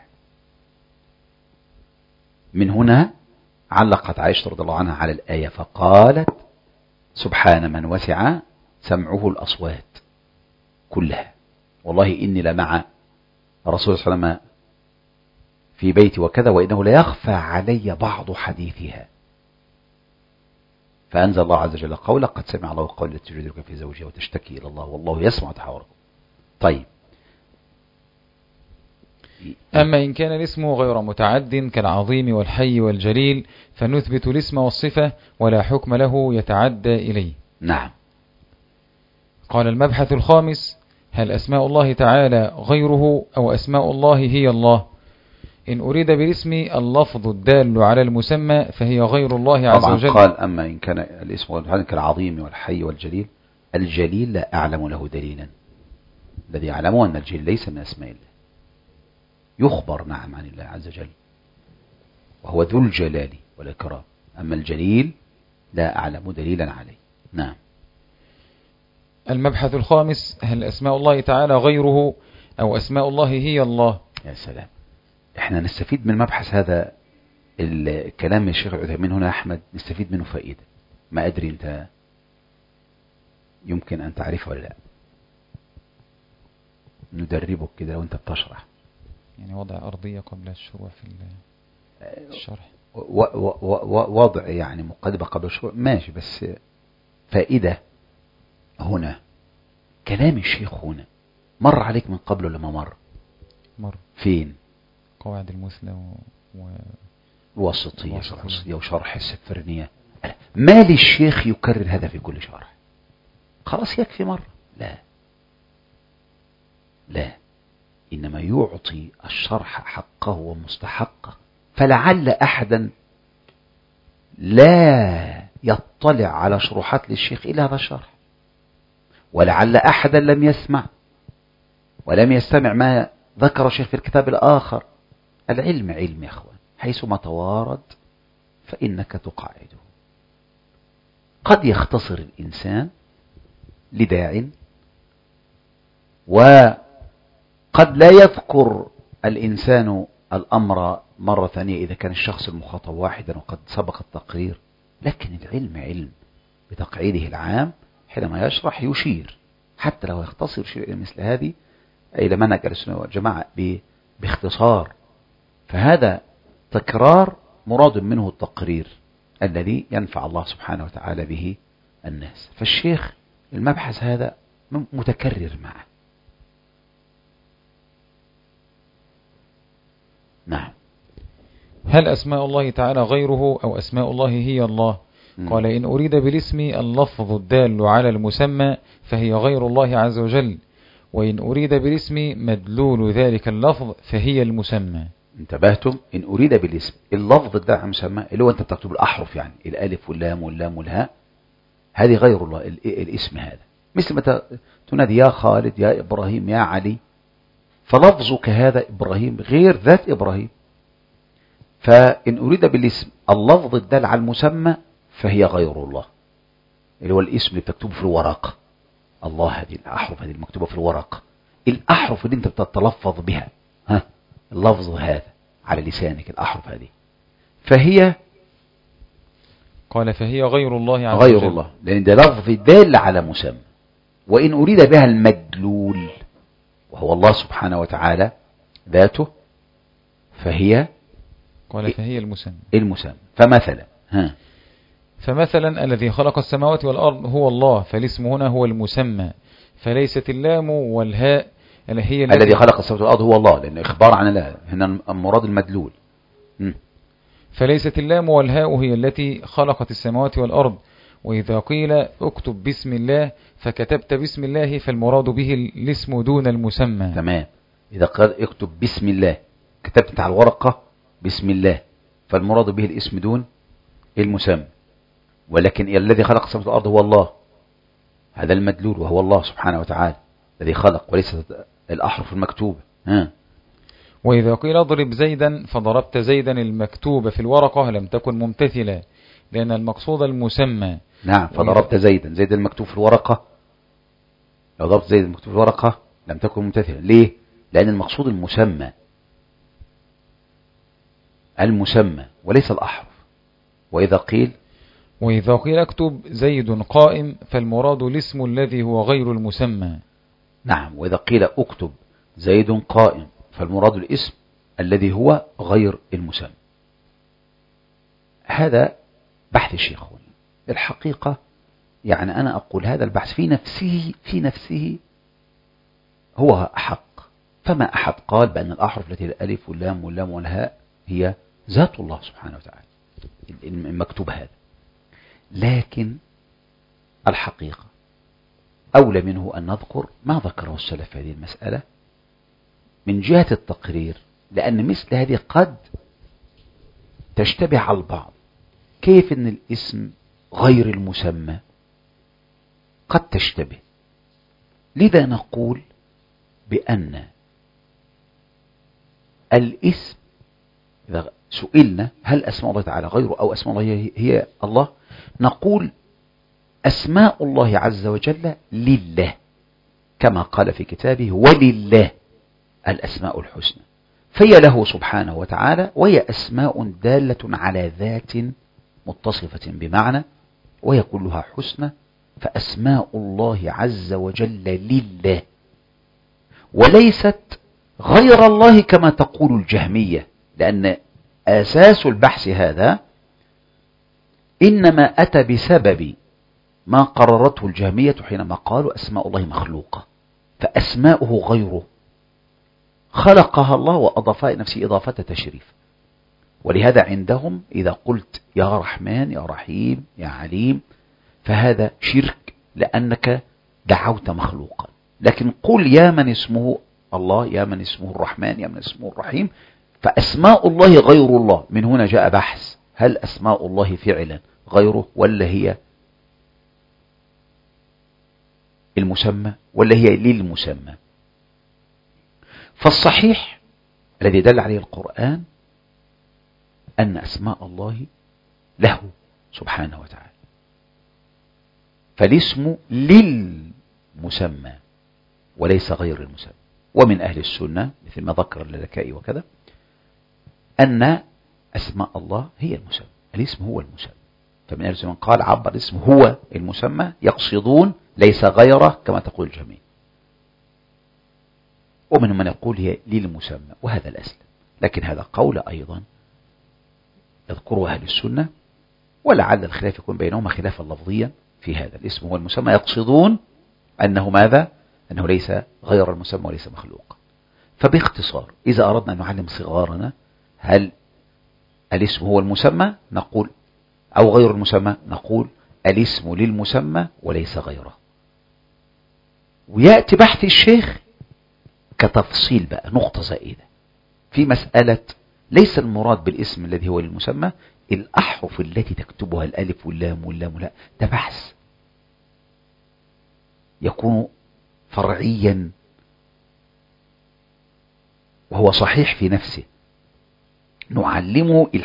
من هنا علقت عائشة رضي الله عنها على الآية فقالت سبحان من وسع سمعه الأصوات كلها، والله إني لمع رسول الله صلى الله عليه وسلم في بيتي وكذا وإنه لا يخفى علي بعض حديثها. فأنزل الله عز وجل قوله قد سمع الله قول التي تجادلك في زوجها وتشتكي إلى الله والله يسمع تحاوركم. طيب، أما إن كان الاسم غير متعد كالعظيم والحي والجليل فنثبت الاسم والصفة ولا حكم له يتعدى إليه. نعم. قال المبحث الخامس: هل أسماء الله تعالى غيره أو أسماء الله هي الله؟ إن أريد بالاسم اللفظ الدال على المسمى فهي غير الله عز وجل. طبعا قال أما إن كان الاسم كالعظيم والحي والجليل، الجليل لا أعلم له دليلا، الذي يعلمه أن الجليل ليس من أسماء الله، يخبر نعم عن الله عز وجل وهو ذو الجلال والإكرام، أما الجليل لا أعلم دليلا عليه. نعم. المبحث الخامس: هل أسماء الله تعالى غيره أو أسماء الله هي الله؟ يا سلام، احنا نستفيد من مبحث هذا الكلام الشيخ العثيمين هنا أحمد، نستفيد منه فائدة ما أدري أنت يمكن أن تعرفه ولا لا، ندربك كده وأنت بتشرح، يعني وضع أرضية قبل الشروع في الشرح، وضع يعني مقدمة قبل الشروع ماشي، بس فائدة هنا. كلام الشيخ هنا مر عليك من قبل ولا ما مر؟ فين؟ قواعد المثلى وسطية وشرح السفرنية. ما للشيخ يكرر هذا في كل شرح؟ خلاص يكفي مرة؟ لا، إنما يعطي الشرح حقه ومستحقه، فلعل أحدا لا يطلع على شروحات للشيخ إلا هذا الشرح، ولعل أحدا لم يسمع ولم يستمع ما ذكر الشيخ في الكتاب الآخر. العلم علم يا أخوان، حيثما توارد فإنك تقاعده. قد يختصر الإنسان لداع، وقد لا يذكر الإنسان الأمر مرة ثانية إذا كان الشخص المخاطب واحدا وقد سبق التقرير، لكن العلم علم بتقعيده العام، حينما يشرح يشير حتى لو يختصر شيء مثل هذه إلى منهج أهل السنة والجماعة باختصار، فهذا تكرار مراد منه التقرير الذي ينفع الله سبحانه وتعالى به الناس. فالشيخ المبحث هذا متكرر معه. نعم. هل أسماء الله تعالى غيره أو أسماء الله هي الله؟ قال إن أريد بالاسم اللفظ الدال على المسمى فهي غير الله عز وجل، وإن أريد بالاسم مدلول ذلك اللفظ فهي المسمى. انتبهتم؟ إن أريد بالاسم اللفظ ده مسمى اللي هو أنت بتكتب الأحرف، يعني الألف واللام واللام والهاء، هذه غير الله الاسم هذا. مثل ما تنادي يا خالد يا إبراهيم يا علي، فلفظك هذا إبراهيم غير ذات إبراهيم. فإن أريد بالاسم اللفظ الدال على المسمى فهي غير الله، اللي هو الاسم اللي بتكتبه في الورقة. الله هذه الأحرف هذه المكتوبة في الورقة، الأحرف اللي أنت بتتلفظ بها، اللفظ هذا على لسانك، الأحرف هذه فهي قال فهي غير الله عز غير وجل. الله، لأن ده لفظ دال على مسمى. وإن أريد بها المدلول وهو الله سبحانه وتعالى ذاته فهي قال فهي المسمى. فمثلا الذي خلق السماوات والأرض هو الله، فالاسم هنا هو المسمى، فليست اللام والهاء هي الذي خلق السماوات والأرض هو الله، لأن إخبار عن الله هنا المراد المدلول. فليست اللام والهاء هي التي خلقت السماوات والأرض. وإذا قيل اكتب بسم الله فكتبت بسم الله، فالمراد به الاسم دون المسمى. تمام. إذا قال اكتب بسم الله كتبت على الورقة بسم الله، فالمراد به الاسم دون المسمى. ولكن الذي خلق السماوات والأرض هو الله، هذا المدلول وهو الله سبحانه وتعالى الذي خلق، وليس الأحرف المكتوبة. وإذا قيل اضرب زيدا فضربت زيدا المكتوبة في الورقة لم تكن ممتثلة، لأن المقصود المسمى. نعم. فضربت زيدا، زيد المكتوب في الورقة، لو ضربت زيد المكتوب في الورقة لم تكن ممتثلة. ليه؟ لأن المقصود المسمى وليس الأحرف. وإذا قيل اكتب زيد قائم، فالمراد الاسم الذي هو غير المسمى. نعم. وإذا قيل اكتب زيد قائم، فالمراد الاسم الذي هو غير المسمى. هذا بحث الشيخ. الحقيقة يعني أنا أقول هذا البحث في نفسه هو حق. فما أحد قال بأن الأحرف التي الألف واللام واللام والهاء هي ذات الله سبحانه وتعالى المكتوب هذا. لكن الحقيقة أولى منه أن نذكر ما ذكره السلف في هذه المسألة من جهة التقرير، لأن مثل هذه قد تشتبه على البعض. كيف أن الاسم غير المسمى؟ قد تشتبه. لذا نقول بأن الاسم إذا سئلنا هل أسماء الله تعالى غيره أو أسماء الله هي الله، نقول أسماء الله عز وجل لله، كما قال في كتابه ولله الأسماء الحسنى، فهي له سبحانه وتعالى، وهي أسماء دالة على ذات متصفة بمعنى، وهي كلها حسنى. فأسماء الله عز وجل لله وليست غير الله كما تقول الجهمية، لأن أساس البحث هذا إنما أتى بسبب ما قررته الجهمية حينما قالوا أسماء الله مخلوقة، فأسماؤه غيره خلقها الله وأضافها إلى نفسه إضافة تشريف. ولهذا عندهم إذا قلت يا رحمن يا رحيم يا عليم فهذا شرك، لأنك دعوت مخلوقا. لكن قل يا من اسمه الله، يا من اسمه الرحمن، يا من اسمه الرحيم، فأسماء الله غير الله. من هنا جاء بحث هل أسماء الله فعلا غيره ولا هي المسمى ولا هي للمسمى. فالصحيح الذي دل عليه القرآن أن أسماء الله له سبحانه وتعالى، فالاسم للمسمى وليس غير المسمى. ومن أهل السنة مثل ما ذكر اللالكائي وكذا أن أسماء الله هي المسمى، الاسم هو المسمى. فمن أهل السنة قال عبر الاسم هو المسمى، يقصدون ليس غيره كما تقول الجميع. ومن من يقول هي للمسمى، وهذا الأسلم. لكن هذا قول أيضا يذكره أهل السنة، ولعل الخلاف يكون بينهما خلافا لفظيا في هذا. الاسم هو المسمى، يقصدون أنه ماذا؟ أنه ليس غير المسمى وليس مخلوق. فباختصار إذا أردنا أن نعلم صغارنا هل الاسم هو المسمى نقول أو غير المسمى، نقول الاسم للمسمى وليس غيره. ويأتي بحث الشيخ كتفصيل بقى نقطة زائدة في مسألة ليس المراد بالاسم الذي هو المسمى الأحرف التي تكتبها الألف واللام واللام، لا، ده بحث يكون فرعيا وهو صحيح في نفسه، نعلمه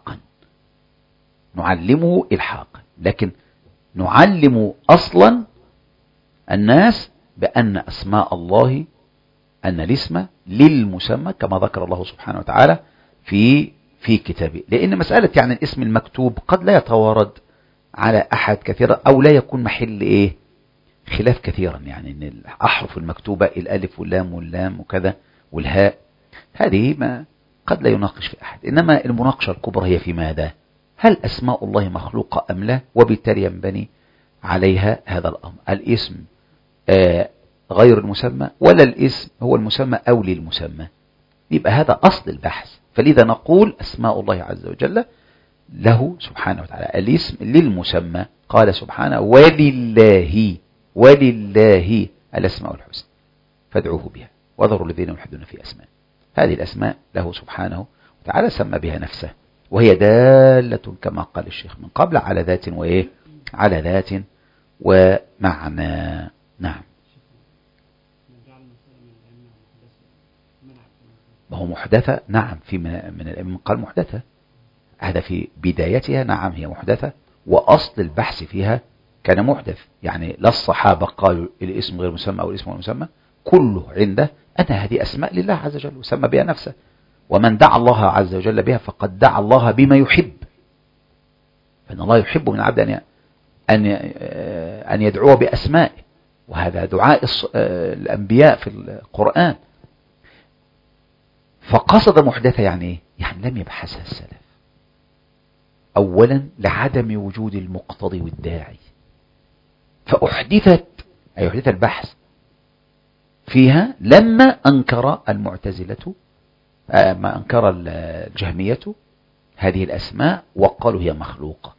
إلحاقا، لكن نعلم أصلا الناس بأن أسماء الله، أن الاسم للمسمى كما ذكر الله سبحانه وتعالى في كتابه. لأن مسألة يعني الاسم المكتوب قد لا يتوارد على أحد كثيرا، أو لا يكون محل خلاف كثيرا، يعني أن الأحرف المكتوبة الألف واللام واللام وكذا والهاء هذه ما قد لا يناقش في أحد، إنما المناقشة الكبرى هي في ماذا؟ هل أسماء الله مخلوقة أم لا؟ وبالتالي ينبني عليها هذا الأمر، الاسم غير المسمى ولا الاسم هو المسمى أو للمسمى؟ يبقى هذا أصل البحث. فلذا نقول أسماء الله عز وجل له سبحانه وتعالى الاسم للمسمى، قال سبحانه ولله الأسماء الحسنى فادعوه بها وذروا الذين يلحدون في أسماء. هذه الأسماء له سبحانه وتعالى سمى بها نفسه، وهي دالة كما قال الشيخ من قبل على ذات على ذات ومعنى. نعم. وهو محدثة، نعم، في من الأئمة قال محدثة، هذا في بدايتها، نعم هي محدثة، وأصل البحث فيها كان محدث، يعني لا الصحابة قالوا الاسم غير مسمى أو الاسم غير مسمى، كله عنده أن هذه أسماء لله عز وجل وسمى بها نفسه، ومن دعا الله عز وجل بها فقد دعا الله بما يحب، فإن الله يحب من عبد أن يدعو بأسمائه، وهذا دعاء الأنبياء في القرآن. فقصد محدثة يعني لم يبحثها السلف، أولا لعدم وجود المقتضي والداعي، فأحدثت أي أحدث البحث فيها لما أنكر المعتزلة، ما أنكر الجهمية هذه الأسماء وقالوا هي مخلوقة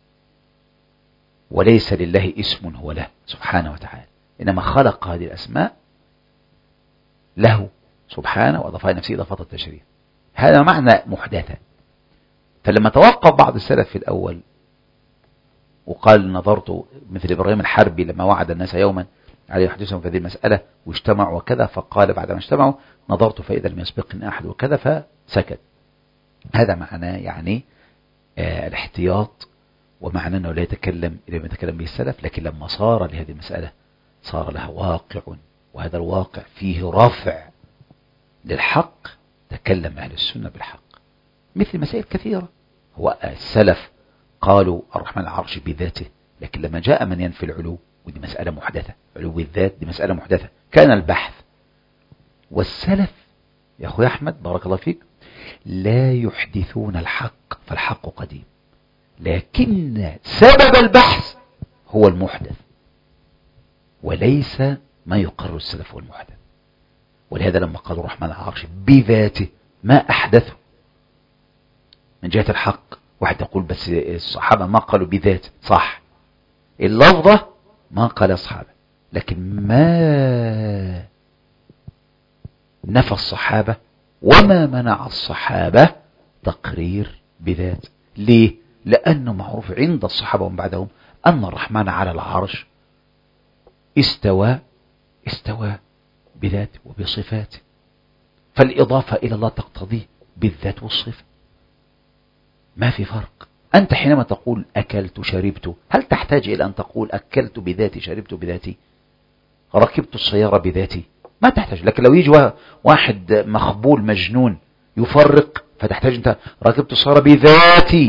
وليس لله اسم هو له سبحانه وتعالى، إنما خلق هذه الأسماء له سبحانه وأضافها لنفسه إضافة التشريف، هذا معنى محدثة. فلما توقف بعض السلف في الأول وقال نظرت مثل إبراهيم الحربي لما وعد الناس يوما على يحدثهم في هذه المسألة واجتمعوا وكذا، فقال بعدما اجتمعوا نظرت فإذا لم يسبقني أحد وكذا فسكت. هذا معناه الاحتياط، ومعنى أنه لا يتكلم إلى ما يتكلم به السلف، لكن لما صار لهذه المسألة صار لها واقع، وهذا الواقع فيه رفع للحق، تكلم أهل السنة بالحق مثل مسائل كثيرة. هو السلف قالوا الرحمن العرش بذاته، لكن لما جاء من ينفي العلو، ودي مسألة محدثة، علو الذات دي مسألة محدثة، كان البحث. والسلف يا أخوي أحمد بارك الله فيك لا يحدثون الحق، فالحق قديم، لكن سبب البحث هو المحدث وليس ما يقر السلف والمحدث. ولهذا لما قالوا الرحمن العرش بذاته ما أحدثه من جهة الحق. واحد يقول بس الصحابة ما قالوا بذاته، صح، اللفظة ما قال الصحابة، لكن ما نفى الصحابة وما منع الصحابة تقرير بذات. ليه؟ لأنه معروف عند الصحابة ومن بعدهم أن الرحمن على العرش استوى بذاته وبصفاته، فالإضافة إلى الله تقتضي بالذات والصفة، ما في فرق. أنت حينما تقول أكلت شربت، هل تحتاج إلى أن تقول أكلت بذاتي شربت بذاتي ركبت السيارة بذاتي؟ ما تحتاج. لكن لو يجي واحد مخبول مجنون يفرق، فتحتاج أنت ركبت السيارة بذاتي.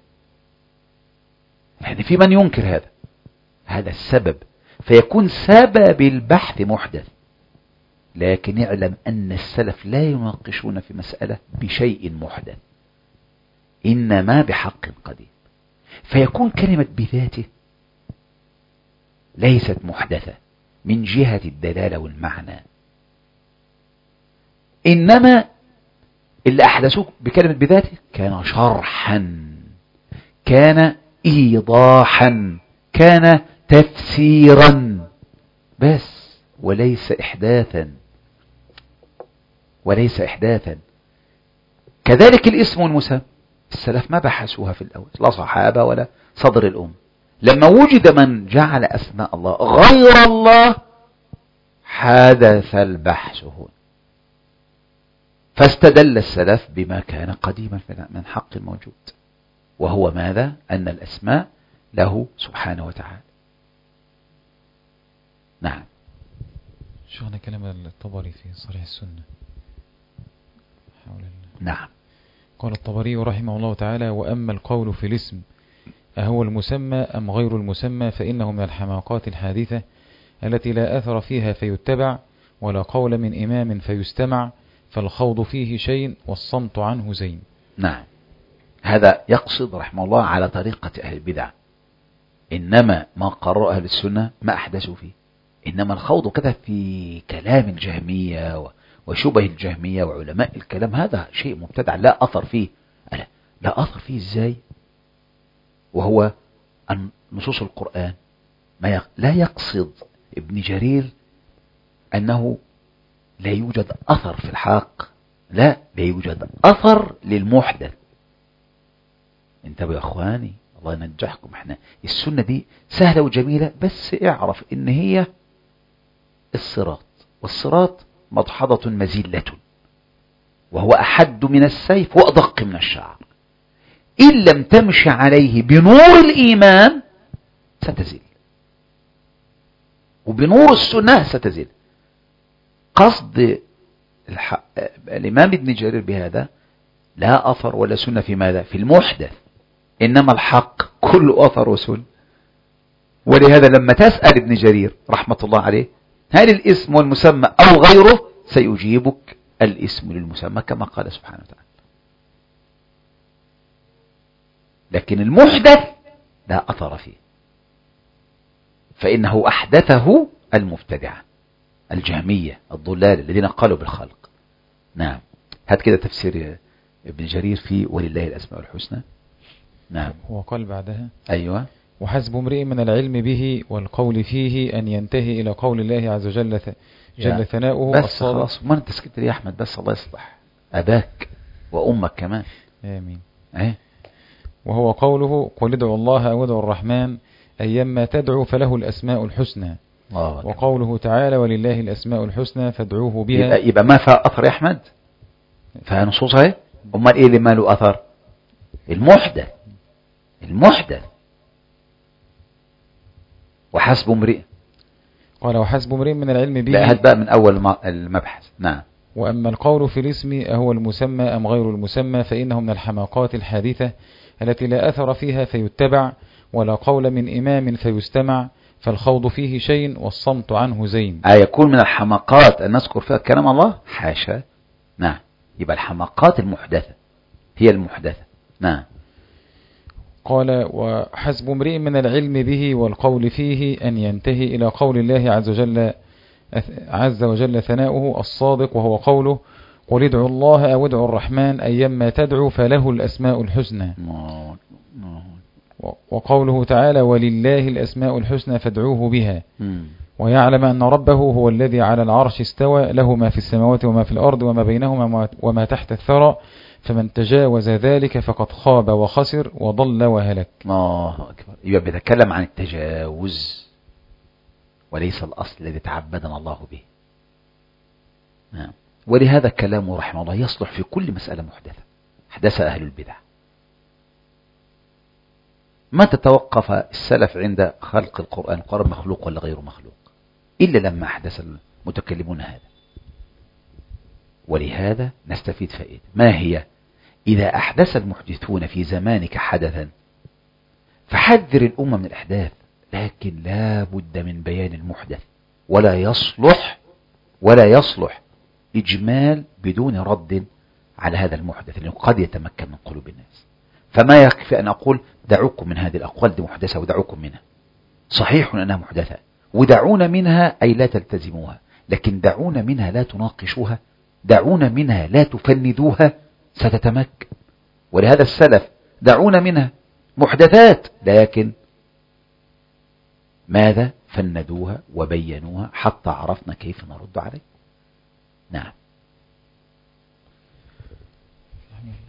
يعني في من ينكر هذا السبب، فيكون سبب البحث محدث. لكن اعلم أن السلف لا يناقشون في مسألة بشيء محدث، إنما بحق قديم، فيكون كلمة بذاته ليست محدثة من جهة الدلالة والمعنى، إنما اللي أحدثوه بكلمة بذاته كان شرحا، كان إيضاحا، كان تفسيرا بس، وليس إحداثا. كذلك الاسم والمسمى، السلف ما بحثوها في الأول، لا صحابة ولا صدر الأم. لما وجد من جعل أسماء الله غير الله حدث البحث هنا، فاستدل السلف بما كان قديما من حق الموجود، وهو ماذا؟ أن الأسماء له سبحانه وتعالى. نعم. شيخنا كلام الطبري في صريح السنة حول نعم. قال الطبري رحمه الله تعالى: وأما القول في الاسم أهو المسمى أم غير المسمى فإنه من الحماقات الحادثة التي لا أثر فيها فيتبع ولا قول من إمام فيستمع، فالخوض فيه شيء والصمت عنه زين. نعم. هذا يقصد رحمه الله على طريقة أهل البدع، إنما ما قرر أهل السنة ما أحدثوا فيه، إنما الخوض كذا في كلام الجهمية وشبه الجهمية وعلماء الكلام هذا شيء مبتدع لا أثر فيه. لا أثر فيه إزاي؟ وهو أن نصوص القرآن لا يقصد ابن جرير أنه لا يوجد أثر في الحق، لا يوجد أثر للمحدث. انتبهوا يا أخواني الله ينجحكم، احنا السنة دي سهلة وجميلة، بس اعرف ان هي الصراط، والصراط مضحضة مزلة، وهو أحد من السيف وأدق من الشعر، إن لم تمشي عليه بنور الإيمان ستزل، وبنور السنة ستزل. قصد الإمام ابن جرير بهذا لا أثر ولا سنة في ماذا؟ في المحدث، إنما الحق كل أثر وسنة. ولهذا لما تسأل ابن جرير رحمة الله عليه هل الاسم والمسمى أو غيره، سيجيبك الاسم للمسمى كما قال سبحانه وتعالى. لكن المحدث لا أثر فيه، فإنه أحدثه المبتدعة الجهمية الضلال الذين قالوا بالخلق. نعم. هات كده تفسير ابن جرير في ولله الأسماء الحسنى. نعم. وقال بعدها: أيوة. وحسب امرئ من العلم به والقول فيه أن ينتهي إلى قول الله عز وجل جل ثناؤه بس خلاص، ما انت سكت يا أحمد، بس الله يصلح أباك وأمك كمان. آمين. ايه. وهو قوله: قل ادعوا الله أو ادعوا الرحمن أيما تدعو فله الأسماء الحسنى. وقوله تعالى: ولله الأسماء الحسنى فادعوه بها. يبقى ما فيها أثر يا أحمد، فيها نصوص اهي. أمال إيه اللي ما له أثر؟ المحدث. وحسب امرئ، قال: وحسب امرئ من العلم به. لا، هات بقى من أول المبحث. نعم. وأما القول في الاسم أهو المسمى أم غير المسمى فإنه من الحماقات الحادثة التي لا أثر فيها فيتبع ولا قول من إمام فيستمع، فالخوض فيه شيء والصمت عنه زين. يكون من الحماقات أن نذكر فيها كلام الله؟ حاشا. نعم. يبقى الحماقات المحدثة هي المحدثة. نعم. قال: وحسب امرئ من العلم به والقول فيه أن ينتهي إلى قول الله عز وجل ثناؤه الصادق، وهو قوله: قل ادعوا الله أو ادعوا الرحمن أيما تدعو فله الأسماء الحسنى. وقوله تعالى: ولله الأسماء الحسنى فادعوه بها. ويعلم أن ربه هو الذي على العرش استوى، له ما في السماوات وما في الأرض وما بينهما وما تحت الثرى، فمن تجاوز ذلك فقد خاب وخسر وضل وهلك. الله أكبر. يبقى بيتكلم عن التجاوز وليس الأصل الذي تعبدنا الله به. نعم. ولهذا كلامه رحمه الله يصلح في كل مسألة محدثة أحدث أهل البدع. ما تتوقف السلف عند خلق القرآن مخلوق ولا غير مخلوق، إلا لما أحدث المتكلمون هذا. ولهذا نستفيد فائدة، ما هي؟ إذا أحدث المحدثون في زمانك حدثا فحذر الأمة من الإحداث، لكن لا بد من بيان المحدث، ولا يصلح إجمال بدون رد على هذا المحدث لأنه قد يتمكن من قلوب الناس. فما يكفي أن أقول دعوكم من هذه الأقوال دي محدثة ودعوكم منها، صحيح أنها محدثة ودعونا منها أي لا تلتزموها، لكن دعونا منها لا تناقشوها، دعونا منها لا تفندوها، ستتمكن. ولهذا السلف دعونا منها محدثات، لكن ماذا؟ فندوها وبينوها حتى عرفنا كيف نرد عليه. نعم.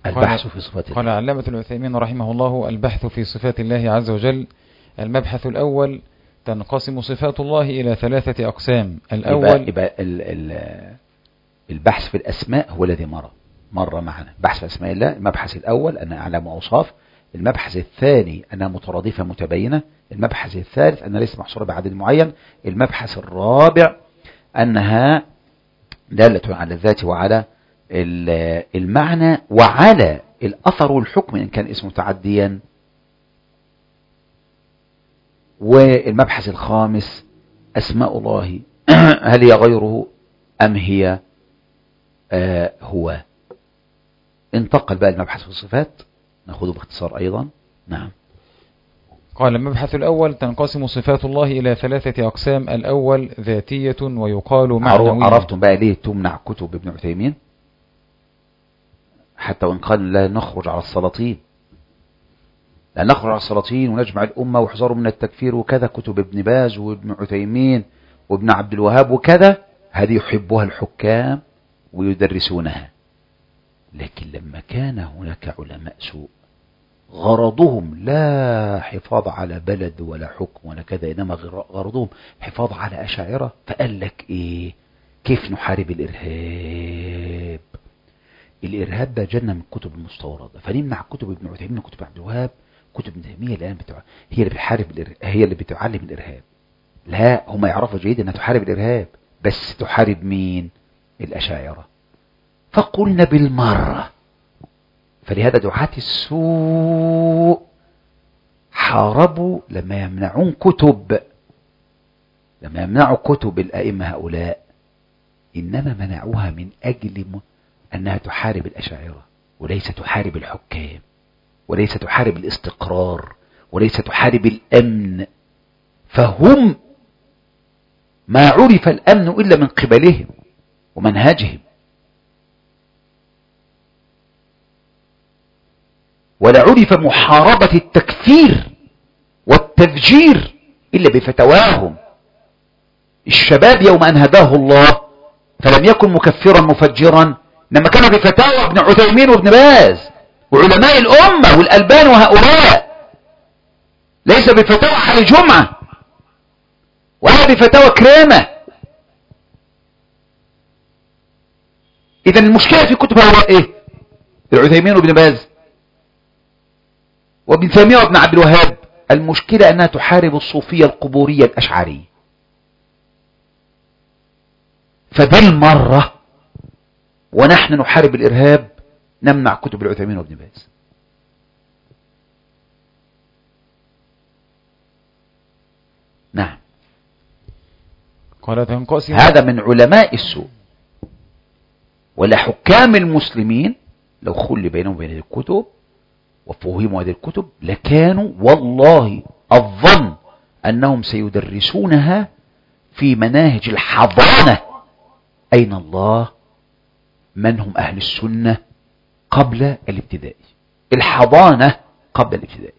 البحث في صفات الله. قال علامة العثيمين رحمه الله: البحث في صفات الله عز وجل. المبحث الأول: تنقسم صفات الله إلى 3 أقسام. الأول يبقى البحث في الأسماء هو الذي مر معنا. بحث في أسماء الله المبحث الأول أن أعلام وأوصاف. المبحث الثاني أنها مترادفة متباينة. المبحث الثالث أنها ليس محصورة بعدد معين. المبحث الرابع أنها دالة على الذات وعلى المعنى وعلى الأثر والحكم إن كان اسمه تعديا. والمبحث الخامس أسماء الله هل هي غيره أم هي هو. انتقل بقى المبحث في الصفات، نأخذه باختصار أيضا. نعم. قال: المبحث الأول: تنقسم صفات الله إلى 3 أقسام. الأول ذاتية ويقال معنوية. عرفتم بقى ليه تمنع كتب ابن عثيمين؟ حتى وإن قال لا نخرج على السلاطين، لا نخرج على السلاطين ونجمع الأمة واحذروا من التكفير وكذا. كتب ابن باز وابن عثيمين وابن عبد الوهاب وكذا، هذه يحبها الحكام ويدرسونها. لكن لما كان هناك علماء سوء غرضهم لا حفاظ على بلد ولا حكم ولا كذا، إنما غرضهم حفاظ على أشاعرة، فقال لك إيه؟ كيف نحارب الإرهاب؟ الإرهاب ده جنة من الكتب المستوردة، فنمنع كتب ابن عثيمين وكتب عبد الوهاب. كتب ابن تيمية الآن هي اللي بتحارب هي اللي بتعلم الإرهاب. لا، هم يعرفوا جيدا أنها تحارب الإرهاب، بس تحارب مين؟ الأشاعرة. فقلنا بالمرة، فلهذا دعاة السوء حاربوا لما يمنعون كتب الأئمة هؤلاء، إنما منعوها من أجل أنها تحارب الأشاعرة، وليس تحارب الحكام، وليس تحارب الاستقرار، وليس تحارب الأمن. فهم ما عرف الأمن إلا من قبلهم ومنهجهم، ولا عرف محاربة التكفير والتفجير إلا بفتواهم. الشباب يوم أن هداه الله فلم يكن مكفرا مفجرا، لما كان بفتاوى ابن عثيمين وابن باز وعلماء الأمة والألبان وهؤلاء، ليس بفتاوى حال الجمعة ولا بفتاوى كرامة. إذن المشكلة في كتب هؤلاء إيه؟ العثيمين وابن باز وابن تيمية وابن عبد الوهاب، المشكلة أنها تحارب الصوفية القبورية الأشعرية. فبالمرة ونحن نحارب الإرهاب نمنع كتب العثيمين وابن باز. نعم. قال تنقسم. هذا من علماء السوء، ولا حكام المسلمين لو خلي بينهم وبين هذه الكتب وفهموا هذه الكتب لكانوا والله الظن أنهم سيدرسونها في مناهج الحضانة. أين الله؟ من هم أهل السنة قبل الابتدائي؟ الحضانة قبل الابتدائي.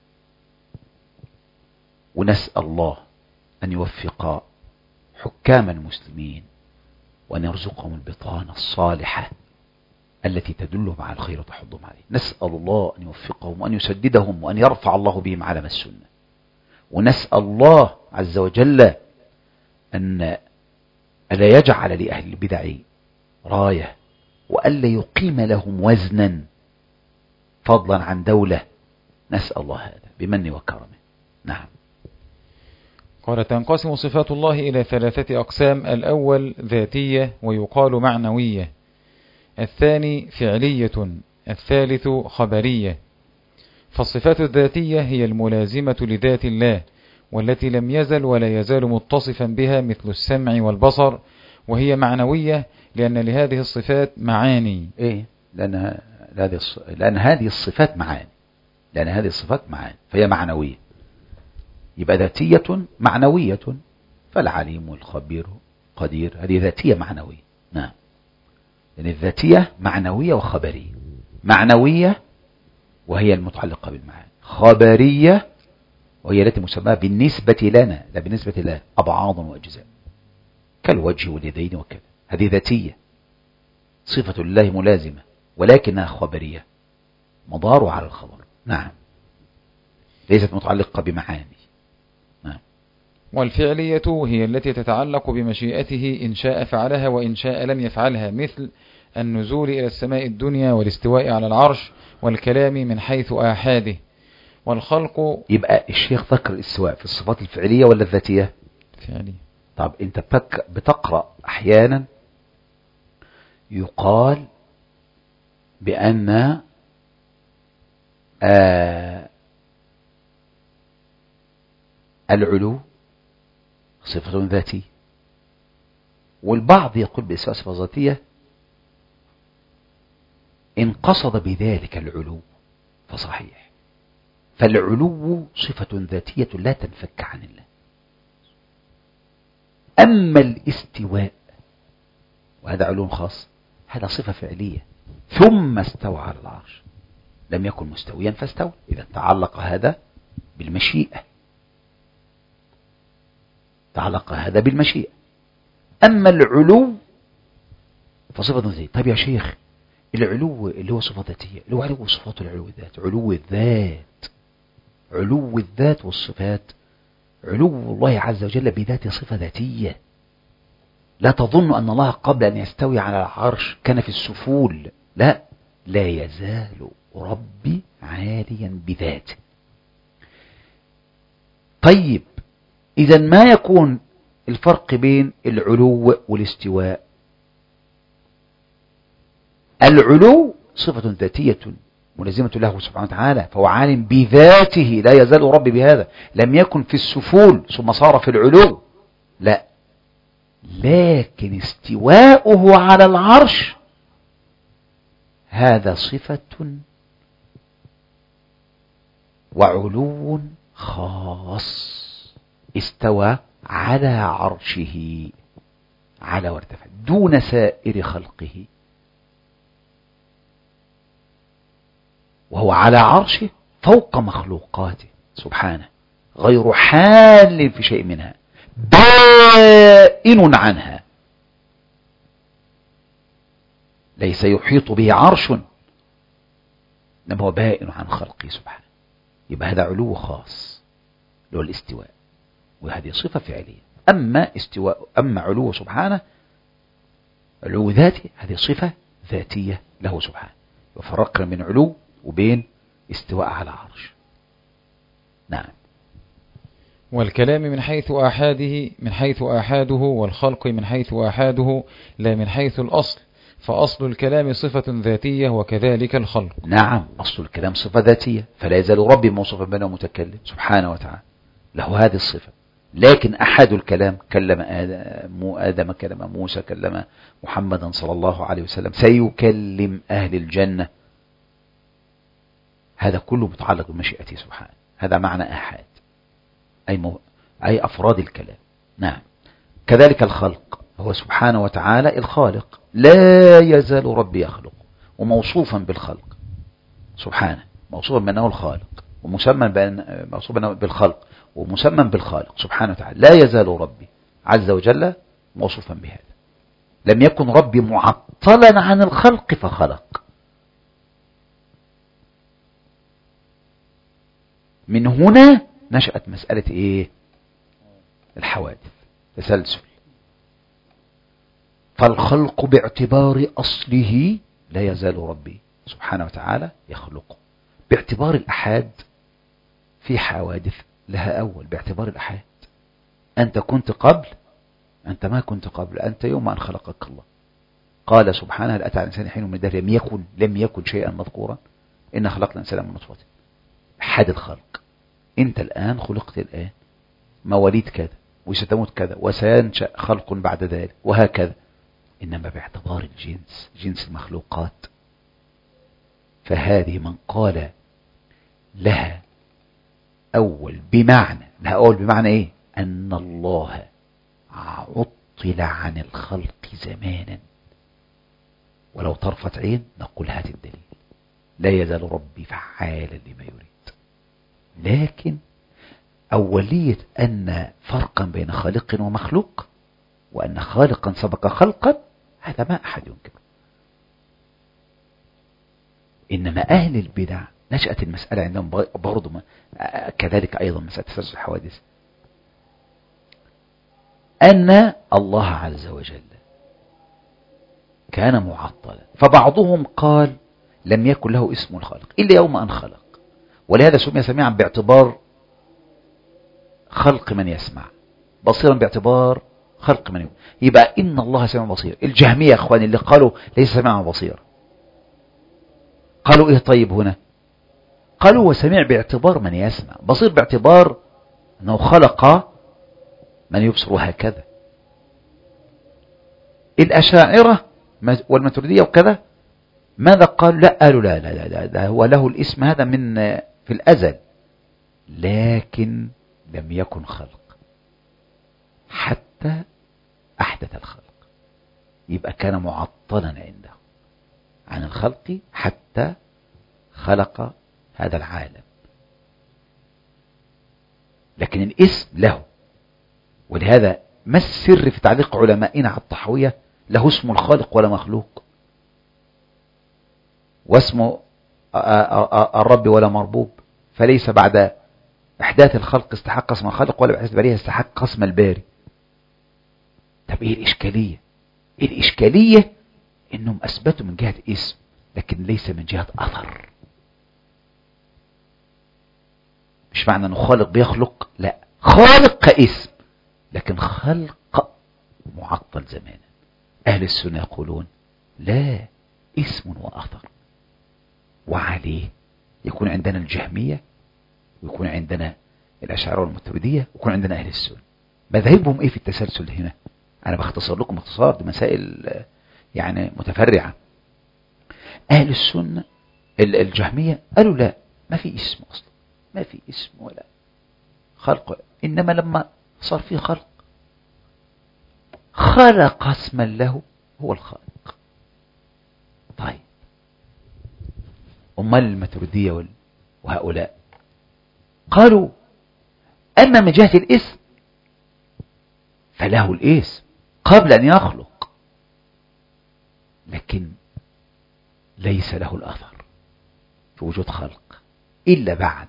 ونسأل الله أن يوفق حكام المسلمين وأن يرزقهم البطانة الصالحة التي تدلهم على الخير وتحضهم عليه. نسأل الله أن يوفقهم وأن يسددهم وأن يرفع الله بهم علم السنة. ونسأل الله عز وجل أن ألا يجعل لأهل البدع راية، وألا يقيم لهم وزنا فضلا عن دولة. نسأل الله هذا بمن وكرمه. نعم. قال تنقسم صفات الله إلى 3 أقسام. الأول ذاتية ويقال معنوية. الثاني فعلية. الثالث خبرية. فالصفات الذاتية هي الملازمة لذات الله، والتي لم يزل ولا يزال متصفا بها، مثل السمع والبصر. وهي معنوية لأن لهذه الصفات معاني. إيه؟ لأن هذه الصفات معاني، لأن هذه الصفات معاني فهي معنوية. يبقى ذاتية معنوية، فالعليم والخبير قدير، هذه ذاتية معنوية. نعم. لأن الذاتية معنوية وخبرية. معنوية وهي المتعلقة بالمعاني، خبرية وهي التي مسماها بالنسبة لنا لا بالنسبة له أبعاض وأجزاء كالوجه واليدين وكذا. هذه ذاتية صفة الله ملازمة، ولكنها خبرية مداره على الخبر. نعم، ليست متعلقة بمعاني. نعم. والفعلية هي التي تتعلق بمشيئته إن شاء فعلها وإن شاء لم يفعلها، مثل النزول إلى السماء الدنيا والاستواء على العرش والكلام من حيث آحاده. والخلق، يبقى الشيخ ذكر الاستواء في الصفات الفعلية ولا الذاتية؟ فعلي. طب انت بتقرأ احيانا يقال بأن العلو صفة ذاتية، والبعض يقول بالاستواء صفة ذاتية إن قصد بذلك العلو فصحيح، فالعلو صفة ذاتية لا تنفك عن الله. أما الاستواء وهذا علو خاص، هذا صفة فعلية، ثم استوى على العرش، لم يكن مستويا فاستوى، إذا تعلق هذا بالمشيئة، تعلق هذا بالمشيئة. أما العلو فصفة ذاتية. طيب يا شيخ، العلو اللي هو صفة ذاتية، اللي هو علو صفات العلو الذات، علو الذات، علو الذات والصفات، علو الله عز وجل بذاته صفة ذاتية. لا تظن أن الله قبل أن يستوي على العرش كان في السفول، لا، لا يزال ربي عاليا بذاته. طيب إذا ما يكون الفرق بين العلو والاستواء؟ العلو صفة ذاتية ملزمة له سبحانه وتعالى، فهو عالم بذاته، لا يزال ربي بهذا، لم يكن في السفول ثم صار في العلو، لا، لكن استواؤه على العرش هذا صفة وعلو خاص، استوى على عرشه، على وارتفع دون سائر خلقه، وهو على عرشه فوق مخلوقاته سبحانه، غير حال في شيء منها، بائن عنها، ليس يحيط به عرش، إنما هو بائن عن خلقه سبحانه. يبقى هذا علو خاص له الاستواء، وهذه صفة فعلية. أما علو سبحانه، علو ذاتي، هذه صفة ذاتية له سبحانه. وفرقنا بين علو وبين استواء على عرش. نعم. والكلام من حيث آحاده والخلق من حيث آحاده لا من حيث الأصل، فأصل الكلام صفة ذاتية وكذلك الخلق. نعم، أصل الكلام صفة ذاتية، فلا يزال ربي موصوفا بأنه متكلم سبحانه وتعالى، له هذه الصفة. لكن أحد الكلام كلم آدم، كلم موسى، كلم محمدا صلى الله عليه وسلم، سيكلم أهل الجنة، هذا كله متعلق بمشيئته سبحانه. هذا معنى أحد، أي أفراد الكلام. نعم. كذلك الخلق، هو سبحانه وتعالى الخالق، لا يزال ربي يخلق، وموصوفا بالخلق سبحانه، موصوفا بأنه الخالق، ومسمى موصوفا بالخلق ومسمى بالخالق سبحانه وتعالى. لا يزال ربي عز وجل موصوفا بهذا، لم يكن ربي معطلا عن الخلق فخلق. من هنا نشأت مسألة إيه؟ الحوادث، تسلسل. فالخلق باعتبار أصله لا يزال ربي سبحانه وتعالى يخلقه. باعتبار الأحاد في حوادث لها أول، باعتبار الأحاد. أنت كنت قبل، أنت ما كنت قبل، أنت يوم أن خلقك الله. قال سبحانه: هل أتى على الإنسان حين من الدهر لم يكن شيئا مذكورا، إن خلقنا الإنسان من نطفة. أحد الخلق، أنت الآن خلقت الآن، مواليد كذا، وستموت كذا، وسينشأ خلق بعد ذلك، وهكذا. إنما باعتبار الجنس، جنس المخلوقات، فهذه من قال لها أول بمعنى إيه؟ أن الله عطل عن الخلق زمانا، ولو طرفت عين نقول هات الدليل. لا يزال ربي فعالا لما يريد. لكن أولية أن فرقا بين خالق ومخلوق، وأن خالقا سبق خلقا، هذا ما أحد ينكر. إنما أهل البدع نشأت المسألة عندهم برضو كذلك أيضا مسألة تسلسل الحوادث، أن الله عز وجل كان معطلا، فبعضهم قال لم يكن له اسم الخالق إلا يوم أن خلق، ولهذا سمي سميعا باعتبار خلق من يسمع، بصيرا باعتبار خلق من يسمع. يبقى إن الله سميع بصير. الجهمية يا أخواني اللي قالوا ليس سميعا بصيرا قالوا إيه طيب هنا؟ قالوا هو سميع باعتبار من يسمع، بصير باعتبار أنه خلق من يبصر، وهكذا. الأشاعرة والماتريدية وكذا ماذا قالوا؟ لا، قالوا لا لا لا, لا هو له الاسم هذا من في الأزل، لكن لم يكن خلق حتى أحدث الخلق. يبقى كان معطلا عنده عن الخلق حتى خلق هذا العالم، لكن الاسم له. ولهذا ما السر في تعليق علمائنا على الطحاوية له اسم الخالق ولا مخلوق، واسم الرب ولا مربوب، فليس بعد إحداث الخلق استحق اسم الخالق ولا بعد البرية استحق اسم الباري. طب ايه الإشكالية؟ الإشكالية انهم اثبتوا من جهة اسم لكن ليس من جهة اثر. مش معنى انه خالق بيخلق، لا، خالق كاسم لكن خلق معطل زمانا. اهل السنة يقولون لا، اسم واثر، وعليه يكون عندنا الجهمية ويكون عندنا الاشاعرة والماتريدية ويكون عندنا اهل السنة. مذاهبهم ايه في التسلسل هنا؟ انا بختصر لكم اختصار، دي مسائل يعني متفرعة. اهل السنة الجهمية قالوا لا، ما في اسم اصلا، ما في اسم ولا خلق، انما لما صار في خلق خلق اسما له هو الخالق. طيب امال الماتريدية وهؤلاء قالوا اما من جهة الاسم فله الاسم قبل ان يخلق، لكن ليس له الاثر في وجود خلق الا بعد.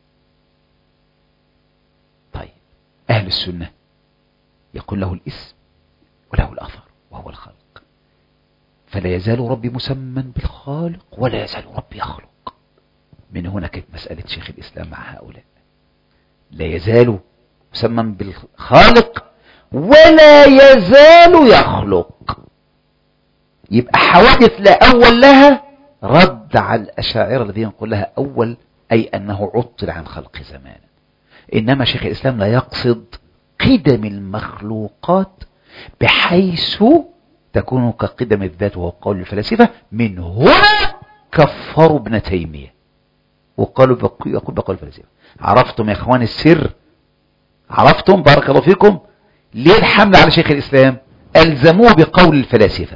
طيب اهل السنة يقول له الاسم وله الاثر وهو الخلق، فلا يزال ربي مسمى بالخالق ولا يزال ربي يخلق. من هنا كانت مسألة شيخ الاسلام مع هؤلاء، لا يزال مسمى بالخالق ولا يزال يخلق. يبقى حوادث لا أول لها رد على الأشاعرة الذين يقول لها أول، أي أنه عطل عن خلق زمانا. إنما شيخ الإسلام لا يقصد قدم المخلوقات بحيث تكون كقدم الذات، وهو قول الفلاسفة. من هنا كفروا ابن تيمية وقالوا يقول بقول الفلاسفة. عرفتم يا اخوان السر؟ عرفتم؟ بارك الله فيكم. ليه الحمل على شيخ الإسلام؟ ألزموه بقول الفلاسفة.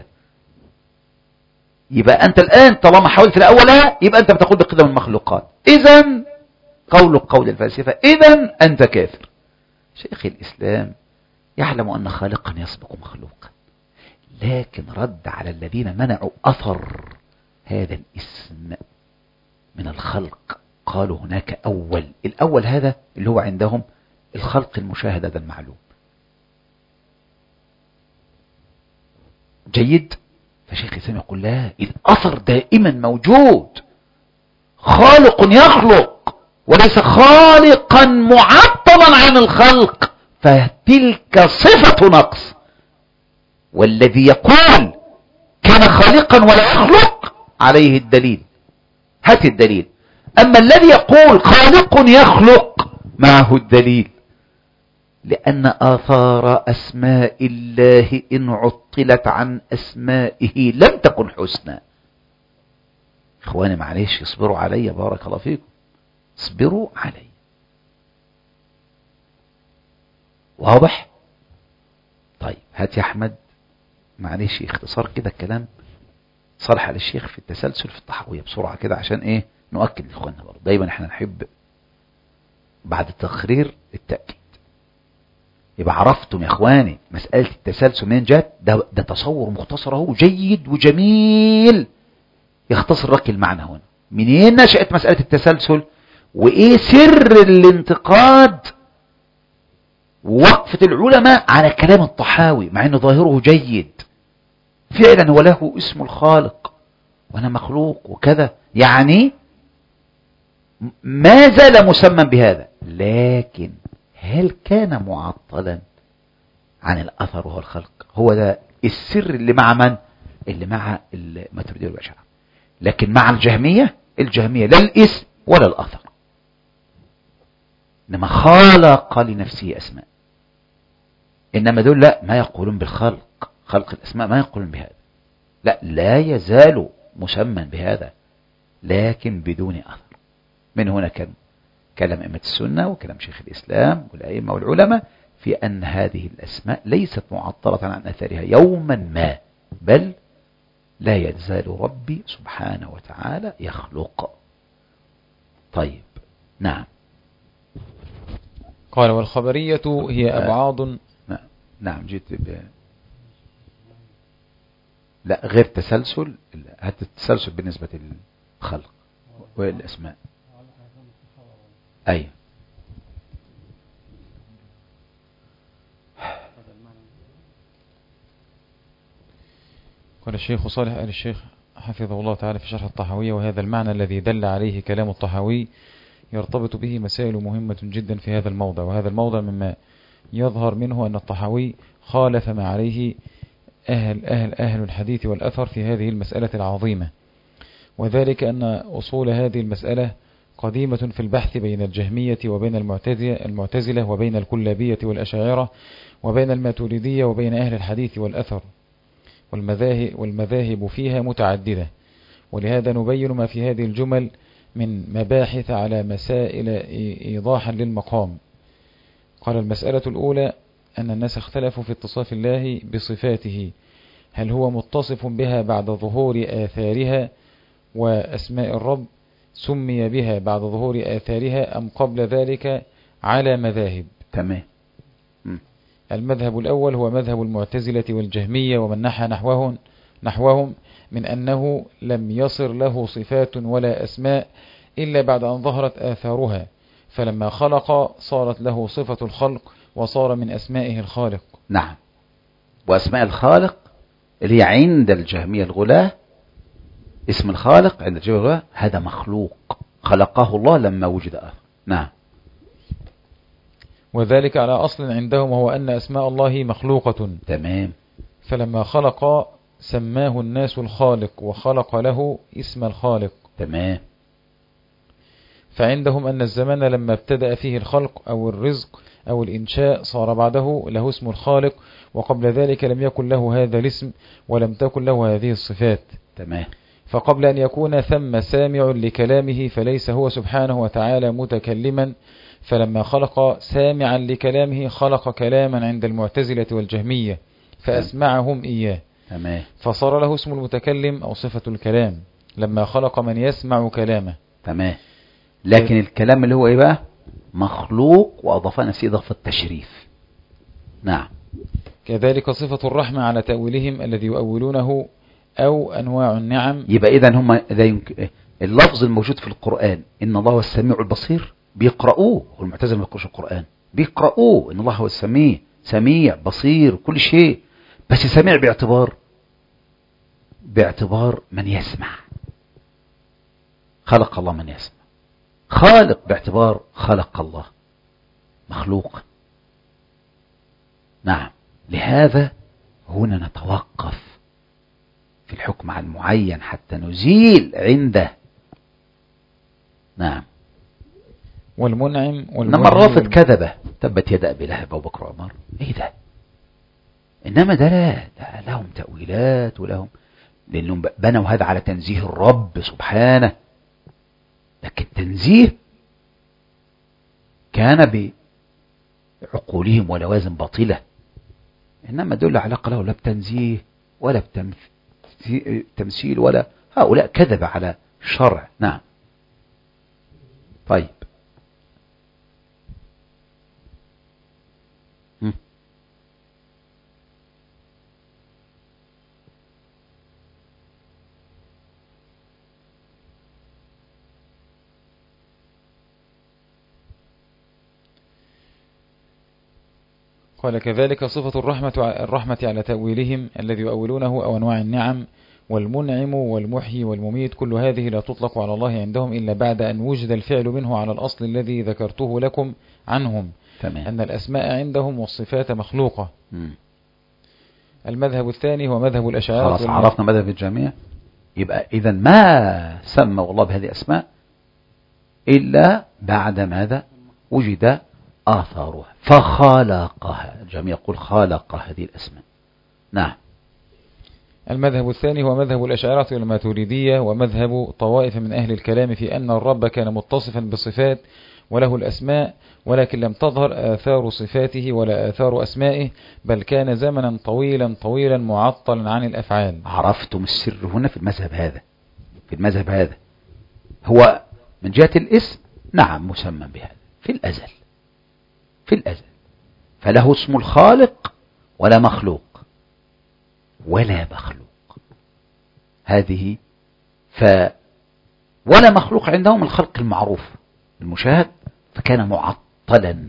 يبقى أنت الآن طالما حاولت لأولها يبقى أنت بتقول بقدم المخلوقات، إذن قول الفلاسفة، إذن أنت كافر. شيخ الإسلام يعلم أن خالقا يسبق مخلوقا، لكن رد على الذين منعوا أثر هذا الاسم من الخلق. قالوا هناك أول، الأول هذا اللي هو عندهم الخلق المشاهد، هذا المعلوم. جيد. فشيخ الإسلام يقول لا، الأثر دائما موجود، خالق يخلق وليس خالقا معطلا عن الخلق، فتلك صفة نقص. والذي يقول كان خالقا ولا يخلق عليه الدليل، هات الدليل. أما الذي يقول خالق يخلق معه الدليل، لأن آثار أسماء الله إن عطلت عن أسمائه لم تكن حسنى. إخواني معلش اصبروا علي، بارك الله فيكم، اصبروا علي. واضح؟ طيب هات يا أحمد معلش اختصار كده الكلام صالح للشيخ في التسلسل في الطحاوية بسرعة كده، عشان ايه نؤكد لإخواننا برضه. دايما احنا نحب بعد التقرير التأكيد. يبقى عرفتم يا اخواني مسألة التسلسل من جات؟ ده تصور مختصر اهو جيد وجميل يختصر لك المعنى هنا. منين نشأت مسألة التسلسل؟ وإيه سر الانتقاد ووقفة العلماء على كلام الطحاوي مع أنه ظاهره جيد؟ فعلا هو له اسم الخالق وأنا مخلوق وكذا، يعني ما زال مسمى بهذا، لكن هل كان معطلا عن الأثر وهو الخلق؟ هو ده السر اللي مع من؟ اللي مع الماتريدية والأشاعرة. لكن مع الجهمية لا الاسم ولا الأثر، إنما خلق لنفسه أسماء. إنما دول لا، ما يقولون بالخلق، خلق الأسماء ما يقولون بهذا، لا يزال مسمى بهذا لكن بدون أثر. من هنا كان كلام أئمة السنة وكلام شيخ الإسلام والأئمة والعلماء في أن هذه الأسماء ليست معطلة عن أثرها يوما ما، بل لا يزال ربي سبحانه وتعالى يخلق. طيب نعم. قال والخبرية هي أبعاد. نعم جيت لا غير تسلسل، هذا التسلسل بالنسبة للخلق والأسماء. أي قال الشيخ صالح آل الشيخ حفظه الله تعالى في شرح الطحاوية: وهذا المعنى الذي دل عليه كلام الطحاوي يرتبط به مسائل مهمة جدا في هذا الموضع. وهذا الموضع مما يظهر منه أن الطحاوي خالف ما عليه أهل الحديث والأثر في هذه المسألة العظيمة، وذلك أن أصول هذه المسألة قديمة في البحث بين الجهمية وبين المعتزلة وبين الكلابية والأشاعرة وبين الماتريدية وبين أهل الحديث والأثر، والمذاهب فيها متعددة. ولهذا نبين ما في هذه الجمل من مباحث على مسائل إيضاحا للمقام. قال: المسألة الأولى أن الناس اختلفوا في اتصاف الله بصفاته، هل هو متصف بها بعد ظهور آثارها؟ وأسماء الرب سمي بها بعد ظهور آثارها أم قبل ذلك؟ على مذاهب. تمام. المذهب الأول هو مذهب المعتزلة والجهمية ومن نحى نحوهم من أنه لم يصر له صفات ولا أسماء إلا بعد أن ظهرت آثارها، فلما خلق صارت له صفة الخلق وصار من أسمائه الخالق. نعم. وأسماء الخالق اللي هي عند الجهمية الغلاة، اسم الخالق عند الجهمية الغلاة هذا مخلوق خلقه الله لما وجد آخر. نعم. وذلك على أصل عندهم هو أن أسماء الله مخلوقة. تمام. فلما خلق سماه الناس الخالق وخلق له اسم الخالق. تمام. فعندهم أن الزمان لما ابتدأ فيه الخلق أو الرزق أو الإنشاء صار بعده له اسم الخالق، وقبل ذلك لم يكن له هذا الاسم ولم تكن له هذه الصفات. تمام. فقبل أن يكون ثم سامع لكلامه فليس هو سبحانه وتعالى متكلما، فلما خلق سامعا لكلامه خلق كلاما عند المعتزلة والجهمية فأسمعهم إياه. تمام. فصار له اسم المتكلم أو صفة الكلام لما خلق من يسمع كلامه. تمام. لكن الكلام اللي هو إيه بقى؟ مخلوق، وأضافنا في إضافة التشريف. نعم. كذلك صفة الرحمة على تأويلهم الذي يؤولونه أو أنواع النعم. يبقى إذن هم اللفظ الموجود في القرآن إن الله هو السميع البصير بيقرأوه، والمعتزلة ما يقرأوش القرآن، بيقرأوه إن الله هو السميع، سميع بصير كل شيء، بس سميع باعتبار من يسمع، خلق الله من يسمع، خالق باعتبار خلق الله مخلوق. نعم. لهذا هنا نتوقف في الحكم على المعين حتى نزيل عنده. نعم. والمنعم إنما الرافض كذبه تبت يد أبي لهب وبكر وعمر. إيه ده؟ إنما ده لا لهم تأويلات ولهم، لأنهم بنوا هذا على تنزيه الرب سبحانه، لكن تنزيه كان بعقولهم ولوازم باطلة، إنما دول علاقة له لا بتنزيه ولا بتمثيل ولا، هؤلاء كذب على الشرع. نعم. طيب. قال كذلك صفة الرحمة على تأويلهم الذي يؤولونه أو أنواع النعم والمنعم والمحيي والمميت، كل هذه لا تطلق على الله عندهم إلا بعد أن وجد الفعل منه على الأصل الذي ذكرته لكم عنهم. تمام. أن الأسماء عندهم والصفات مخلوقة. المذهب الثاني هو مذهب الأشاعرة. خلاص عرفنا مذهب الجميع. يبقى إذا ما سموا الله بهذه الأسماء إلا بعد ماذا وجد آثارها فخالقها. الجميع يقول خالق هذه الأسماء. نعم. المذهب الثاني هو مذهب الأشاعرة والماتريدية ومذهب طوائف من أهل الكلام في أن الرب كان متصفا بصفات وله الأسماء، ولكن لم تظهر آثار صفاته ولا آثار أسمائه، بل كان زمنا طويلا معطلا عن الأفعال. عرفتم السر هنا في المذهب هذا. في المذهب هذا هو من جهة الاسم نعم مسمى بهذا في الأزل. في الأزل فله اسم الخالق ولا مخلوق ولا مخلوق. هذه ولا مخلوق عندهم الخلق المعروف المشاهد، فكان معطلا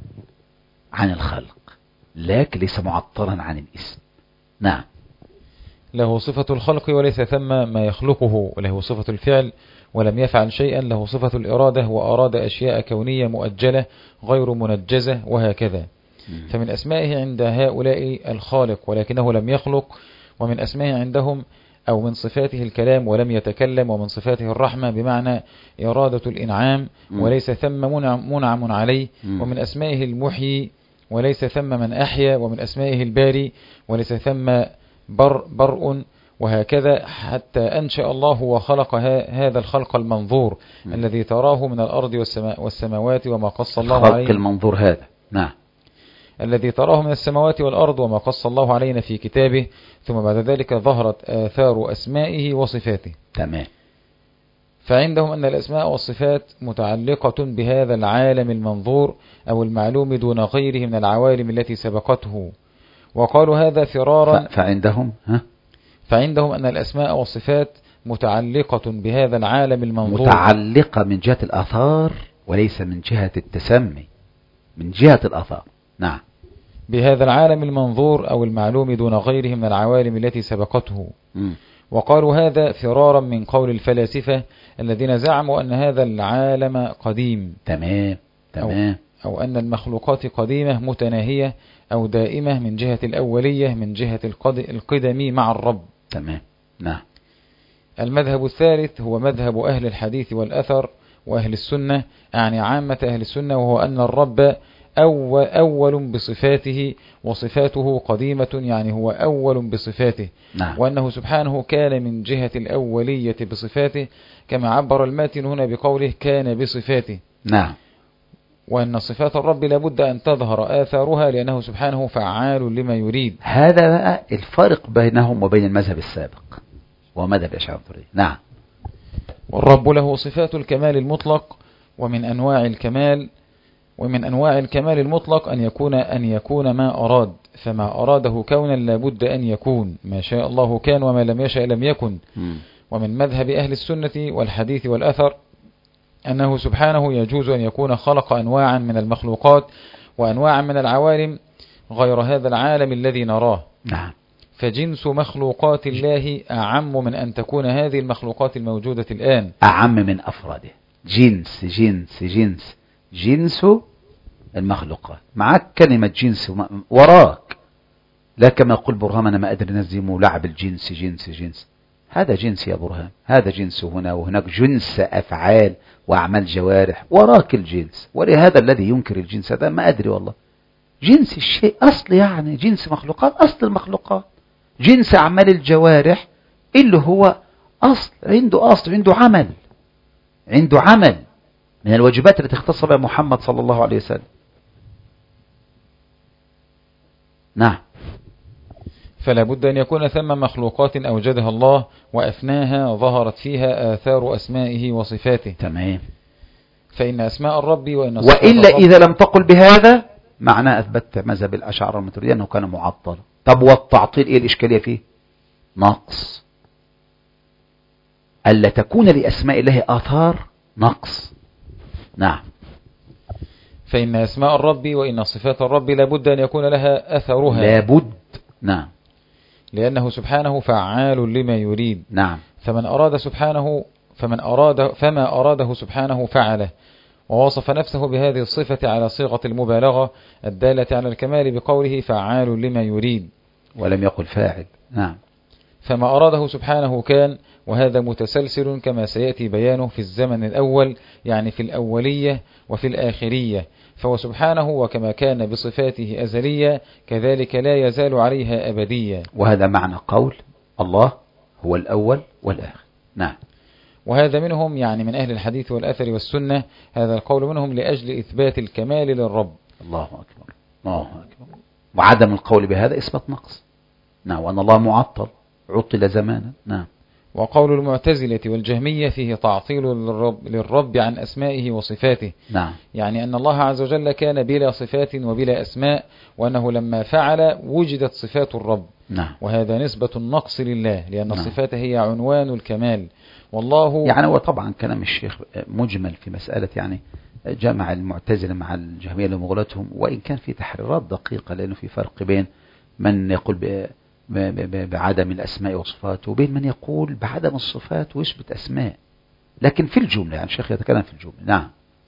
عن الخلق لكن ليس معطلا عن الاسم. نعم. له صفة الخلق وليس ثم ما يخلقه، وله صفة الفعل ولم يفعل شيئا، له صفة الإرادة وأراد أشياء كونية مؤجلة غير منجزة وهكذا. فمن أسمائه عند هؤلاء الخالق ولكنه لم يخلق، ومن أسمائه عندهم أو من صفاته الكلام ولم يتكلم، ومن صفاته الرحمة بمعنى إرادة الإنعام وليس ثم منعم عليه، ومن أسمائه المحيي وليس ثم من أحيا، ومن أسمائه الباري وليس ثم برء، وهكذا حتى أنشأ الله وخلق هذا الخلق المنظور الذي تراه من الأرض والسماوات وما قص الله عليه. خلق المنظور هذا. نعم. الذي تراه من السماوات والأرض وما قص الله علينا في كتابه، ثم بعد ذلك ظهرت آثار أسمائه وصفاته. تمام. فعندهم أن الأسماء والصفات متعلقة بهذا العالم المنظور أو المعلوم دون غيره من العوالم التي سبقته، وقالوا هذا فرارا. فعندهم أن الأسماء والصفات متعلقة بهذا العالم المنظور، متعلقة من جهة الآثار وليس من جهة التسمي، من جهة الآثار. نعم. بهذا العالم المنظور أو المعلوم دون غيره من العوالم التي سبقته. وقالوا هذا فرارا من قول الفلاسفة الذين زعموا أن هذا العالم قديم. تمام. أو أن المخلوقات قديمة متناهية أو دائمة من جهة الأولية من جهة القدم مع الرب. تمام. نعم. المذهب الثالث هو مذهب أهل الحديث والأثر وأهل السنة، يعني عامة أهل السنة، وهو أن الرب أول بصفاته وصفاته قديمة، يعني هو أول بصفاته. نعم. وأنه سبحانه كان من جهة الأولية بصفاته، كما عبر الماتن هنا بقوله كان بصفاته. نعم. وأن صفات الرب لابد أن تظهر آثارها لأنه سبحانه فعال لما يريد. هذا بقى الفرق بينهم وبين المذهب السابق ومذهب الأشاعرة. نعم. والرب له صفات الكمال المطلق، ومن أنواع الكمال المطلق أن يكون ما أراد، فما أراده كونا لابد أن يكون، ما شاء الله كان وما لم يشأ لم يكن. ومن مذهب أهل السنة والحديث والأثر أنه سبحانه يجوز أن يكون خلق أنواعا من المخلوقات وأنواعا من العوالم غير هذا العالم الذي نراه. نعم. فجنس مخلوقات الله أعم من أن تكون هذه المخلوقات الموجودة الآن، أعم من أفراده. جنس المخلوقات، معك كلمة جنس وراك، لا كما يقول برهام أنا ما أدري نزم لعب الجنس جنس. هذا جنس يا برهام، هذا جنس هنا وهناك، جنس أفعال وأعمال جوارح، وراك الجنس. ولهذا الذي ينكر الجنس هذا ما أدري والله. جنس الشيء أصل، يعني جنس مخلوقات، أصل المخلوقات، جنس أعمال الجوارح اللي هو عنده عمل من الواجبات التي اختص بها محمد صلى الله عليه وسلم. نعم. فلا بد أن يكون ثم مخلوقات أوجدها الله وأفناها ظهرت فيها آثار أسمائه وصفاته. تمام. فإن أسماء الرب وإلا إذا لم تقل بهذا معناه أثبت مذهب الأشاعرة والماتريدية أنه كان معطل. طب والتعطيل إيه الإشكالية فيه؟ نقص. ألا تكون لأسماء الله آثار نقص. نعم. فإن أسماء الرب وإن صفات الرب لابد أن يكون لها أثرها. لابد. نعم. لأنه سبحانه فعال لما يريد. نعم. فما أراده سبحانه فعله، ووصف نفسه بهذه الصفة على صيغة المبالغة الدالة على الكمال بقوله فعال لما يريد، ولم يقل فاعل. نعم. فما أراده سبحانه كان، وهذا متسلسل كما سيأتي بيانه في الزمن الأول، يعني في الأولية وفي الآخرية. فهو سبحانه وكما كان بصفاته أزلية كذلك لا يزال عليها أبدية. وهذا معنى قول الله هو الأول والآخر. نعم. وهذا منهم، يعني من أهل الحديث والأثر والسنة، هذا القول منهم لأجل إثبات الكمال للرب. الله أكبر، الله أكبر. وعدم القول بهذا إثبات نقص. نعم. وأن الله معطل، عطل زمانا. نعم. وقول المعتزلة والجهمية فيه تعطيل للرب عن أسمائه وصفاته. نعم. يعني أن الله عز وجل كان بلا صفات وبلا أسماء، وأنه لما فعل وجدت صفات الرب. نعم. وهذا نسبة النقص لله، لأن نعم. الصفات هي عنوان الكمال. والله يعني هو طبعا كلام الشيخ مجمل في مسألة، يعني جمع المعتزلة مع الجهمية لمغلتهم، وإن كان في تحريرات دقيقة، لأنه في فرق بين من يقول بعدم الأسماء والصفات وبين من يقول بعدم الصفات ويثبت أسماء، لكن في الجملة يعني الشيخ يتكلم في الجملة. نعم.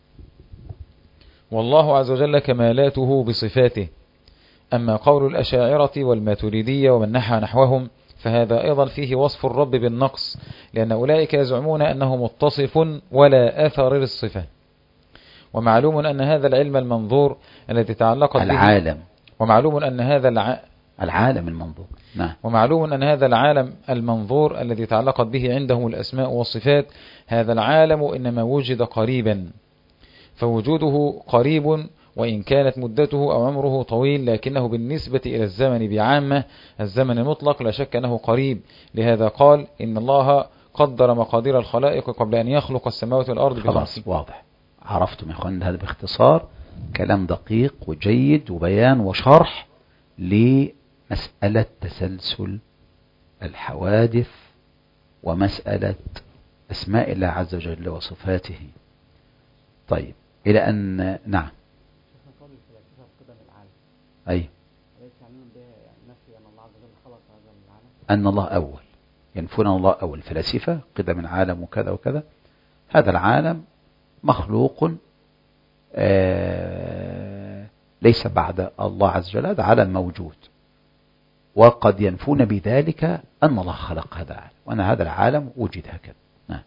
والله عز وجل كمالاته بصفاته. أما قول الأشاعرة والماتريدية ومن نحى نحوهم فهذا أيضا فيه وصف الرب بالنقص، لأن أولئك يزعمون أنه متصف ولا أثر للصفة. ومعلوم أن هذا العلم المنظور الذي تعلقت العالم، ومعلوم أن هذا العالم المنظور. نعم. ومعلوم أن هذا العالم المنظور الذي تعلقت به عندهم الأسماء والصفات، هذا العالم إنما وجد قريبا، فوجوده قريب وإن كانت مدته أو عمره طويل، لكنه بالنسبة إلى الزمن بعامة الزمن المطلق لا شك أنه قريب. لهذا قال إن الله قدر مقادير الخلائق قبل أن يخلق السماوات والأرض. خلاص واضح، عرفتم يا أخوان. هذا باختصار كلام دقيق وجيد وبيان وشرح لمسألة تسلسل الحوادث ومسألة أسماء الله عز وجل وصفاته. طيب إلى أن نعم. أي أن الله أول، ينفون الله أول. فلاسفة قدم العالم وكذا وكذا، هذا العالم مخلوق ليس بعد الله عز وجل، هذا عالم موجود. وقد ينفون بذلك أن الله خلق هذا العالم، وأن هذا العالم وجد هكذا. نعم.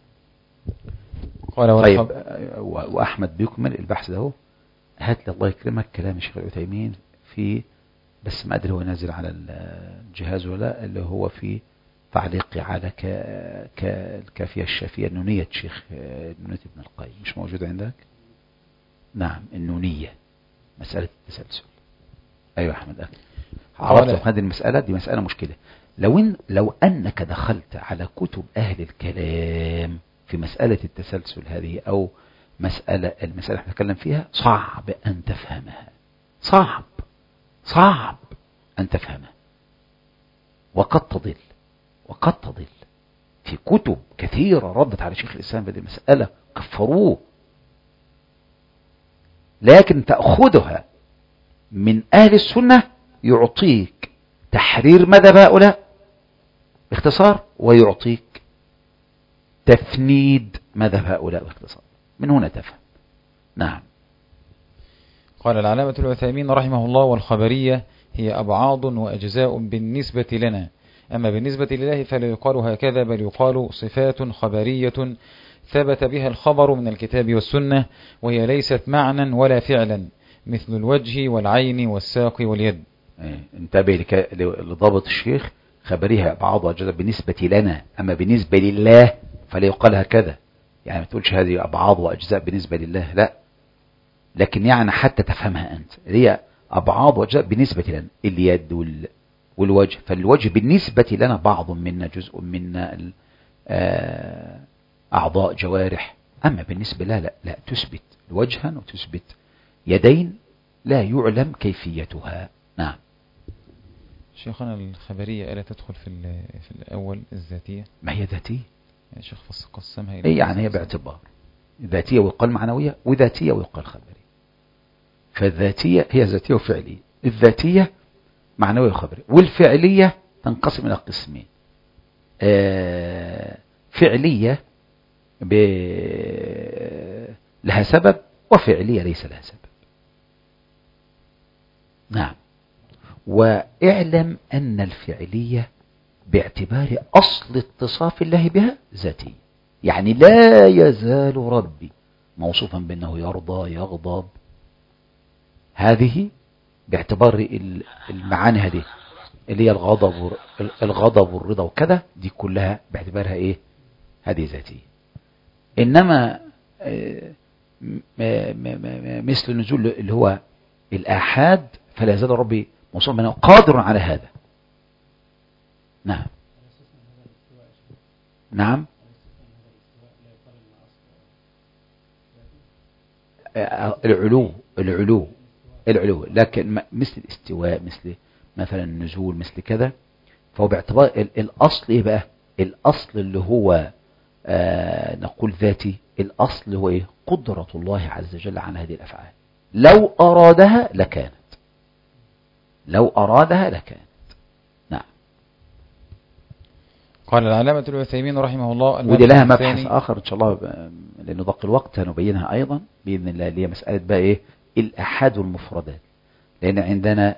طيب وأحمد بيكمل البحث ده. هات لي الله يكرمك كلام الشيخ العثيمين في، بس ما أدري هو نازل على الجهاز ولا، اللي هو في تعليقي على الكافية الشافية النونية الشيخ نونية ابن القيم. مش موجود عندك؟ نعم. النونية، مسألة التسلسل. أيوة أحمد أكل. عرفت هذه المسألة دي مسألة مشكلة. لو أنك دخلت على كتب أهل الكلام في مسألة التسلسل هذه، أو المسألة احنا نتكلم فيها، صعب أن تفهمها، صعب أن تفهمها، وقد تضل في كتب كثيرة ردت على شيخ الإسلام في هذه المسألة، كفروه. لكن تأخذها من أهل السنة يعطيك تحرير مذهب هؤلاء باختصار، ويعطيك تفنيد مذهب هؤلاء باختصار. من هنا تفهم. نعم. قال العلامة العثيمين رحمه الله: والخبرية هي أبعاض وأجزاء بالنسبة لنا، أما بالنسبة لله فلا يقال هكذا، بل يقال صفات خبرية ثبت بها الخبر من الكتاب والسنة، وهي ليست معنى ولا فعلا، مثل الوجه والعين والساق واليد. انتبه لضابط الشيخ: خبريها أبعاض وأجزاء بالنسبة لنا، أما بالنسبة لله فلا يقال هكذا. يعني ما تقولش هذه أبعاض وأجزاء بالنسبة لله، لا، لكن يعني حتى تفهمها أنت، هي أبعاض وأجزاء بالنسبة لنا، اليد والوجه. فالوجه بالنسبة لنا بعض منا، جزء منا، أعضاء جوارح. أما بالنسبة لها لا تثبت وجها وتثبت يدين لا يعلم كيفيتها. نعم. شيخنا الخبرية ألا تدخل في الأول الذاتية؟ ما هي ذاتية يا شيخ قسمها إلى يعني هي باعتبار ذاتية ويقال معنوية، وذاتية ويقال خبرية. فالذاتية هي ذاتية وفعلية. الذاتية معنوية وخبرية، والفعلية تنقسم إلى قسمين: فعلية لها سبب، وفعلية ليس لها سبب. نعم. واعلم أن الفعلية باعتبار أصل اتصاف الله بها ذاتية، يعني لا يزال ربي موصوفا بأنه يرضى يغضب، هذه باعتبار المعاني هذه اللي هي الغضب والرضا وكذا، دي كلها باعتبارها ايه؟ هذه ذاتية. انما مثل النزول اللي هو الآحاد فلا يزال ربي موصوفا بأنه قادر على هذا. نعم. نعم. العلو لكن مثل الاستواء، مثل مثلا النزول، مثل كذا، فهو باعتبار الأصل ايه بقى؟ الأصل اللي هو نقول ذاتي، الأصل اللي هو ايه؟ قدرة الله عز وجل على هذه الأفعال، لو أرادها لكانت، لو أرادها لكانت. نعم. قال العلامة العثيمين رحمه الله، ودي لها مبحث آخر إن شاء الله لأنه ضاق الوقت هنبينها أيضا بإذن الله، اللي هي مسألة بقى إيه؟ الأحاد والمفردات، لأن عندنا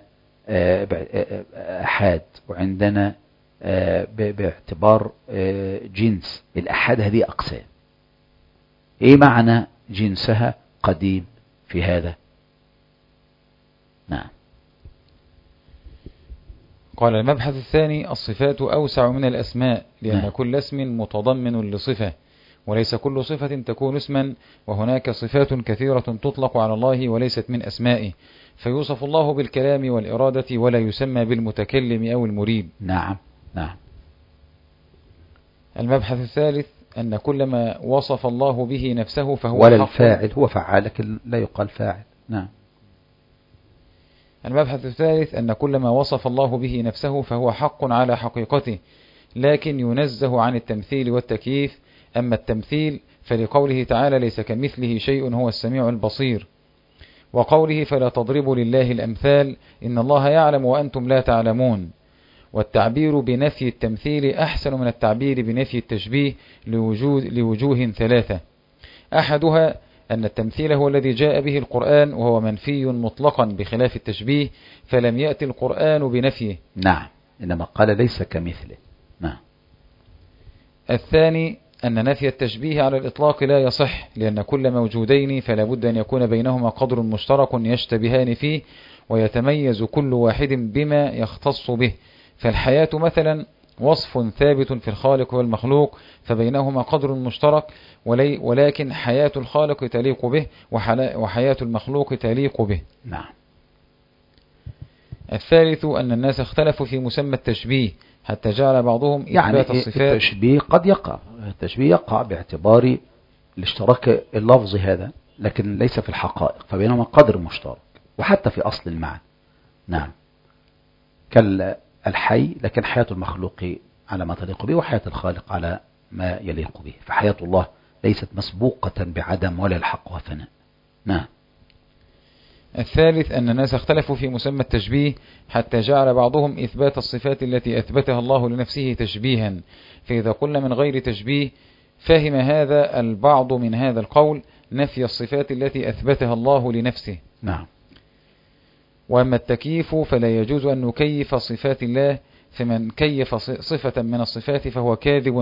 أحاد وعندنا باعتبار جنس. الأحاد هذه أقسام، إيه معنى جنسها؟ قديم في هذا. نعم. قال المبحث الثاني: الصفات أوسع من الأسماء، لأن كل اسم متضمن لصفة، وليس كل صفة تكون اسما، وهناك صفات كثيرة تطلق على الله وليست من أسمائه، فيوصف الله بالكلام والإرادة ولا يسمى بالمتكلم أو المريد. نعم. نعم. المبحث الثالث: أن كل ما وصف الله به نفسه فهو ولا حق. الفاعل هو فعال لكن لا يقال فاعل. نعم. المبحث الثالث: أن كل ما وصف الله به نفسه فهو حق على حقيقته، لكن ينزه عن التمثيل والتكييف. أما التمثيل فلقوله تعالى: ليس كمثله شيء هو السميع البصير، وقوله: فلا تضربوا لله الأمثال إن الله يعلم وأنتم لا تعلمون. والتعبير بنفي التمثيل أحسن من التعبير بنفي التشبيه لوجوه ثلاثة: أحدها أن التمثيل هو الذي جاء به القرآن، وهو منفي مطلقا بخلاف التشبيه، فلم يأتي القرآن بنفيه. نعم. إنما قال ليس كمثله. نعم. الثاني أن نفي التشبيه على الإطلاق لا يصح، لأن كل موجودين فلا بد أن يكون بينهما قدر مشترك يشتبهان فيه، ويتميز كل واحد بما يختص به. فالحياة مثلا وصف ثابت في الخالق والمخلوق، فبينهما قدر مشترك، ولكن حياة الخالق تليق به وحياة المخلوق تليق به. نعم. الثالث أن الناس اختلفوا في مسمى التشبيه، حتى جعل بعضهم إثبات الصفات. التشبيه قد يقع، التشبيه يقع باعتبار الاشتراك اللفظي هذا، لكن ليس في الحقائق، فبينهما قدر مشترك، وحتى في أصل المعنى. نعم. كالحي، لكن حياة المخلوق على ما تليق به، وحياة الخالق على ما يليق به، فحياة الله ليست مسبوقة بعدم ولا الحق وفناء. نعم. الثالث أن الناس اختلفوا في مسمى التشبيه، حتى جعل بعضهم إثبات الصفات التي أثبتها الله لنفسه تشبيها، فإذا قلنا من غير تشبيه فهم هذا البعض من هذا القول نفي الصفات التي أثبتها الله لنفسه. نعم. وأما التكييف فلا يجوز أن نكيف صفات الله، فمن كيف صفة من الصفات فهو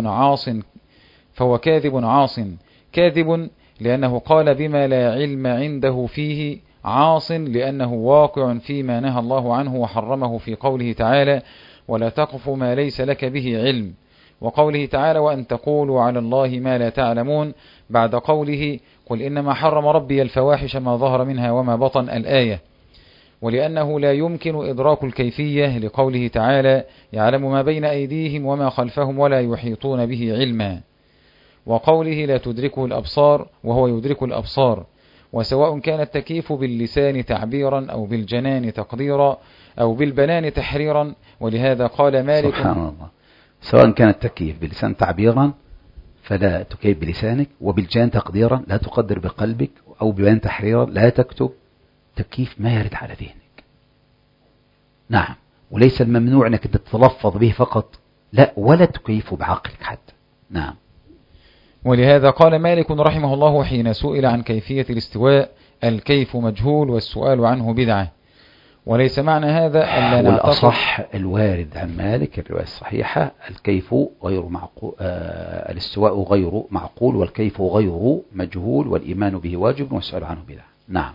كاذب عاص. كاذب لأنه قال بما لا علم عنده فيه، عاص لأنه واقع فيما نهى الله عنه وحرمه في قوله تعالى: ولا تقف ما ليس لك به علم، وقوله تعالى: وأن تقولوا على الله ما لا تعلمون، بعد قوله: قل إنما حرم ربي الفواحش ما ظهر منها وما بطن، الآية. ولأنه لا يمكن إدراك الكيفية لقوله تعالى: يعلم ما بين أيديهم وما خلفهم ولا يحيطون به علما، وقوله: لا تدركه الأبصار وهو يدرك الأبصار. وسواء كان التكييف باللسان تعبيرا أو بالجنان تقديرا أو بالبنان تحريرا. ولهذا قال مالك: سبحان الله، سواء كان التكييف باللسان تعبيرا فلا تكيف بلسانك، وبالجنان تقديرا لا تقدر بقلبك، أو ببنان تحريرا لا تكتب تكييف ما يرد على ذهنك. نعم، وليس الممنوع أنك تتلفظ به فقط، لا، ولا تكيفه بعقلك حتى. نعم. ولهذا قال مالك رحمه الله حين سئل عن كيفية الاستواء: الكيف مجهول والسؤال عنه بدعة. وليس معنى هذا ألا نعتقد. والأصح الوارد عن مالك الرواية الصحيحة: الكيف غير معقول، الاستواء غير معقول، والكيف غير مجهول، والإيمان به واجب، والسؤال عنه بدعة. نعم.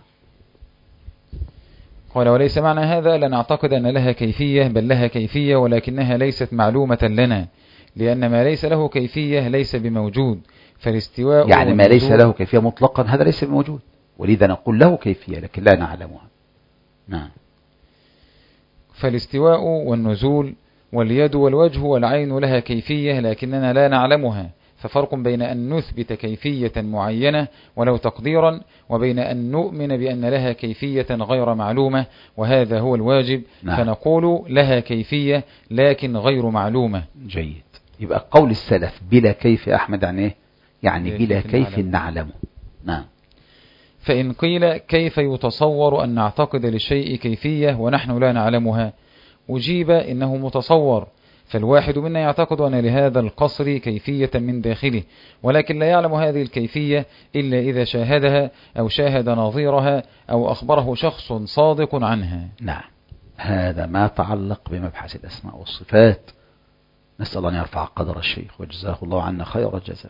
قال: وليس معنى هذا ألا نعتقد أن لها كيفية، بل لها كيفية ولكنها ليست معلومة لنا، لأن ما ليس له كيفية ليس بموجود، فالاستواء يعني ما ليس له كيفية مطلقا هذا ليس بموجود، ولذا نقول له كيفية لكن لا نعلمها. نعم. فالاستواء والنزول واليد والوجه والعين لها كيفية لكننا لا نعلمها، ففرق بين أن نثبت كيفية معينة ولو تقديرا، وبين أن نؤمن بأن لها كيفية غير معلومة، وهذا هو الواجب. نعم. فنقول لها كيفية لكن غير معلومة. جيد. يبقى قول السلف بلا كيف أحمد عن إيه؟ يعني بلا كيف نعلمه. نعم. فإن قيل: كيف يتصور أن نعتقد للشيء كيفية ونحن لا نعلمها؟ أجيب: إنه متصور، فالواحد منا يعتقد أن لهذا القصر كيفية من داخله، ولكن لا يعلم هذه الكيفية إلا إذا شاهدها أو شاهد نظيرها أو أخبره شخص صادق عنها. نعم. هذا ما تعلق بمبحث الأسماء والصفات. نسأل الله أن يرفع قدر الشيخ وجزاه الله عنا خير الجزاء.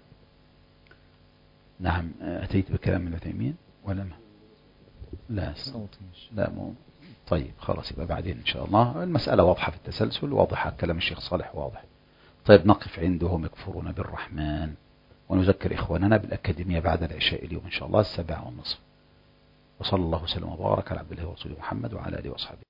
نعم. أتيت بكلام ابن عثيمين ولا ما؟ لا لا طيب خلاص، يبقى بعدين إن شاء الله. المسألة واضحة في التسلسل، واضحة كلام الشيخ صالح واضح. طيب نقف عندهم يكفرون بالرحمن، ونذكر إخواننا بالأكاديمية بعد العشاء اليوم إن شاء الله 7:30. وصلى الله وسلم وبارك على عبد الله ورسوله محمد وعلى آله وصحبه.